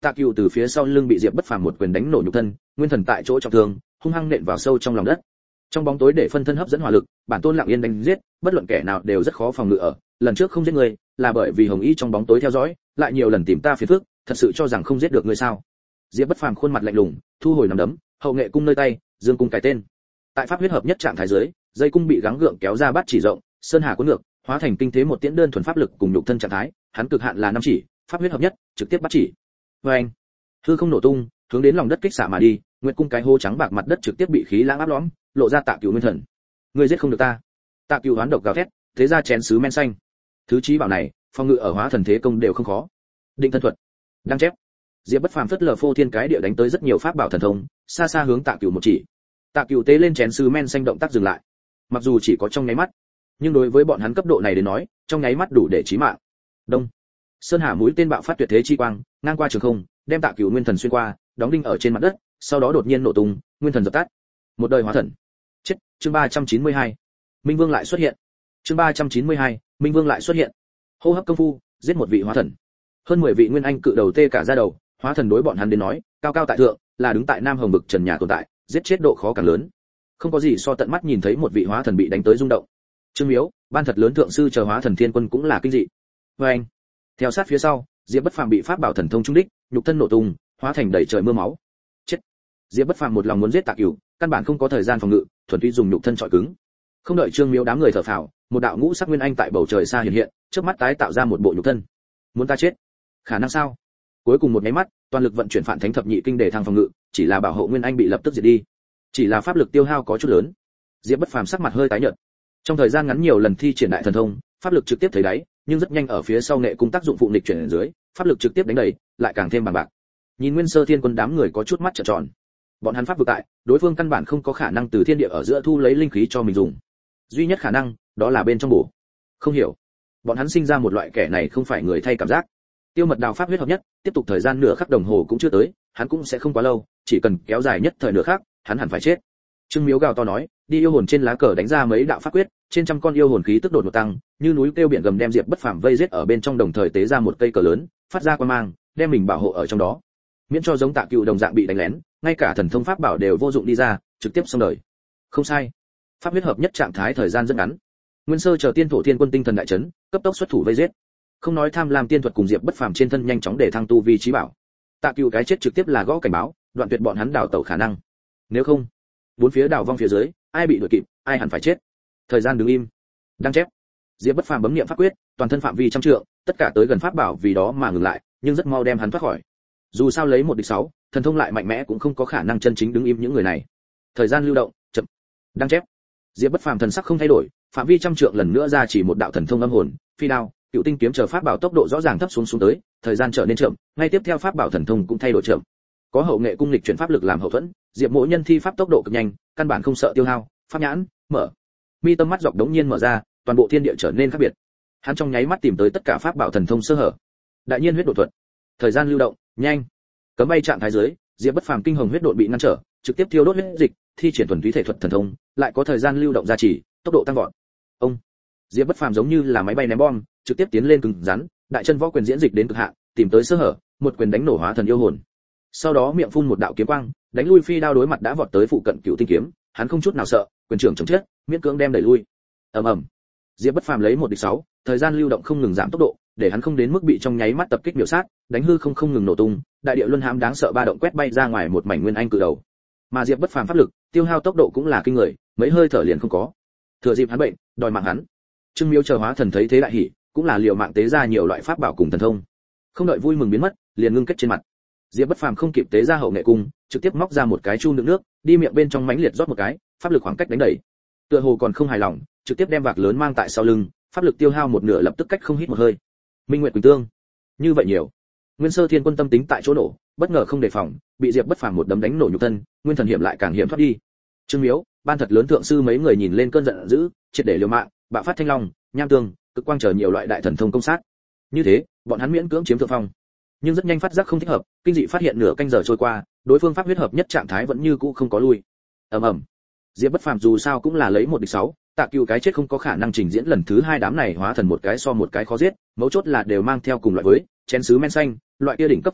Tạ Cửu từ phía sau lưng bị Diệp Bất Phàm một quyền đánh nổ nhục thân, nguyên thần tại chỗ trọng thương, hung hăng nện vào sâu trong lòng đất. Trong bóng tối để phân thân hấp dẫn hỏa lực, bản tôn lặng yên đánh giết, bất luận kẻ nào đều rất khó phòng ngự ở. Lần trước không giết người, là bởi vì Hồng Y trong bóng tối theo dõi, lại nhiều lần tìm ta phiền phức, thật sự cho rằng không giết được ngươi sao? Diệp Bất Phàm khuôn mặt lạnh lùng, thu hồi nắm đấm, hậu nghệ cung nơi tay, dương cung cài tên. Tại pháp huyết hợp nhất trạng thái dưới, dây cung bị gắng gượng kéo ra bát chỉ rộng, sơn hà cuốn ngược, hóa thành kinh thế một tiễn đơn thuần pháp lực cùng nhục thân trạng thái, hắn cực hạn là 5 chỉ, pháp huyết hợp nhất, trực tiếp bắt chỉ. Oeng! Hư không nổ tung, hướng đến lòng đất kích xạ mà đi, nguyệt cung cái hố trắng bạc mặt đất trực tiếp bị khí lãng áp lõm, lộ ra Tạ Cửu nguyên thần. Ngươi giết không được ta. Tạ Cửu hoán độc gào thét, thế ra chén sứ men xanh. Thứ chí bảo này, phong ngự ở hóa thần thế công đều không khó. Định thân thuật, đăng chép. Diệp Bất Phàm phất lờ phô thiên cái địa đánh tới rất nhiều pháp bảo thần thông, xa xa hướng Tạ Cửu một chỉ. Tạ Cửu tế lên chén sứ men xanh động tác dừng lại. Mặc dù chỉ có trong nháy mắt, nhưng đối với bọn hắn cấp độ này đến nói, trong nháy mắt đủ để chí mạng. Đông. Sơn Hà mũi tên bạo phát tuyệt thế chi quang, ngang qua trường không, đem Tạ Cửu nguyên thần xuyên qua, đóng đinh ở trên mặt đất, sau đó đột nhiên nổ tung, nguyên thần dập tắt. Một đời hóa thần. Chết. Chương 392. Minh Vương lại xuất hiện. Chương 392. Minh Vương lại xuất hiện. Hô hấp công phu, giết một vị hóa thần. Hơn 10 vị nguyên anh cự đầu tê cả da đầu, hóa thần đối bọn hắn đến nói, cao cao tại thượng, là đứng tại Nam Hồng vực trần nhà tồn tại, giết chết độ khó càng lớn. Không có gì so tận mắt nhìn thấy một vị hóa thần bị đánh tới rung động. Trương Miếu, ban thật lớn thượng sư chờ hóa thần thiên quân cũng là kinh dị. Và anh, theo sát phía sau, Diệp Bất Phàm bị pháp bảo thần thông trúng đích, nhục thân nổ tung, hóa thành đầy trời mưa máu. Chết. Diệp Bất Phàm một lòng muốn giết Tạ Cửu, căn bản không có thời gian phòng ngự, thuần túy dùng nhục thân trọi cứng. Không đợi Trương Miếu đám người thở phào, một đạo ngũ sắc nguyên anh tại bầu trời xa hiện hiện, trước mắt tái tạo ra một bộ nhục thân. Muốn ta chết? Khả năng sao? Cuối cùng một nháy mắt, toàn lực vận chuyển Phản Thánh thập nhị kinh để thăng phòng ngự, chỉ là bảo hộ nguyên anh bị lập tức diệt đi. Chỉ là pháp lực tiêu hao có chút lớn. Diệp Bất Phàm sắc mặt hơi tái nhợt. Trong thời gian ngắn nhiều lần thi triển đại thần thông, pháp lực trực tiếp thấy đáy, nhưng rất nhanh ở phía sau nghệ cung tác dụng phụ nghịch chuyển ở dưới, pháp lực trực tiếp đánh đầy, lại càng thêm bằng bạc. Nhìn Nguyên Sơ Thiên Quân đám người có chút mắt trợn tròn. Bọn hắn pháp vực tại, đối phương căn bản không có khả năng từ thiên địa ở giữa thu lấy linh khí cho mình dùng. Duy nhất khả năng, đó là bên trong bổ. Không hiểu, bọn hắn sinh ra một loại kẻ này không phải người thay cảm giác. Tiêu Mật đào pháp huyết hợp nhất, tiếp tục thời gian nửa khắc đồng hồ cũng chưa tới, hắn cũng sẽ không quá lâu, chỉ cần kéo dài nhất thời nửa khắc, hắn hẳn phải chết. Trương Miếu gào to nói, đi yêu hồn trên lá cờ đánh ra mấy đạo pháp quyết, trên trăm con yêu hồn khí tức đột ngột tăng, như núi kêu biển gầm đem Diệp Bất Phàm vây giết ở bên trong, đồng thời tế ra một cây cờ lớn, phát ra quang mang, đem mình bảo hộ ở trong đó. Miễn cho giống Tạ Cửu đồng dạng bị đánh lén, ngay cả thần thông pháp bảo đều vô dụng đi ra, trực tiếp xong đời. Không sai. Pháp huyết hợp nhất trạng thái thời gian rất ngắn. Nguyên Sơ chờ tiên thổ thiên quân tinh thần đại chấn, cấp tốc xuất thủ vây giết. Không nói tham lam tiên thuật cùng Diệp Bất Phàm trên thân nhanh chóng để thăng tu vi trí bảo. Tạ Cửu cái chết trực tiếp là gõ cảnh báo, đoạn tuyệt bọn hắn đào tẩu khả năng. Nếu không, bốn phía đảo vong phía dưới, ai bị đuổi kịp, ai hẳn phải chết. Thời gian đứng im. Đăng chép. Diệp Bất Phàm bấm niệm pháp quyết, toàn thân phạm vi trăm trượng, tất cả tới gần pháp bảo vì đó mà ngừng lại, nhưng rất mau đem hắn thoát khỏi. Dù sao lấy 1 địch 6, thần thông lại mạnh mẽ cũng không có khả năng chân chính đứng im những người này. Thời gian lưu động, chậm. Đăng chép. Diệp Bất Phàm thần sắc không thay đổi, phạm vi trăm trượng lần nữa ra chỉ một đạo thần thông âm hồn, phi đao, cựu tinh kiếm chờ pháp bảo tốc độ rõ ràng thấp xuống tới, thời gian trở nên chậm, ngay tiếp theo pháp bảo thần thông cũng thay đổi chậm. Có hậu nghệ cung lịch chuyển pháp lực làm hậu thuẫn, Diệp Mỗ nhân thi pháp tốc độ cực nhanh, căn bản không sợ tiêu hao, pháp nhãn mở. Mi tâm mắt dọc đống nhiên mở ra, toàn bộ thiên địa trở nên khác biệt. Hắn trong nháy mắt tìm tới tất cả pháp bảo thần thông sơ hở. Đại nhiên huyết độ thuật. Thời gian lưu động, nhanh. Cấm bay trạng thái dưới, Diệp Bất Phàm kinh hồng huyết độn bị ngăn trở, trực tiếp thiêu đốt huyết dịch, thi triển thuần túy thể thuật thần thông, lại có thời gian lưu động gia trì, tốc độ tăng vọt. Ông. Diệp Bất Phàm giống như là máy bay ném bom, trực tiếp tiến lên cứng rắn, đại chân võ quyền diễn dịch đến cực hạn, tìm tới sơ hở, một quyền đánh nổ hóa thần yêu hồn. Sau đó miệng phun một đạo kiếm quang, đánh lui phi đao đối mặt đã vọt tới phụ cận cựu tinh kiếm, hắn không chút nào sợ, quyền trưởng chống chết, miễn cưỡng đem đẩy lui. Ầm ầm. Diệp Bất Phàm lấy 1 địch 6, thời gian lưu động không ngừng giảm tốc độ, để hắn không đến mức bị trong nháy mắt tập kích miểu sát, đánh hư không ngừng nổ tung, đại địa luân hãm đáng sợ ba động quét bay ra ngoài một mảnh nguyên anh cự đầu. Mà Diệp Bất Phàm pháp lực, tiêu hao tốc độ cũng là kinh người, mấy hơi thở liền không có. Thừa dịp hắn bệnh, đòi mạng hắn. Trương Miếu chờ hóa thần thấy thế đại hỉ, cũng là liều mạng tế ra nhiều loại pháp bảo cùng thần thông. Không đợi vui mừng biến mất, liền ngưng kết trên mặt. Diệp Bất Phàm không kịp tế ra hậu nghệ cung, trực tiếp móc ra một cái chu đựng nước, đi miệng bên trong mãnh liệt rót một cái, pháp lực khoảng cách đánh đẩy. Tựa hồ còn không hài lòng, trực tiếp đem vạc lớn mang tại sau lưng, pháp lực tiêu hao một nửa lập tức cách không hít một hơi. Minh Nguyệt Quỳnh Tương, như vậy nhiều. Nguyên Sơ Thiên Quân tâm tính tại chỗ nổ, bất ngờ không đề phòng, bị Diệp Bất Phàm một đấm đánh nổ nhục thân, nguyên thần hiểm lại càng hiểm thoát đi. Trương Miếu, ban thật lớn thượng sư mấy người nhìn lên cơn giận dữ, triệt để liều mạng, bạo phát thanh long, nham tương, cực quang chờ nhiều loại đại thần thông công sát. Như thế, bọn hắn miễn cưỡng chiếm thượng phong. Nhưng rất nhanh phát giác không thích hợp, kinh dị phát hiện nửa canh giờ trôi qua, đối phương pháp huyết hợp nhất trạng thái vẫn như cũ không có lui. Ầm ầm. Diệp Bất Phàm dù sao cũng là lấy 1 địch 6, Tạ Cửu cái chết không có khả năng trình diễn lần thứ 2, đám này hóa thần một cái so một cái khó giết, mấu chốt là đều mang theo cùng loại với chén sứ men xanh, loại kia đỉnh cấp pháp bảo,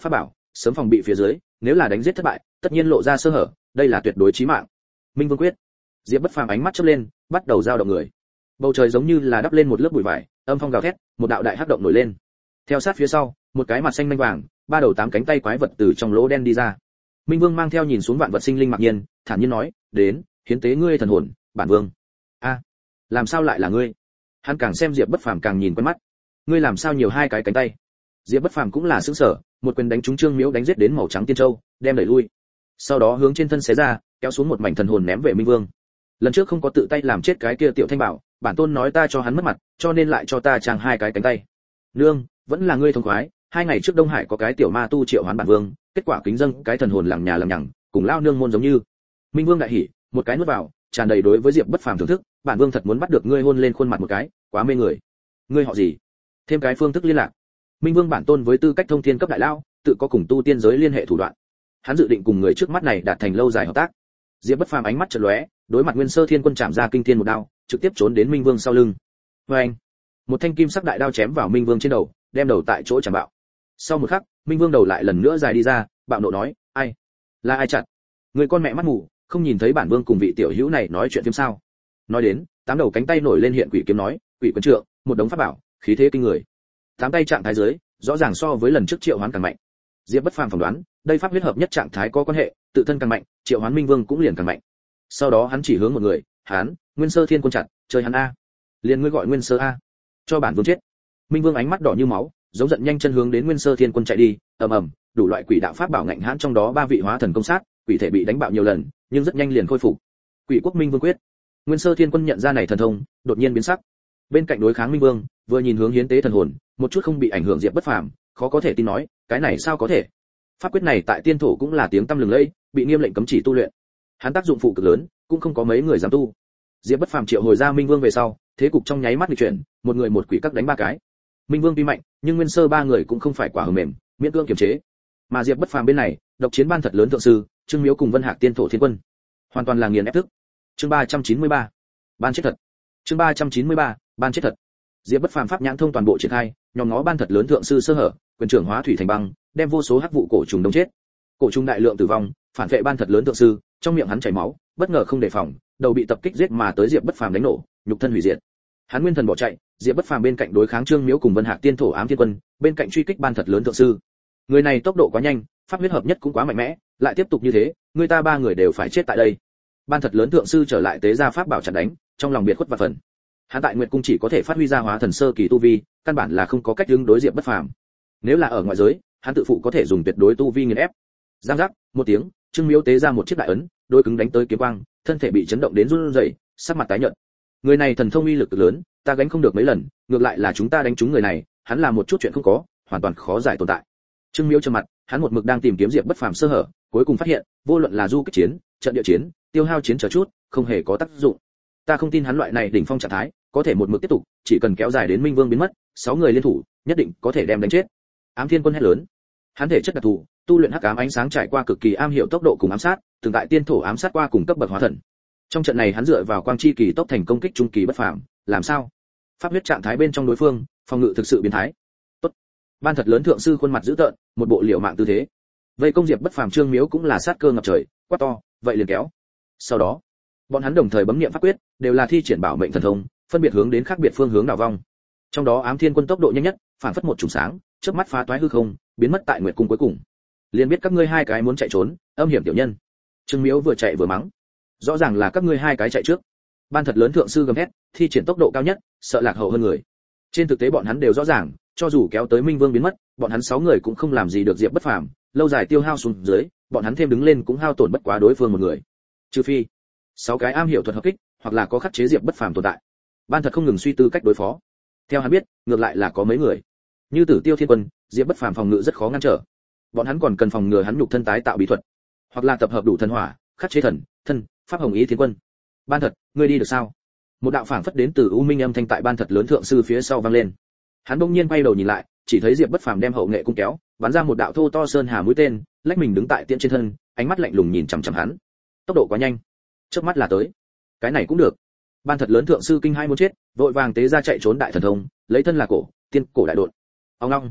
Sớm phòng bị phía dưới, nếu là đánh giết thất bại, tất nhiên lộ ra sơ hở, đây là tuyệt đối chí mạng. Minh Vương quyết. Diệp Bất Phàm ánh mắt chớp lên, bắt đầu dao động người. Bầu trời giống như là đắp lên một lớp bụi vải, âm phong gào thét, một đạo đại hắc động nổi lên. Theo sát phía sau, một cái mặt xanh manh vàng, ba đầu tám cánh tay quái vật từ trong lỗ đen đi ra. Minh Vương mang theo nhìn xuống vạn vật sinh linh mặc nhiên, thản nhiên nói, "Đến, hiến tế ngươi thần hồn, bản vương." "A, làm sao lại là ngươi?" Hắn càng xem Diệp Bất Phàm càng nhìn quen mắt. "Ngươi làm sao nhiều hai cái cánh tay?" Diệp Bất Phàm cũng là sửng sở, một quyền đánh trúng Trương Miếu đánh giết đến màu trắng tiên châu, đem đẩy lui. Sau đó hướng trên thân xé ra, kéo xuống một mảnh thần hồn ném về Minh Vương. Lần trước không có tự tay làm chết cái kia Tiểu Thanh Bảo, bản tôn nói ta cho hắn mất mặt, cho nên lại cho ta trang hai cái cánh tay. Nương, vẫn là ngươi thông khoái, 2 ngày trước Đông Hải có cái tiểu ma tu triệu hoán bản vương, kết quả kính dâng cái thần hồn lằng nhà lằng nhằng, cùng lao nương môn giống như. Minh Vương đại hỉ, một cái nuốt vào, tràn đầy đối với Diệp Bất Phàm thưởng thức, bản vương thật muốn bắt được ngươi hôn lên khuôn mặt một cái, quá mê người. Ngươi họ gì? Thêm cái phương thức liên lạc. Minh Vương bản tôn với tư cách thông thiên cấp đại lao, tự có cùng tu tiên giới liên hệ thủ đoạn. Hắn dự định cùng người trước mắt này đạt thành lâu dài hợp tác. Diệp Bất Phàm ánh mắt chợt lóe, đối mặt Nguyên Sơ Thiên Quân chạm ra kinh thiên một đao, trực tiếp trốn đến Minh Vương sau lưng. Oeng! Một thanh kim sắc đại đao chém vào Minh Vương trên đầu, đem đầu tại chỗ chạm bạo. Sau một khắc, Minh Vương đầu lại lần nữa dài đi ra, bạo nộ nói, "Ai? Là ai chặt? Người con mẹ mắt mù, không nhìn thấy bản vương cùng vị tiểu hữu này nói chuyện phim sao?" Nói đến, 8 đầu cánh tay nổi lên hiện quỷ kiếm nói, "Quỷ quân trượng, một đống pháp bảo, khí thế kinh người." 8 tay trạng thái dưới, rõ ràng so với lần trước triệu hoán càng mạnh. Diệp Bất Phàm phỏng đoán, đây pháp huyết hợp nhất trạng thái có quan hệ, tự thân càng mạnh, triệu hoán Minh Vương cũng liền càng mạnh. Sau đó hắn chỉ hướng một người, "Hắn, Nguyên Sơ Thiên Quân chặt, chơi hắn a." "Liền ngươi gọi Nguyên Sơ a, cho bản vương chết." Minh Vương ánh mắt đỏ như máu, giống giận nhanh chân hướng đến Nguyên Sơ Thiên Quân chạy đi, ầm ầm, đủ loại quỷ đạo pháp bảo ngạnh hãn trong đó 3 vị hóa thần công sát, quỷ thể bị đánh bạo nhiều lần, nhưng rất nhanh liền khôi phục. Quỷ Quốc Minh Vương quyết. Nguyên Sơ Thiên Quân nhận ra này thần thông, đột nhiên biến sắc. Bên cạnh đối kháng Minh Vương, vừa nhìn hướng hiến tế thần hồn, một chút không bị ảnh hưởng Diệp Bất Phàm, khó có thể tin nói, cái này sao có thể? Pháp quyết này tại tiên thổ cũng là tiếng tăm lừng lẫy, bị nghiêm lệnh cấm chỉ tu luyện. Hắn tác dụng phụ cực lớn, cũng không có mấy người dám tu. Diệp Bất Phàm triệu hồi ra Minh Vương về sau, thế cục trong nháy mắt nghịch chuyển, một người một quỷ các đánh 3 cái. Minh Vương tuy mạnh, nhưng Nguyên Sơ 3 người cũng không phải quả hờ mềm, miễn cưỡng kiềm chế. Mà Diệp Bất Phàm bên này, độc chiến ban thật lớn thượng sư, Trương Miếu cùng Vân Hạc tiên thổ thiên quân, hoàn toàn là nghiền ép thức. Chương 393. Ban chết thật. Chương 393. Ban chết thật. Diệp Bất Phàm pháp nhãn thông toàn bộ triển khai, nhòm ngó ban thật lớn thượng sư sơ hở, quyền trưởng hóa thủy thành băng, đem vô số hắc vụ cổ trùng đông chết. Cổ trùng đại lượng tử vong, phản vệ ban thật lớn thượng sư, trong miệng hắn chảy máu, bất ngờ không đề phòng, đầu bị tập kích giết mà tới Diệp Bất Phàm đánh nổ, nhục thân hủy diệt. Hắn nguyên thần bỏ chạy, Diệp Bất Phàm bên cạnh đối kháng Trương Miếu cùng Vân Hạc tiên thổ ám thiên quân, bên cạnh truy kích ban thật lớn thượng sư. Người này tốc độ quá nhanh, pháp huyết hợp nhất cũng quá mạnh mẽ, lại tiếp tục như thế, người ta 3 người đều phải chết tại đây. Ban thật lớn thượng sư trở lại tế ra pháp bảo chặn đánh, trong lòng biệt khuất và phần. Hắn tại Nguyệt cung chỉ có thể phát huy ra hóa thần sơ kỳ tu vi, căn bản là không có cách ứng đối Diệp Bất Phàm. Nếu là ở ngoại giới, hắn tự phụ có thể dùng tuyệt đối tu vi nghiền ép. Giang giác, một tiếng, Trương Miếu tế ra một chiếc đại ấn, đôi cứng đánh tới kiếm quang, thân thể bị chấn động đến run rẩy, sắc mặt tái nhợt. Người này thần thông uy lực cực lớn, ta gánh không được mấy lần, ngược lại là chúng ta đánh trúng người này, hắn làm một chút chuyện không có, hoàn toàn khó giải tồn tại. Trương Miếu trầm mặt, hắn một mực đang tìm kiếm Diệp Bất Phàm sơ hở, cuối cùng phát hiện, vô luận là du kích chiến, trận địa chiến, tiêu hao chiến chờ chút, không hề có tác dụng. Ta không tin hắn loại này đỉnh phong trạng thái, có thể một mực tiếp tục, chỉ cần kéo dài đến Minh Vương biến mất, 6 người liên thủ, nhất định có thể đem đánh chết. Ám Thiên Quân hét lớn. Hắn thể chất đặc thù, tu luyện hắc ám ánh sáng trải qua cực kỳ am hiểu tốc độ cùng ám sát, từng tại tiên thổ ám sát qua cùng cấp bậc hóa thần. Trong trận này hắn dựa vào quang chi kỳ tốc thành công kích trung kỳ bất phàm, làm sao? Pháp huyết trạng thái bên trong đối phương, phòng ngự thực sự biến thái. Tốt. Ban thật lớn thượng sư khuôn mặt dữ tợn, một bộ liều mạng tư thế. Vây công Diệp Bất Phàm Trương Miếu cũng là sát cơ ngập trời, quát to, vậy liền kéo. Sau đó, bọn hắn đồng thời bấm niệm pháp quyết, đều là thi triển bảo mệnh thần thông, phân biệt hướng đến khác biệt phương hướng đảo vong. Trong đó Ám Thiên Quân tốc độ nhanh nhất, phản phất một trùng sáng, chớp mắt phá toái hư không, biến mất tại Nguyệt cung cuối cùng. Liền biết các ngươi hai cái muốn chạy trốn, âm hiểm tiểu nhân. Trương Miếu vừa chạy vừa mắng. Rõ ràng là các ngươi hai cái chạy trước. Ban thật lớn thượng sư gầm thét, thi triển tốc độ cao nhất, sợ lạc hậu hơn người. Trên thực tế bọn hắn đều rõ ràng, cho dù kéo tới Minh Vương biến mất, bọn hắn 6 người cũng không làm gì được Diệp Bất Phàm, lâu dài tiêu hao xuống dưới, bọn hắn thêm đứng lên cũng hao tổn bất quá đối phương một người. Trừ phi 6 cái am hiểu thuật hợp kích, hoặc là có khắc chế Diệp Bất Phàm tồn tại. Ban thật không ngừng suy tư cách đối phó. Theo hắn biết, ngược lại là có mấy người, như Tử Tiêu Thiên Quân, Diệp Bất Phàm phòng ngự rất khó ngăn trở. Bọn hắn còn cần phòng ngừa hắn nhục thân tái tạo bí thuật, hoặc là tập hợp đủ thần hỏa, khắc chế thần, thân, pháp hồng ý thiên quân. Ban thật, ngươi đi được sao? Một đạo phảng phất đến từ u minh âm thanh tại ban thật lớn thượng sư phía sau vang lên. Hắn bỗng nhiên quay đầu nhìn lại, chỉ thấy Diệp Bất Phàm đem hậu nghệ cung kéo, bắn ra một đạo thô to sơn hà mũi tên, lách mình đứng tại tiễn trên thân, ánh mắt lạnh lùng nhìn chằm chằm hắn. Tốc độ quá nhanh, chớp mắt là tới. Cái này cũng được. Ban thật lớn thượng sư kinh hai muốn chết, vội vàng tế ra chạy trốn đại thần thông, lấy thân là cổ, tiên cổ đại đột. Ông long.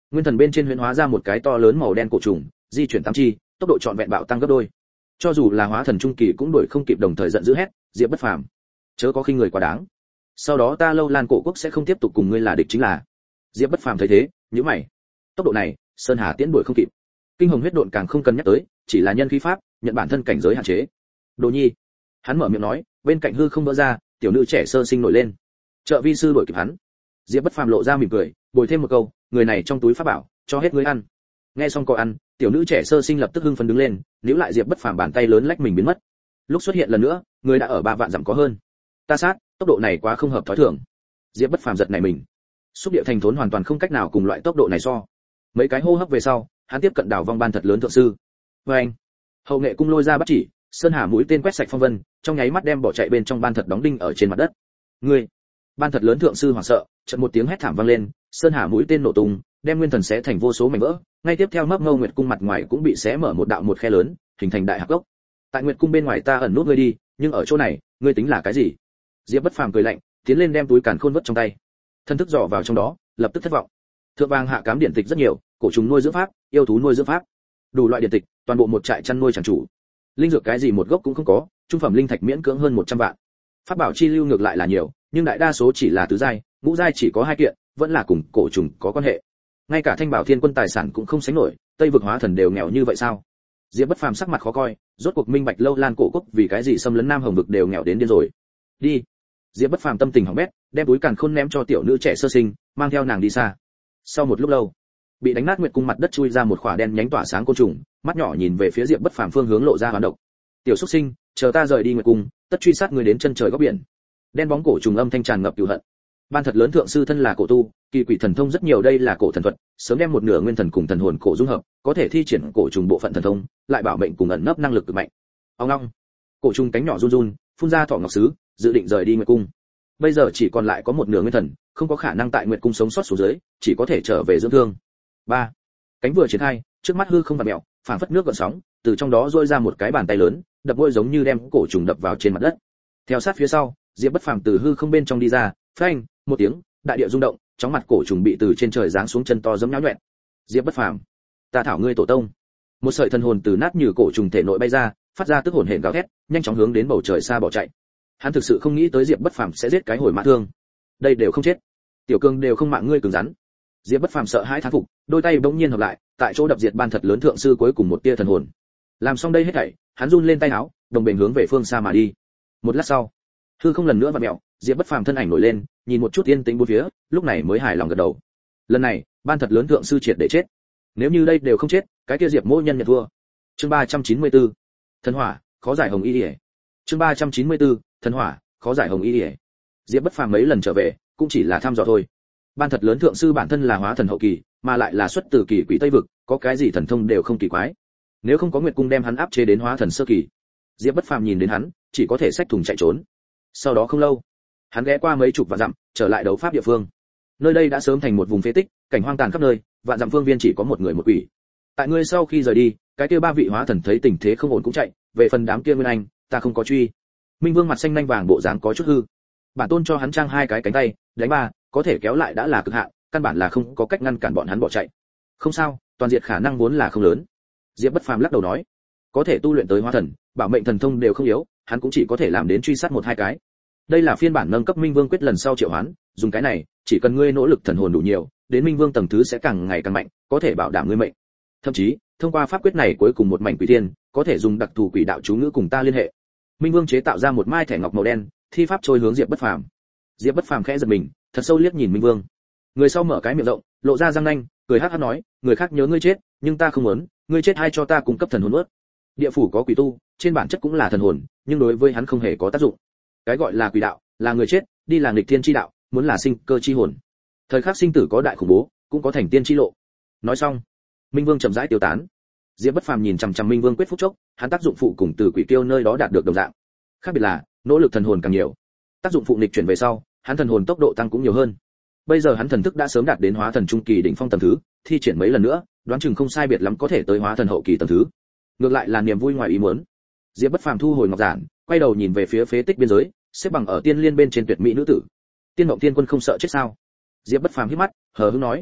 Nguyên thần bên trên huyễn hóa ra một cái to lớn màu đen cổ trùng, di chuyển tam chi, tốc độ trọn vẹn bạo tăng gấp đôi. Cho dù là hóa thần trung kỳ cũng đuổi không kịp, đồng thời giận dữ hét, Diệp Bất Phàm, chớ có khinh người quá đáng. Sau đó ta Lâu Lan cổ quốc sẽ không tiếp tục cùng ngươi là địch chính là. Diệp Bất Phàm thấy thế, nhíu mày. Tốc độ này, Sơn Hà Tiễn đuổi không kịp. Kinh hồng huyết độn càng không cần nhắc tới, chỉ là nhân khí pháp, nhận bản thân cảnh giới hạn chế. Đồ Nhi, hắn mở miệng nói, bên cạnh hư không vỡ ra, tiểu nữ trẻ sơ sinh nổi lên. Trợ vi sư đuổi kịp hắn. Diệp Bất Phàm lộ ra mỉm cười, bồi thêm một câu, người này trong túi pháp bảo, cho hết ngươi ăn. Nghe xong có ăn, tiểu nữ trẻ sơ sinh lập tức hưng phấn đứng lên, níu lại Diệp Bất Phàm bàn tay lớn lách mình biến mất. Lúc xuất hiện lần nữa, người đã ở 3 vạn dặm có hơn. Ta sát, tốc độ này quá không hợp thói thường. Diệp Bất Phàm giật nảy mình. Xúc địa thành thốn hoàn toàn không cách nào cùng loại tốc độ này so. Mấy cái hô hấp về sau, hắn tiếp cận đảo vong ban thật lớn thượng sư. Và anh, hậu nghệ cung lôi ra bắt chỉ, sơn hà mũi tên quét sạch phong vân, trong nháy mắt đem bỏ chạy bên trong ban thật đóng đinh ở trên mặt đất. Ngươi, ban thật lớn thượng sư hoảng sợ, chợt một tiếng hét thảm vang lên, sơn hà mũi tên nổ tung, đem nguyên thần xé thành vô số mảnh vỡ. Ngay tiếp theo mấp ngâu nguyệt cung mặt ngoài cũng bị xé mở một đạo một khe lớn, hình thành đại hạp gốc. Tại nguyệt cung bên ngoài ta ẩn nút ngươi đi, nhưng ở chỗ này, ngươi tính là cái gì? Diệp Bất Phàm cười lạnh, tiến lên đem túi càn khôn vứt trong tay. Thân thức dò vào trong đó, lập tức thất vọng. Thượng vàng hạ cám điển tịch rất nhiều, cổ trùng nuôi dưỡng pháp, yêu thú nuôi dưỡng pháp, đủ loại điển tịch, toàn bộ một trại chăn nuôi chẳng chủ. Linh dược cái gì một gốc cũng không có, trung phẩm linh thạch miễn cưỡng hơn 100 vạn. Pháp bảo chi lưu ngược lại là nhiều, nhưng đại đa số chỉ là tứ giai, ngũ giai chỉ có 2 kiện, vẫn là cùng cổ trùng có quan hệ. Ngay cả Thanh Bảo Thiên Quân tài sản cũng không sánh nổi, Tây vực hóa thần đều nghèo như vậy sao? Diệp Bất Phàm sắc mặt khó coi, rốt cuộc minh bạch Lâu Lan cổ quốc vì cái gì xâm lấn Nam Hồng vực đều nghèo đến điên rồi. Đi. Diệp Bất Phàm tâm tình hỏng bét, đem túi càn khôn ném cho tiểu nữ trẻ sơ sinh, mang theo nàng đi xa. Sau một lúc lâu, bị đánh nát nguyệt cung mặt đất chui ra một khỏa đen nhánh tỏa sáng côn trùng, mắt nhỏ nhìn về phía Diệp Bất Phàm phương hướng lộ ra hoán độc. Tiểu xuất sinh, chờ ta rời đi nguyệt cung, tất truy sát người đến chân trời góc biển. Đen bóng cổ trùng âm thanh tràn ngập cừu hận. Ban thật lớn thượng sư thân là cổ tu, kỳ quỷ thần thông rất nhiều, đây là cổ thần thuật, sớm đem một nửa nguyên thần cùng thần hồn cổ dung hợp, có thể thi triển cổ trùng bộ phận thần thông, lại bảo mệnh cùng ẩn nấp năng lực cực mạnh. Ông long, cổ trùng cánh nhỏ run run, phun ra thỏ ngọc sứ, dự định rời đi nguyệt cung. Bây giờ chỉ còn lại có một nửa nguyên thần, không có khả năng tại nguyệt cung sống sót xuống dưới, chỉ có thể trở về dưỡng thương. 3. Cánh vừa triển khai, trước mắt hư không vặn mèo, phảng phất nước gợn sóng, từ trong đó rôi ra một cái bàn tay lớn, đập môi giống như đem cổ trùng đập vào trên mặt đất. Theo sát phía sau, Diệp Bất Phàm từ hư không bên trong đi ra, phanh, một tiếng, đại địa rung động, chóng mặt cổ trùng bị từ trên trời giáng xuống, chân to giống nhão nhọẹn. Diệp Bất Phàm, ta thảo ngươi tổ tông. Một sợi thần hồn từ nát như cổ trùng thể nội bay ra, phát ra tức hồn hển gào thét, nhanh chóng hướng đến bầu trời xa bỏ chạy. Hắn thực sự không nghĩ tới Diệp Bất Phàm sẽ giết cái hồi mã thương. Đây đều không chết, tiểu cương đều không mạng ngươi cứng rắn. Diệp Bất Phàm sợ hãi thán phục, đôi tay bỗng nhiên hợp lại, tại chỗ đập diệt ban thật lớn thượng sư cuối cùng một tia thần hồn. Làm xong đây hết thảy, hắn run lên tay áo, đồng bền hướng về phương xa mà đi. Một lát sau, hư không lần nữa vặn mèo, Diệp Bất Phàm thân ảnh nổi lên, nhìn một chút yên tĩnh bốn phía, lúc này mới hài lòng gật đầu. Lần này, ban thật lớn thượng sư triệt để chết. Nếu như đây đều không chết, cái kia Diệp Mỗ nhân nhận thua. Chương 394. Thần hỏa, khó giải hồng y liễu. Chương 394. Thần hỏa, khó giải hồng y liễu. Diệp Bất Phàm mấy lần trở về, cũng chỉ là thăm dò thôi. Ban thật lớn thượng sư bản thân là hóa thần hậu kỳ, mà lại là xuất từ kỳ quỷ Tây vực, có cái gì thần thông đều không kỳ quái. Nếu không có Nguyệt cung đem hắn áp chế đến hóa thần sơ kỳ, Diệp Bất Phàm nhìn đến hắn, chỉ có thể xách thùng chạy trốn. Sau đó không lâu, hắn ghé qua mấy chục vạn dặm, trở lại đấu pháp địa phương. Nơi đây đã sớm thành một vùng phế tích, cảnh hoang tàn khắp nơi, vạn dặm phương viên chỉ có một người một quỷ. Tại ngươi sau khi rời đi, cái kia 3 vị hóa thần thấy tình thế không ổn cũng chạy, về phần đám kia Nguyên Anh, ta không có truy. Minh Vương mặt xanh nhanh vàng bộ dáng có chút hư. Bản tôn cho hắn trang 2 cái cánh tay, đánh 3, có thể kéo lại đã là cực hạn, căn bản là không có cách ngăn cản bọn hắn bỏ chạy. Không sao, toàn diệt khả năng vốn là không lớn. Diệp Bất Phàm lắc đầu nói, có thể tu luyện tới hóa thần, bảo mệnh thần thông đều không yếu, hắn cũng chỉ có thể làm đến truy sát 1-2 cái. Đây là phiên bản nâng cấp Minh Vương quyết lần sau triệu hoán, dùng cái này, chỉ cần ngươi nỗ lực thần hồn đủ nhiều, đến Minh Vương tầng thứ sẽ càng ngày càng mạnh, có thể bảo đảm ngươi mệnh. Thậm chí, thông qua pháp quyết này cuối cùng một mảnh quỷ tiên, có thể dùng đặc thù quỷ đạo chú ngữ cùng ta liên hệ. Minh Vương chế tạo ra một mai thẻ ngọc màu đen, thi pháp trôi hướng Diệp Bất Phàm. Diệp Bất Phàm khẽ giật mình, thật sâu liếc nhìn Minh Vương. Người sau mở cái miệng rộng, lộ ra răng nanh, cười hắc hắc nói, người khác nhớ ngươi chết, nhưng ta không muốn, ngươi chết hay cho ta cung cấp thần hồn nuốt. Địa phủ có quỷ tu, trên bản chất cũng là thần hồn, nhưng đối với hắn không hề có tác dụng. Cái gọi là quỷ đạo, là người chết, đi là nghịch thiên chi đạo, muốn là sinh cơ chi hồn. Thời khắc sinh tử có đại khủng bố, cũng có thành tiên chi lộ. Nói xong, Minh Vương chậm rãi tiêu tán. Diệp Bất Phàm nhìn chằm chằm Minh Vương quyết phúc chốc, hắn tác dụng phụ cùng từ quỷ tiêu nơi đó đạt được đồng dạng. Khác biệt là, nỗ lực thần hồn càng nhiều, tác dụng phụ nghịch chuyển về sau, hắn thần hồn tốc độ tăng cũng nhiều hơn. Bây giờ hắn thần thức đã sớm đạt đến hóa thần trung kỳ đỉnh phong tầng thứ, thi triển mấy lần nữa, đoán chừng không sai biệt lắm có thể tới hóa thần hậu kỳ tầng thứ. Ngược lại là niềm vui ngoài ý muốn. Diệp Bất Phàm thu hồi ngọc giản, quay đầu nhìn về phía phế tích biên giới, xếp bằng ở tiên liên bên trên tuyệt mỹ nữ tử. Tiên Mộng Tiên Quân không sợ chết sao? Diệp Bất Phàm hít mắt, hờ hững nói.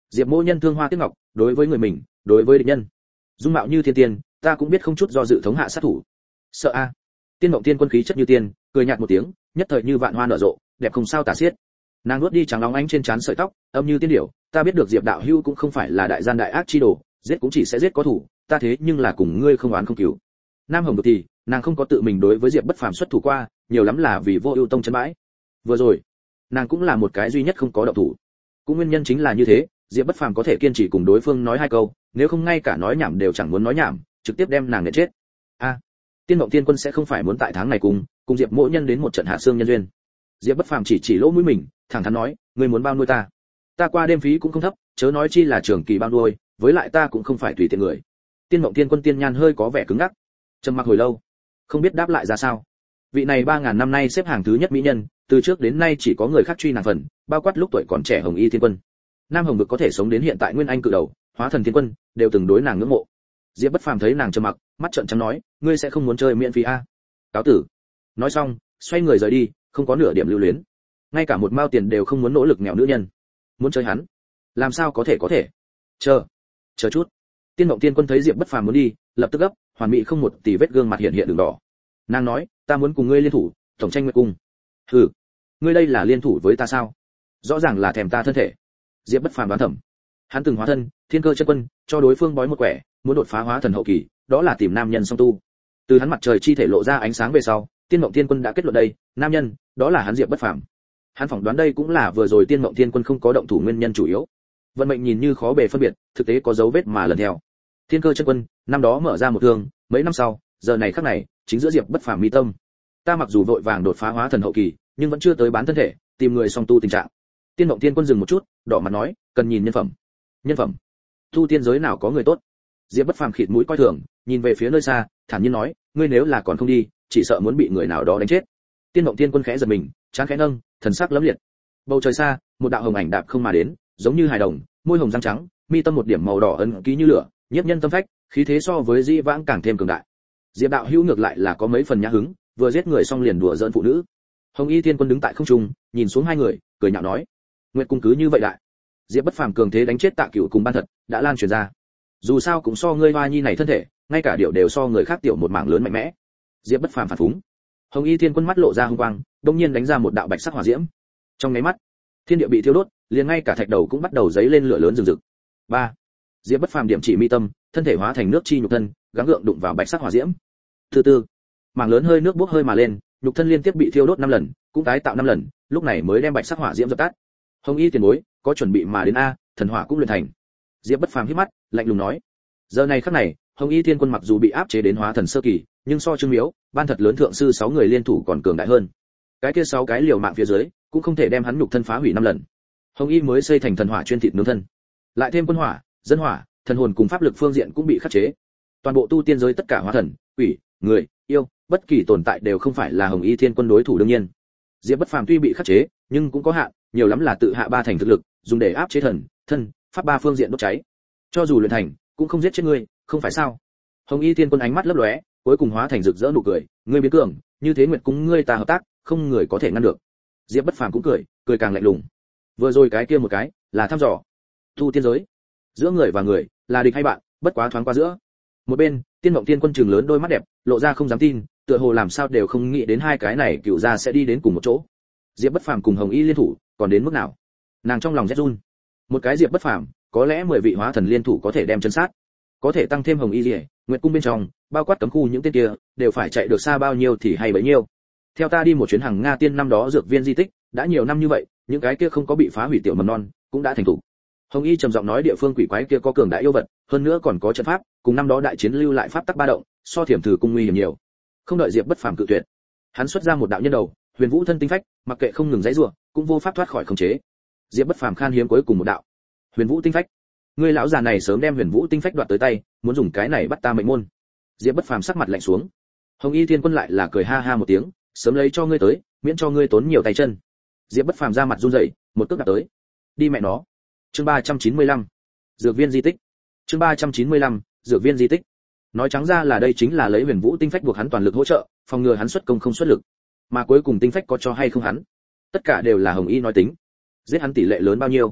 Diệp Mỗ Nhân thương hoa tiếc ngọc, đối với người mình, đối với địch nhân, dung mạo như thiên tiên, ta cũng biết không chút do dự thống hạ sát thủ. Sợ a. Tiên Mộng Tiên Quân khí chất như tiên, cười nhạt một tiếng, nhất thời như vạn hoa nở rộ, đẹp không sao tả xiết. Nàng nuốt đi trắng óng ánh trên trán sợi tóc, âm như tiên điểu, ta biết được Diệp đạo hữu cũng không phải là đại gian đại ác chi đồ, giết cũng chỉ sẽ giết có thủ, ta thế nhưng là cùng ngươi không oán không cứu. Nam Hồng được thì, nàng không có tự mình đối với Diệp Bất Phàm xuất thủ qua, nhiều lắm là vì Vô Ưu Tông chân bãi. Vừa rồi, nàng cũng là một cái duy nhất không có động thủ. Cũng nguyên nhân chính là như thế, Diệp Bất Phàm có thể kiên trì cùng đối phương nói hai câu, nếu không ngay cả nói nhảm đều chẳng muốn nói nhảm, trực tiếp đem nàng để chết. A, Tiên Mộng Tiên Quân sẽ không phải muốn tại tháng này cùng Diệp Mỗ Nhân đến một trận hạ xương nhân duyên. Diệp Bất Phàm chỉ lỗ mũi mình, thẳng thắn nói, ngươi muốn bao nuôi ta? Ta qua đêm phí cũng không thấp, chớ nói chi là trường kỳ bao nuôi, với lại ta cũng không phải tùy tiện người. Tiên Mộng Tiên Quân tiên nhan hơi có vẻ cứng ngắc, trầm mặc hồi lâu, không biết đáp lại ra sao. Vị này 3000 năm nay xếp hàng thứ nhất mỹ nhân, từ trước đến nay chỉ có người khác truy nàng phần, bao quát lúc tuổi còn trẻ Hồng Y Thiên Quân. Nam Hồng vực có thể sống đến hiện tại Nguyên Anh cự đầu, Hóa Thần Thiên Quân, đều từng đối nàng ngưỡng mộ. Diệp Bất Phàm thấy nàng trầm mặc, mắt trợn trắng nói, ngươi sẽ không muốn chơi miễn phí a? Cáo tử. Nói xong, xoay người rời đi, không có nửa điểm lưu luyến. Ngay cả một mao tiền đều không muốn nỗ lực nghèo nữ nhân. Muốn chơi hắn, làm sao có thể. Chờ chút. Tiên Mộng Tiên Quân thấy Diệp Bất Phàm muốn đi, lập tức gấp, hoàn mỹ không một tì vết gương mặt hiện đường đỏ. Nàng nói, ta muốn cùng ngươi liên thủ, tổng tranh nguyệt cung. Hừ, ngươi đây là liên thủ với ta sao? Rõ ràng là thèm ta thân thể. Diệp Bất Phàm đoán thầm. Hắn từng hóa thân, Thiên Cơ chân quân, cho đối phương bói một quẻ, muốn đột phá hóa thần hậu kỳ, đó là tìm nam nhân song tu. Từ hắn mặt trời chi thể lộ ra ánh sáng về sau, Tiên Mộng Tiên Quân đã kết luận đây, nam nhân, đó là hắn Diệp Bất Phàm. Hắn phỏng đoán đây cũng là vừa rồi Tiên Mộng Tiên Quân không có động thủ nguyên nhân chủ yếu. Vận mệnh nhìn như khó bề phân biệt, thực tế có dấu vết mà lần theo. Thiên Cơ chân quân, năm đó mở ra một thương, mấy năm sau, giờ này khắc này, chính giữa Diệp Bất Phàm mi tâm. Ta mặc dù vội vàng đột phá hóa thần hậu kỳ, nhưng vẫn chưa tới bán thân thể, tìm người song tu tình trạng. Tiên Mộng Tiên Quân dừng một chút, đỏ mặt nói, cần nhìn nhân phẩm. Nhân phẩm? Tu tiên giới nào có người tốt? Diệp Bất Phàm khịt mũi coi thường, nhìn về phía nơi xa, thản nhiên nói, ngươi nếu là còn không đi, chỉ sợ muốn bị người nào đó đánh chết. Tiên Mộng Tiên Quân khẽ giật mình, trán khẽ nâng, thần sắc lẫm liệt. Bầu trời xa, một đạo hồng ảnh đạp không mà đến, giống như hài đồng, môi hồng răng trắng, mi tâm một điểm màu đỏ ấn ký như lửa, nhiếp nhân tâm phách, khí thế so với Di Vãng càng thêm cường đại. Diệp đạo hữu ngược lại là có mấy phần nhã hứng, vừa giết người xong liền đùa giỡn phụ nữ. Hồng Y Thiên Quân đứng tại không trung, nhìn xuống hai người, cười nhạo nói, nguyệt cung cứ như vậy đại. Diệp Bất Phàm cường thế đánh chết Tạ Cửu cùng Ban Thật, đã lan truyền ra. Dù sao cũng so ngươi hoa nhi này thân thể, ngay cả điệu đều so người khác tiểu một mảng lớn mạnh mẽ. Diệp Bất Phàm phản phúng. Hồng Y Thiên Quân mắt lộ ra hung quang, đột nhiên đánh ra một đạo bạch sắc hỏa diễm. Trong nháy mắt, thiên địa bị thiêu đốt, liền ngay cả thạch đầu cũng bắt đầu giấy lên lửa lớn rừng rực. 3. Diệp Bất Phàm điểm chỉ mi tâm, thân thể hóa thành nước chi nhục thân, gắng gượng đụng vào bạch sắc hỏa diễm. Từ từ, mảng lớn hơi nước bốc hơi mà lên, nhục thân liên tiếp bị thiêu đốt 5 lần, cũng tái tạo 5 lần, lúc này mới đem bạch sắc hỏa diễm dập tắt. Hồng Y tiền bối, có chuẩn bị mà đến a, thần hỏa cũng luyện thành. Diệp Bất Phàm hít mắt, lạnh lùng nói. Giờ này khắc này, Hồng Y Thiên Quân mặc dù bị áp chế đến hóa thần sơ kỳ, nhưng so Trương Miếu, Ban Thật lớn thượng sư 6 người liên thủ còn cường đại hơn. Cái kia 6 cái liều mạng phía dưới, cũng không thể đem hắn nhục thân phá hủy 5 lần. Hồng Y mới xây thành thần hỏa chuyên thịt nướng thân, lại thêm quân hỏa, dân hỏa, thần hồn cùng pháp lực phương diện cũng bị khắc chế. Toàn bộ tu tiên giới tất cả hóa thần, quỷ, người, yêu, bất kỳ tồn tại đều không phải là Hồng Y Thiên Quân đối thủ đương nhiên. Diệp Bất Phàm tuy bị khắc chế, nhưng cũng có hạn, nhiều lắm là tự hạ 3 thành thực lực, dùng để áp chế thần, thân, pháp 3 phương diện đốt cháy. Cho dù luyện thành, cũng không giết chết ngươi, không phải sao? Hồng Y Thiên Quân ánh mắt lấp lóe, cuối cùng hóa thành rực rỡ nụ cười, ngươi biến cường, như thế nguyệt cung ngươi ta hợp tác, không người có thể ngăn được. Diệp Bất Phàm cũng cười, cười càng lạnh lùng. Vừa rồi cái kia một cái, là thăm dò. Tu tiên giới, giữa người và người, là địch hay bạn, bất quá thoáng qua giữa. Một bên, Tiên Mộng Tiên Quân trừng lớn đôi mắt đẹp, lộ ra không dám tin, tựa hồ làm sao đều không nghĩ đến hai cái này cựu gia sẽ đi đến cùng một chỗ. Diệp Bất Phàm cùng Hồng Y liên thủ, còn đến mức nào? Nàng trong lòng rét run. Một cái Diệp Bất Phàm, có lẽ 10 vị hóa thần liên thủ có thể đem chân sát, có thể tăng thêm Hồng Y Liễu, Nguyệt cung bên trong, bao quát cấm khu những tên kia, đều phải chạy được xa bao nhiêu thì hay bấy nhiêu. Theo ta đi một chuyến hàng Nga Tiên năm đó dược viên di tích, đã nhiều năm như vậy, những cái kia không có bị phá hủy tiểu mầm non, cũng đã thành thủ. Hồng Y trầm giọng nói địa phương quỷ quái kia có cường đại yêu vật, hơn nữa còn có trận pháp, cùng năm đó đại chiến lưu lại pháp tắc ba động, so thiểm thử cung nguy hiểm nhiều. Không đợi Diệp Bất Phàm cự tuyệt, hắn xuất ra một đạo nhân đầu, Huyền Vũ thân tinh phách, mặc kệ không ngừng giãy giụa, cũng vô pháp thoát khỏi khống chế. Diệp Bất Phàm khan hiếm cuối cùng một đạo, Huyền Vũ tinh phách. Ngươi lão già này sớm đem Huyền Vũ tinh phách đoạt tới tay, muốn dùng cái này bắt ta mệnh môn. Diệp Bất Phàm sắc mặt lạnh xuống. Hồng Y Thiên Quân lại là cười ha ha một tiếng, sớm lấy cho ngươi tới, miễn cho ngươi tốn nhiều tay chân. Diệp Bất Phàm ra mặt run rẩy, một cước đạp tới. Đi mẹ nó. Chương 395. Dược viên di tích. Chương 395. Dược viên di tích. Nói trắng ra là đây chính là lấy Huyền Vũ tinh phách buộc hắn toàn lực hỗ trợ, phòng ngừa hắn xuất công không xuất lực. Mà cuối cùng tinh phách có cho hay không hắn, tất cả đều là Hồng Y nói tính. Giết hắn tỷ lệ lớn bao nhiêu,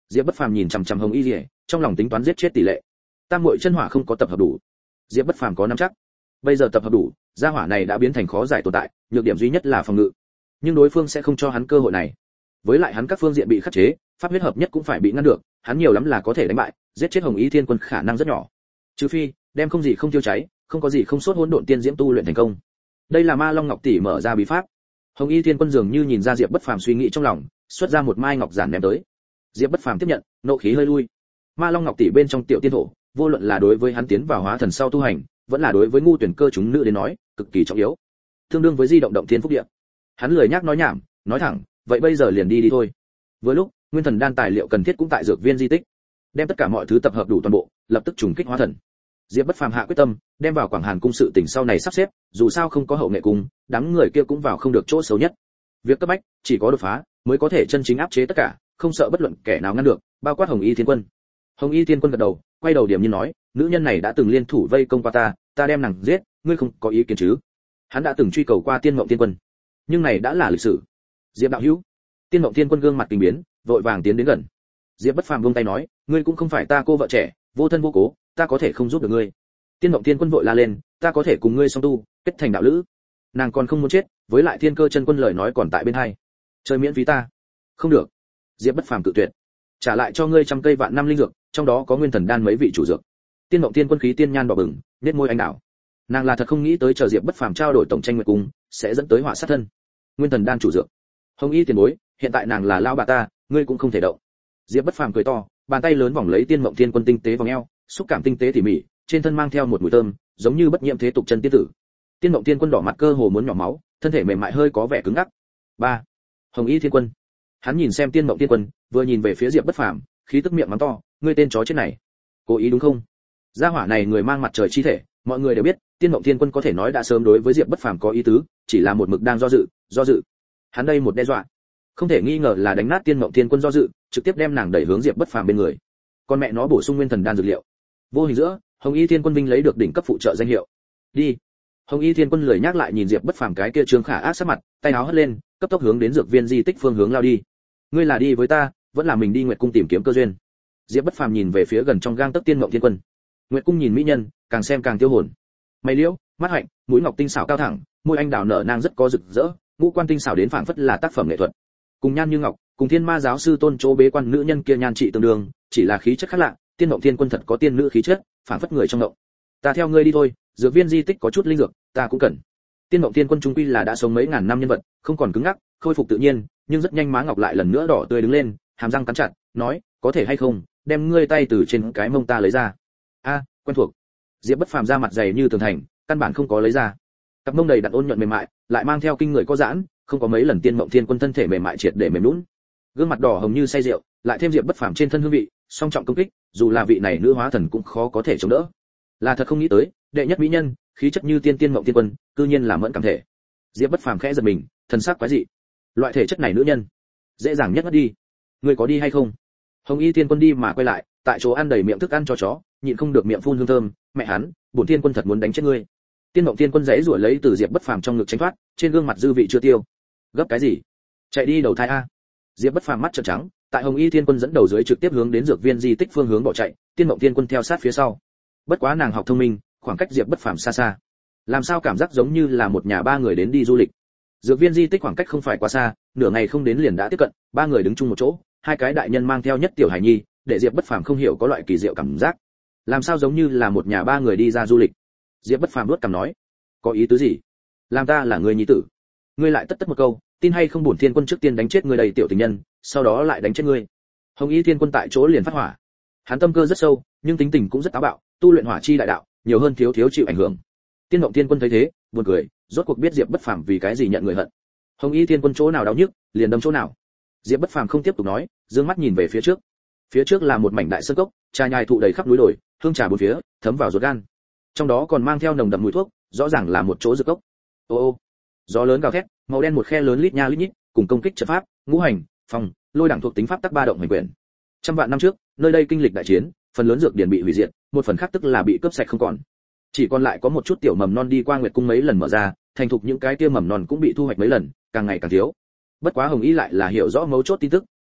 Diệp Bất Phàm nhìn chằm chằm Hồng Y Liễu, trong lòng tính toán giết chết tỷ lệ. Tam muội chân hỏa không có tập hợp đủ. Diệp Bất Phàm có nắm chắc. Bây giờ tập hợp đủ, gia hỏa này đã biến thành khó giải tồn tại, nhược điểm duy nhất là phòng ngự. Nhưng đối phương sẽ không cho hắn cơ hội này. Với lại hắn các phương diện bị khắc chế, pháp huyết hợp nhất cũng phải bị ngăn được, hắn nhiều lắm là có thể đánh bại, giết chết Hồng Y Thiên Quân khả năng rất nhỏ. Trừ phi, đem không gì không tiêu cháy, không có gì không sốt hỗn độn tiên diễm tu luyện thành công. Đây là Ma Long Ngọc tỷ mở ra bí pháp. Hồng Y Thiên Quân dường như nhìn ra Diệp Bất Phàm suy nghĩ trong lòng, xuất ra một mai ngọc giản ném tới. Diệp Bất Phàm tiếp nhận, nộ khí hơi lui. Ma Long Ngọc tỷ bên trong tiểu tiên thổ, vô luận là đối với hắn tiến vào hóa thần sau tu hành, vẫn là đối với ngu tuyển cơ chúng nữ đến nói, cực kỳ trọng yếu. Tương đương với di động động thiên phúc địa. Hắn lười nhác nói nhảm, nói thẳng, vậy bây giờ liền đi thôi. Vừa lúc, nguyên thần đan tài liệu cần thiết cũng tại dược viên di tích. Đem tất cả mọi thứ tập hợp đủ toàn bộ, lập tức trùng kích hóa thần. Diệp Bất Phàm hạ quyết tâm, đem vào Quảng Hàn cung sự tình sau này sắp xếp, dù sao không có hậu nghệ cung, đám người kia cũng vào không được chỗ xấu nhất. Việc cấp bách, chỉ có đột phá mới có thể chân chính áp chế tất cả, không sợ bất luận kẻ nào ngăn được, bao quát Hồng Y Thiên Quân. Hồng Y Thiên Quân gật đầu, quay đầu điểm nhiên nói, nữ nhân này đã từng liên thủ vây công qua ta đem nàng giết, ngươi không có ý kiến chứ? Hắn đã từng truy cầu qua Tiên Mộng Tiên Quân, nhưng này đã là lịch sử. Diệp đạo hữu. Tiên Mộng Tiên Quân gương mặt kinh biến, vội vàng tiến đến gần. Diệp Bất Phàm buông tay nói, ngươi cũng không phải ta cô vợ trẻ, vô thân vô cố, ta có thể không giúp được ngươi. Tiên Mộng Tiên Quân vội la lên, ta có thể cùng ngươi song tu, kết thành đạo lữ. Nàng còn không muốn chết, với lại Thiên Cơ Chân Quân lời nói còn tại bên hai. Chơi miễn phí ta. Không được. Diệp Bất Phàm cự tuyệt. Trả lại cho ngươi trăm cây vạn năm linh dược, trong đó có nguyên thần đan mấy vị chủ dược. Tiên Mộng Tiên Quân khí tiên nhan đỏ bừng, nhếch môi anh đảo. Nàng là thật không nghĩ tới chờ Diệp Bất Phàm trao đổi tổng tranh nguyệt cung, sẽ dẫn tới họa sát thân. Nguyên thần đan chủ dược. Hồng Y tiền bối, hiện tại nàng là lao bà ta, ngươi cũng không thể động. Diệp Bất Phàm cười to, bàn tay lớn vòng lấy Tiên Mộng Tiên Quân tinh tế vòng eo, xúc cảm tinh tế tỉ mỉ, trên thân mang theo một mùi thơm, giống như bất nhiễm thế tục chân tiên tử. Tiên Mộng Tiên Quân đỏ mặt cơ hồ muốn nhỏ máu, thân thể mềm mại hơi có vẻ cứng ngắc. 3. Hồng Y Thiên Quân. Hắn nhìn xem Tiên Mộng Tiên Quân, vừa nhìn về phía Diệp Bất Phàm, khí tức miệng mắng to, ngươi tên chó chết này, cố ý đúng không? Gia hỏa này người mang mặt trời chi thể, mọi người đều biết, Tiên Mộng Tiên Quân có thể nói đã sớm đối với Diệp Bất Phàm có ý tứ, chỉ là một mực đang do dự. Hắn đây một đe dọa, không thể nghi ngờ là đánh nát Tiên Mộng Tiên Quân do dự, trực tiếp đem nàng đẩy hướng Diệp Bất Phàm bên người. Con mẹ nó bổ sung nguyên thần đan dược liệu. Vô hình giữa, Hồng Y Thiên Quân vinh lấy được đỉnh cấp phụ trợ danh hiệu. Đi. Hồng Y Thiên Quân lười nhắc lại nhìn Diệp Bất Phàm cái kia trương khả ác sắc mặt, tay áo hất lên, cấp tốc hướng đến dược viên di tích phương hướng lao đi. Ngươi là đi với ta, vẫn là mình đi Nguyệt cung tìm kiếm cơ duyên? Diệp Bất Phàm nhìn về phía gần trong gang tấc Tiên Mộng Thiên Quân. Nguyệt cung nhìn mỹ nhân, càng xem càng tiêu hồn. Mày liễu, mắt hạnh, mũi ngọc tinh xảo cao thẳng, môi anh đào nở nang rất có rực rỡ, ngũ quan tinh xảo đến phảng phất là tác phẩm nghệ thuật. Cùng nhan như ngọc, cùng Thiên Ma giáo sư Tôn Chỗ bế quan nữ nhân kia nhan trị tương đương, chỉ là khí chất khác lạ, Tiên Mộng Thiên Quân thật có tiên nữ khí chất, phảng phất người trong động. Ta theo ngươi đi thôi, dược viên di tích có chút linh dược, ta cũng cần. Tiên Mộng Thiên Quân trung quy là đã sống mấy ngàn năm nhân vật, không còn cứng ngắc, khôi phục tự nhiên, nhưng rất nhanh má ngọc lại lần nữa đỏ tươi đứng lên, hàm răng cắn chặt, nói, có thể hay không, đem ngươi tay từ trên cái mông ta lấy ra. A, quen thuộc. Diệp Bất Phàm ra mặt dày như tường thành, căn bản không có lấy ra. Cặp mông đầy đặn ôn nhuận mềm mại, lại mang theo kinh người có giãn, không có mấy lần Tiên Mộng Thiên Quân thân thể mềm mại triệt để mềm nhũn. Gương mặt đỏ hồng như say rượu, lại thêm Diệp Bất Phàm trên thân hương vị, song trọng công kích, dù là vị này nữ hóa thần cũng khó có thể chống đỡ. Là thật không nghĩ tới, đệ nhất mỹ nhân, khí chất như Tiên Mộng Tiên Quân, cư nhiên là mẫn cảm thể. Diệp Bất Phàm khẽ giật mình, thần sắc quái dị. Loại thể chất này nữ nhân, dễ dàng nhất mất đi. Ngươi có đi hay không? Hồng Y Tiên Quân đi mà quay lại, tại chỗ ăn đầy miệng thức ăn cho chó, nhịn không được miệng phun hương thơm, mẹ hắn, bổn Tiên Quân thật muốn đánh chết ngươi. Tiên Mộng Tiên Quân giãy giụa lấy từ Diệp Bất Phàm trong ngực tránh thoát, trên gương mặt dư vị chưa tiêu. Gấp cái gì? Chạy đi đầu thai a. Diệp Bất Phàm mắt trợn trắng, tại Hồng Y Tiên Quân dẫn đầu dưới trực tiếp hướng đến dược viên di tích phương hướng bỏ chạy, Tiên Mộng Tiên Quân theo sát phía sau. Bất quá nàng học thông minh, khoảng cách Diệp Bất Phàm xa xa. Làm sao cảm giác giống như là một nhà ba người đến đi du lịch. Dược viên di tích khoảng cách không phải quá xa, nửa ngày không đến liền đã tiếp cận, ba người đứng chung một chỗ, hai cái đại nhân mang theo nhất tiểu hải nhi, để Diệp Bất Phàm không hiểu có loại kỳ diệu cảm giác. Làm sao giống như là một nhà ba người đi ra du lịch. Diệp Bất Phàm nuốt cằm nói, có ý tứ gì? Làm ta là người nhi tử. Ngươi lại tất một câu, tin hay không bổn Thiên Quân trước tiên đánh chết người đầy tiểu tình nhân, sau đó lại đánh chết ngươi. Hồng Y Thiên Quân tại chỗ liền phát hỏa. Hắn tâm cơ rất sâu, nhưng tính tình cũng rất táo bạo, tu luyện hỏa chi đại đạo, nhiều hơn thiếu chịu ảnh hưởng. Tiên Mộng Thiên Quân thấy thế, buồn cười, rốt cuộc biết Diệp Bất Phàm vì cái gì nhận người hận. Hồng Y Thiên Quân chỗ nào đau nhức, liền đâm chỗ nào. Diệp Bất Phàm không tiếp tục nói, dương mắt nhìn về phía trước. Phía trước là một mảnh đại sơn cốc, trà nhài thụ đầy khắp núi đồi, hương trà bốn phía, thấm vào ruột gan. Trong đó còn mang theo nồng đậm mùi thuốc, rõ ràng là một chỗ dược cốc. Ô ô, gió lớn gào thét, màu đen một khe lớn lít nha lít nhít, cùng công kích trận pháp, ngũ hành, phòng, lôi đẳng thuộc tính pháp tắc ba động hành quyền. Trăm vạn năm trước, nơi đây kinh lịch đại chiến, phần lớn dược điển bị hủy diệt, một phần khác tức là bị cướp sạch không còn. Chỉ còn lại có một chút tiểu mầm non đi qua Nguyệt cung mấy lần mở ra, thành thục những cái kia mầm non cũng bị thu hoạch mấy lần, càng ngày càng thiếu. Bất quá Hồng Y lại là hiểu rõ mấu chốt tin tức,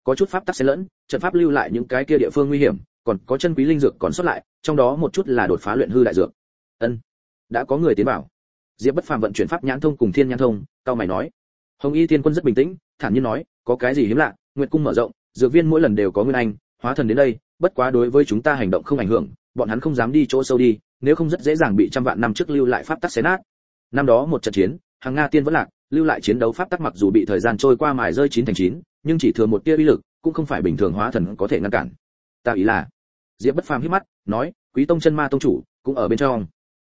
có chút pháp tắc xen lẫn, trận pháp lưu lại những cái kia địa phương nguy hiểm, còn có chân quý linh dược còn sót lại, trong đó một chút là đột phá luyện hư đại dược. Ân, đã có người tiến vào. Diệp Bất Phàm vận chuyển pháp nhãn thông cùng thiên nhãn thông, cao mày nói. Hồng Y Tiên Quân rất bình tĩnh, thản nhiên nói, có cái gì hiếm lạ, Nguyệt cung mở rộng, dược viên mỗi lần đều có nguyên anh, hóa thần đến đây, bất quá đối với chúng ta hành động không ảnh hưởng, bọn hắn không dám đi chỗ sâu đi, nếu không rất dễ dàng bị trăm vạn năm trước lưu lại pháp tắc xé nát. Năm đó một trận chiến, hàng Nga tiên vẫn lạc, lưu lại chiến đấu pháp tắc mặc dù bị thời gian trôi qua mài rơi chín thành chín, nhưng chỉ thừa một tia uy lực, cũng không phải bình thường hóa thần có thể ngăn cản. Ta ý là, Diệp Bất Phàm hít mắt, nói, Quý Tông chân ma tông chủ cũng ở bên trong.